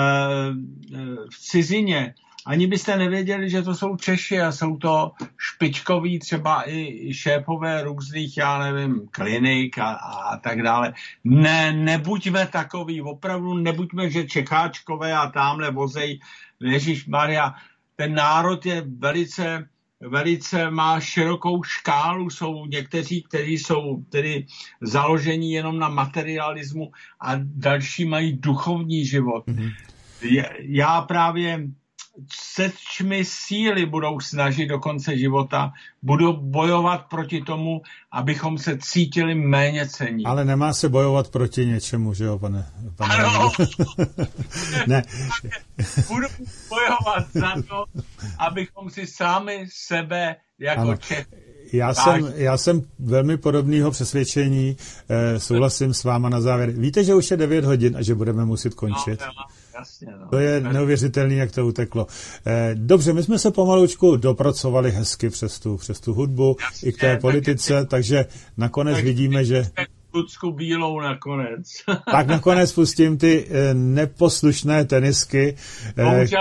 v cizině, ani byste nevěděli, že to jsou Češi a jsou to špičkoví třeba i šéfové různých, já nevím, klinik a, a tak dále. Ne, nebuďme takový, opravdu nebuďme, že Čecháčkové a tamhle vozej, ježišmarja, ten národ je velice, velice má širokou škálu, jsou někteří, kteří jsou tedy založení jenom na materialismu a další mají duchovní život. Mm-hmm. Já právě se čmi síly budou snažit do konce života, budou bojovat proti tomu, abychom se cítili méně cenní.
Ale nemá se bojovat proti něčemu, že jo, pane? pane
ano.
Ne.
Budu bojovat za to, abychom si sami sebe jako Čech.
Já jsem, já jsem velmi podobného přesvědčení, eh, souhlasím s váma na závěr. Víte, že už je devět hodin a že budeme muset končit?
No, jasně, no.
To je neuvěřitelné, jak to uteklo. Eh, dobře, my jsme se pomalučku dopracovali hezky přes tu, přes tu hudbu jasně, i k té politice, tak, takže nakonec tak, vidíme, že...
Lucku bílou nakonec.
Tak nakonec pustím ty eh, neposlušné tenisky.
Bohužel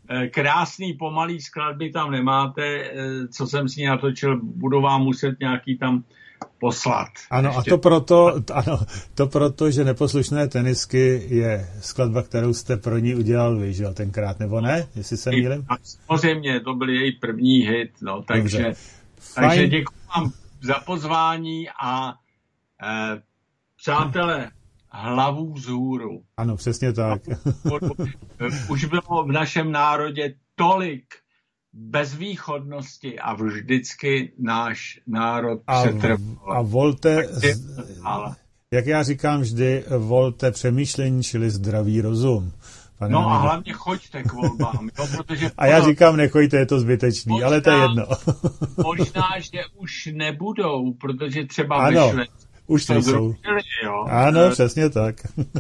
krásný pomalý skladby tam nemáte, co jsem si natočil, budu vám muset nějaký tam poslat.
Ano, ještě. a to proto, ano, to proto, že Neposlušné tenisky je skladba, kterou jste pro ní udělal vy, že jo, tenkrát, nebo ne, jestli se mýlím?
Samozřejmě, to byl její první hit, no, takže, takže děkuji vám za pozvání a eh, přátelé, hlavu vzhůru.
Ano, přesně tak.
Už bylo v našem národě tolik bezvýchodnosti a vždycky náš národ přetrval.
A volte, jak já říkám vždy, volte přemýšlení, čili zdravý rozum. Pane
no
Hanigo.
A hlavně choďte k volbám. Jo, protože
a já říkám, nechoďte, je to zbytečný, možná, ale to je jedno.
Možná, že už nebudou, protože třeba
ano,
vyšle.
Už nejsou.
Zrušili, jo.
Ano, přesně tak.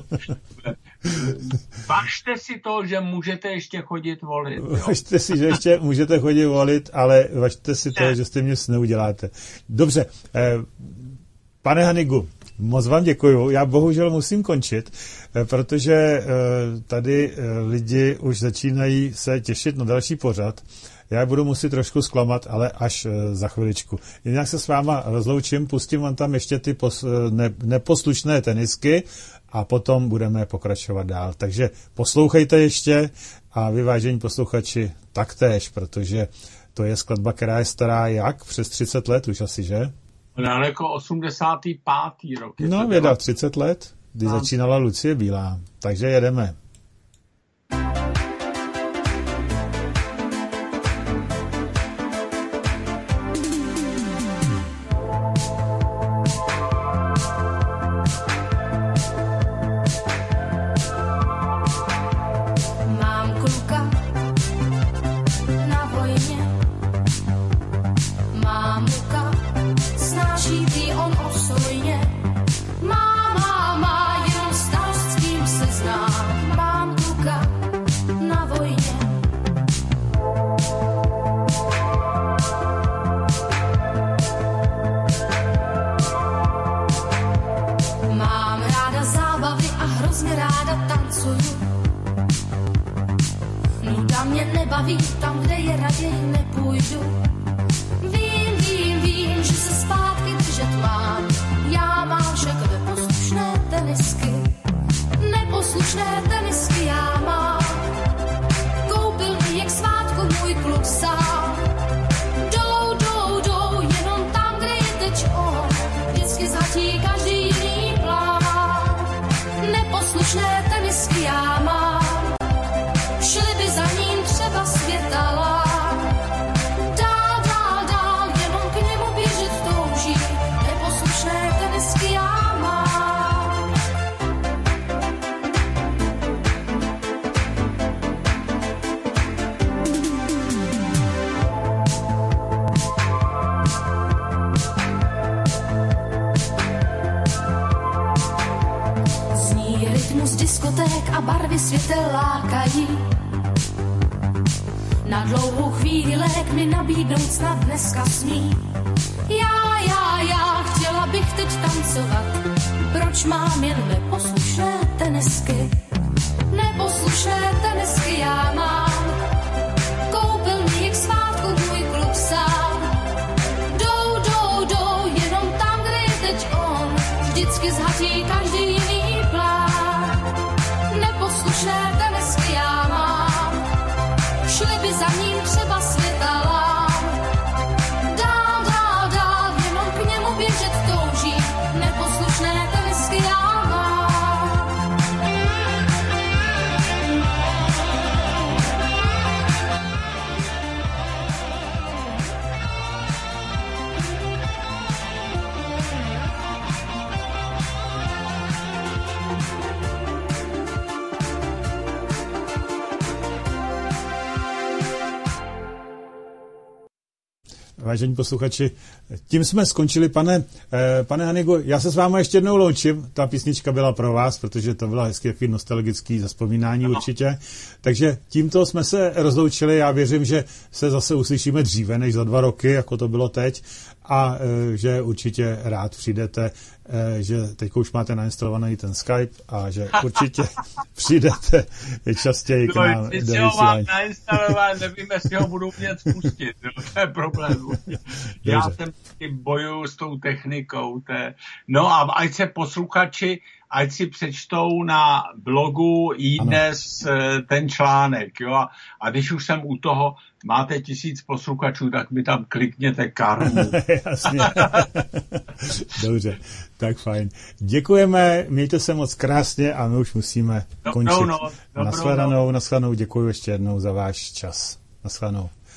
Važte si to, že můžete ještě chodit volit. Jo.
Važte si, že ještě můžete chodit volit, ale važte si to, že jste mě neuděláte. Dobře, eh, pane Hanigu, moc vám děkuju. Já bohužel musím končit, eh, protože eh, tady eh, lidi už začínají se těšit na další pořad. Já budu muset trošku zklamat, ale až e, za chviličku. Jinak se s váma rozloučím, pustím vám tam ještě ty pos, ne, neposlušné tenisky a potom budeme pokračovat dál. Takže poslouchejte ještě a vy, vážení posluchači, taktéž, protože to je skladba, která je stará jak? Přes třicet let už asi, že?
Daleko osmdesátý pátý rok.
No, věda, třicet let, kdy a... začínala Lucie Bílá. Takže jedeme.
Světel lákají. Na dlouhou chvíli lék mi nabídnout snad dneska smí. Já, já, já, chtěla bych teď tancovat. Proč mám jen neposlušné tenisky? Neposlušné tenisky já mám. Koupil mi je k svátku můj klub sám. Jdou, jdou, jdou, jenom tam, kde je teď on. Vždycky zhatí každý jiný plán. Neposlušné tenisky já mám, šli by za ním třeba světalám. Dál, dál, dál, jenom k němu běžet touží, neposlušné tenisky já mám.
Vážení posluchači, tím jsme skončili, pane, eh, pane Hanigu, já se s vámi ještě jednou loučím, ta písnička byla pro vás, protože to byla hezky jaký nostalgický zazpomínání no. určitě, takže tímto jsme se rozloučili, já věřím, že se zase uslyšíme dříve než za dva roky, jako to bylo teď, a e, že určitě rád přijdete, e, že teď už máte nainstalovaný ten Skype a že určitě přijdete častěji k nám do vysílání.
Mám nainstalovat, nevím, jestli ho budu mět spustit, to je problém. Já jsem bojuju s tou technikou. Té. No a ať se posluchači, ať si přečtou na blogu iDnes ten článek. Jo? A když už jsem u toho, máte tisíc posluchačů, tak mi tam klikněte karmu.
Jasně. Dobře, tak fajn. Děkujeme, mějte se moc krásně a my už musíme končit.
No, no, no,
Naschledanou, naschledanou, děkuji ještě jednou za váš čas. Naschledanou.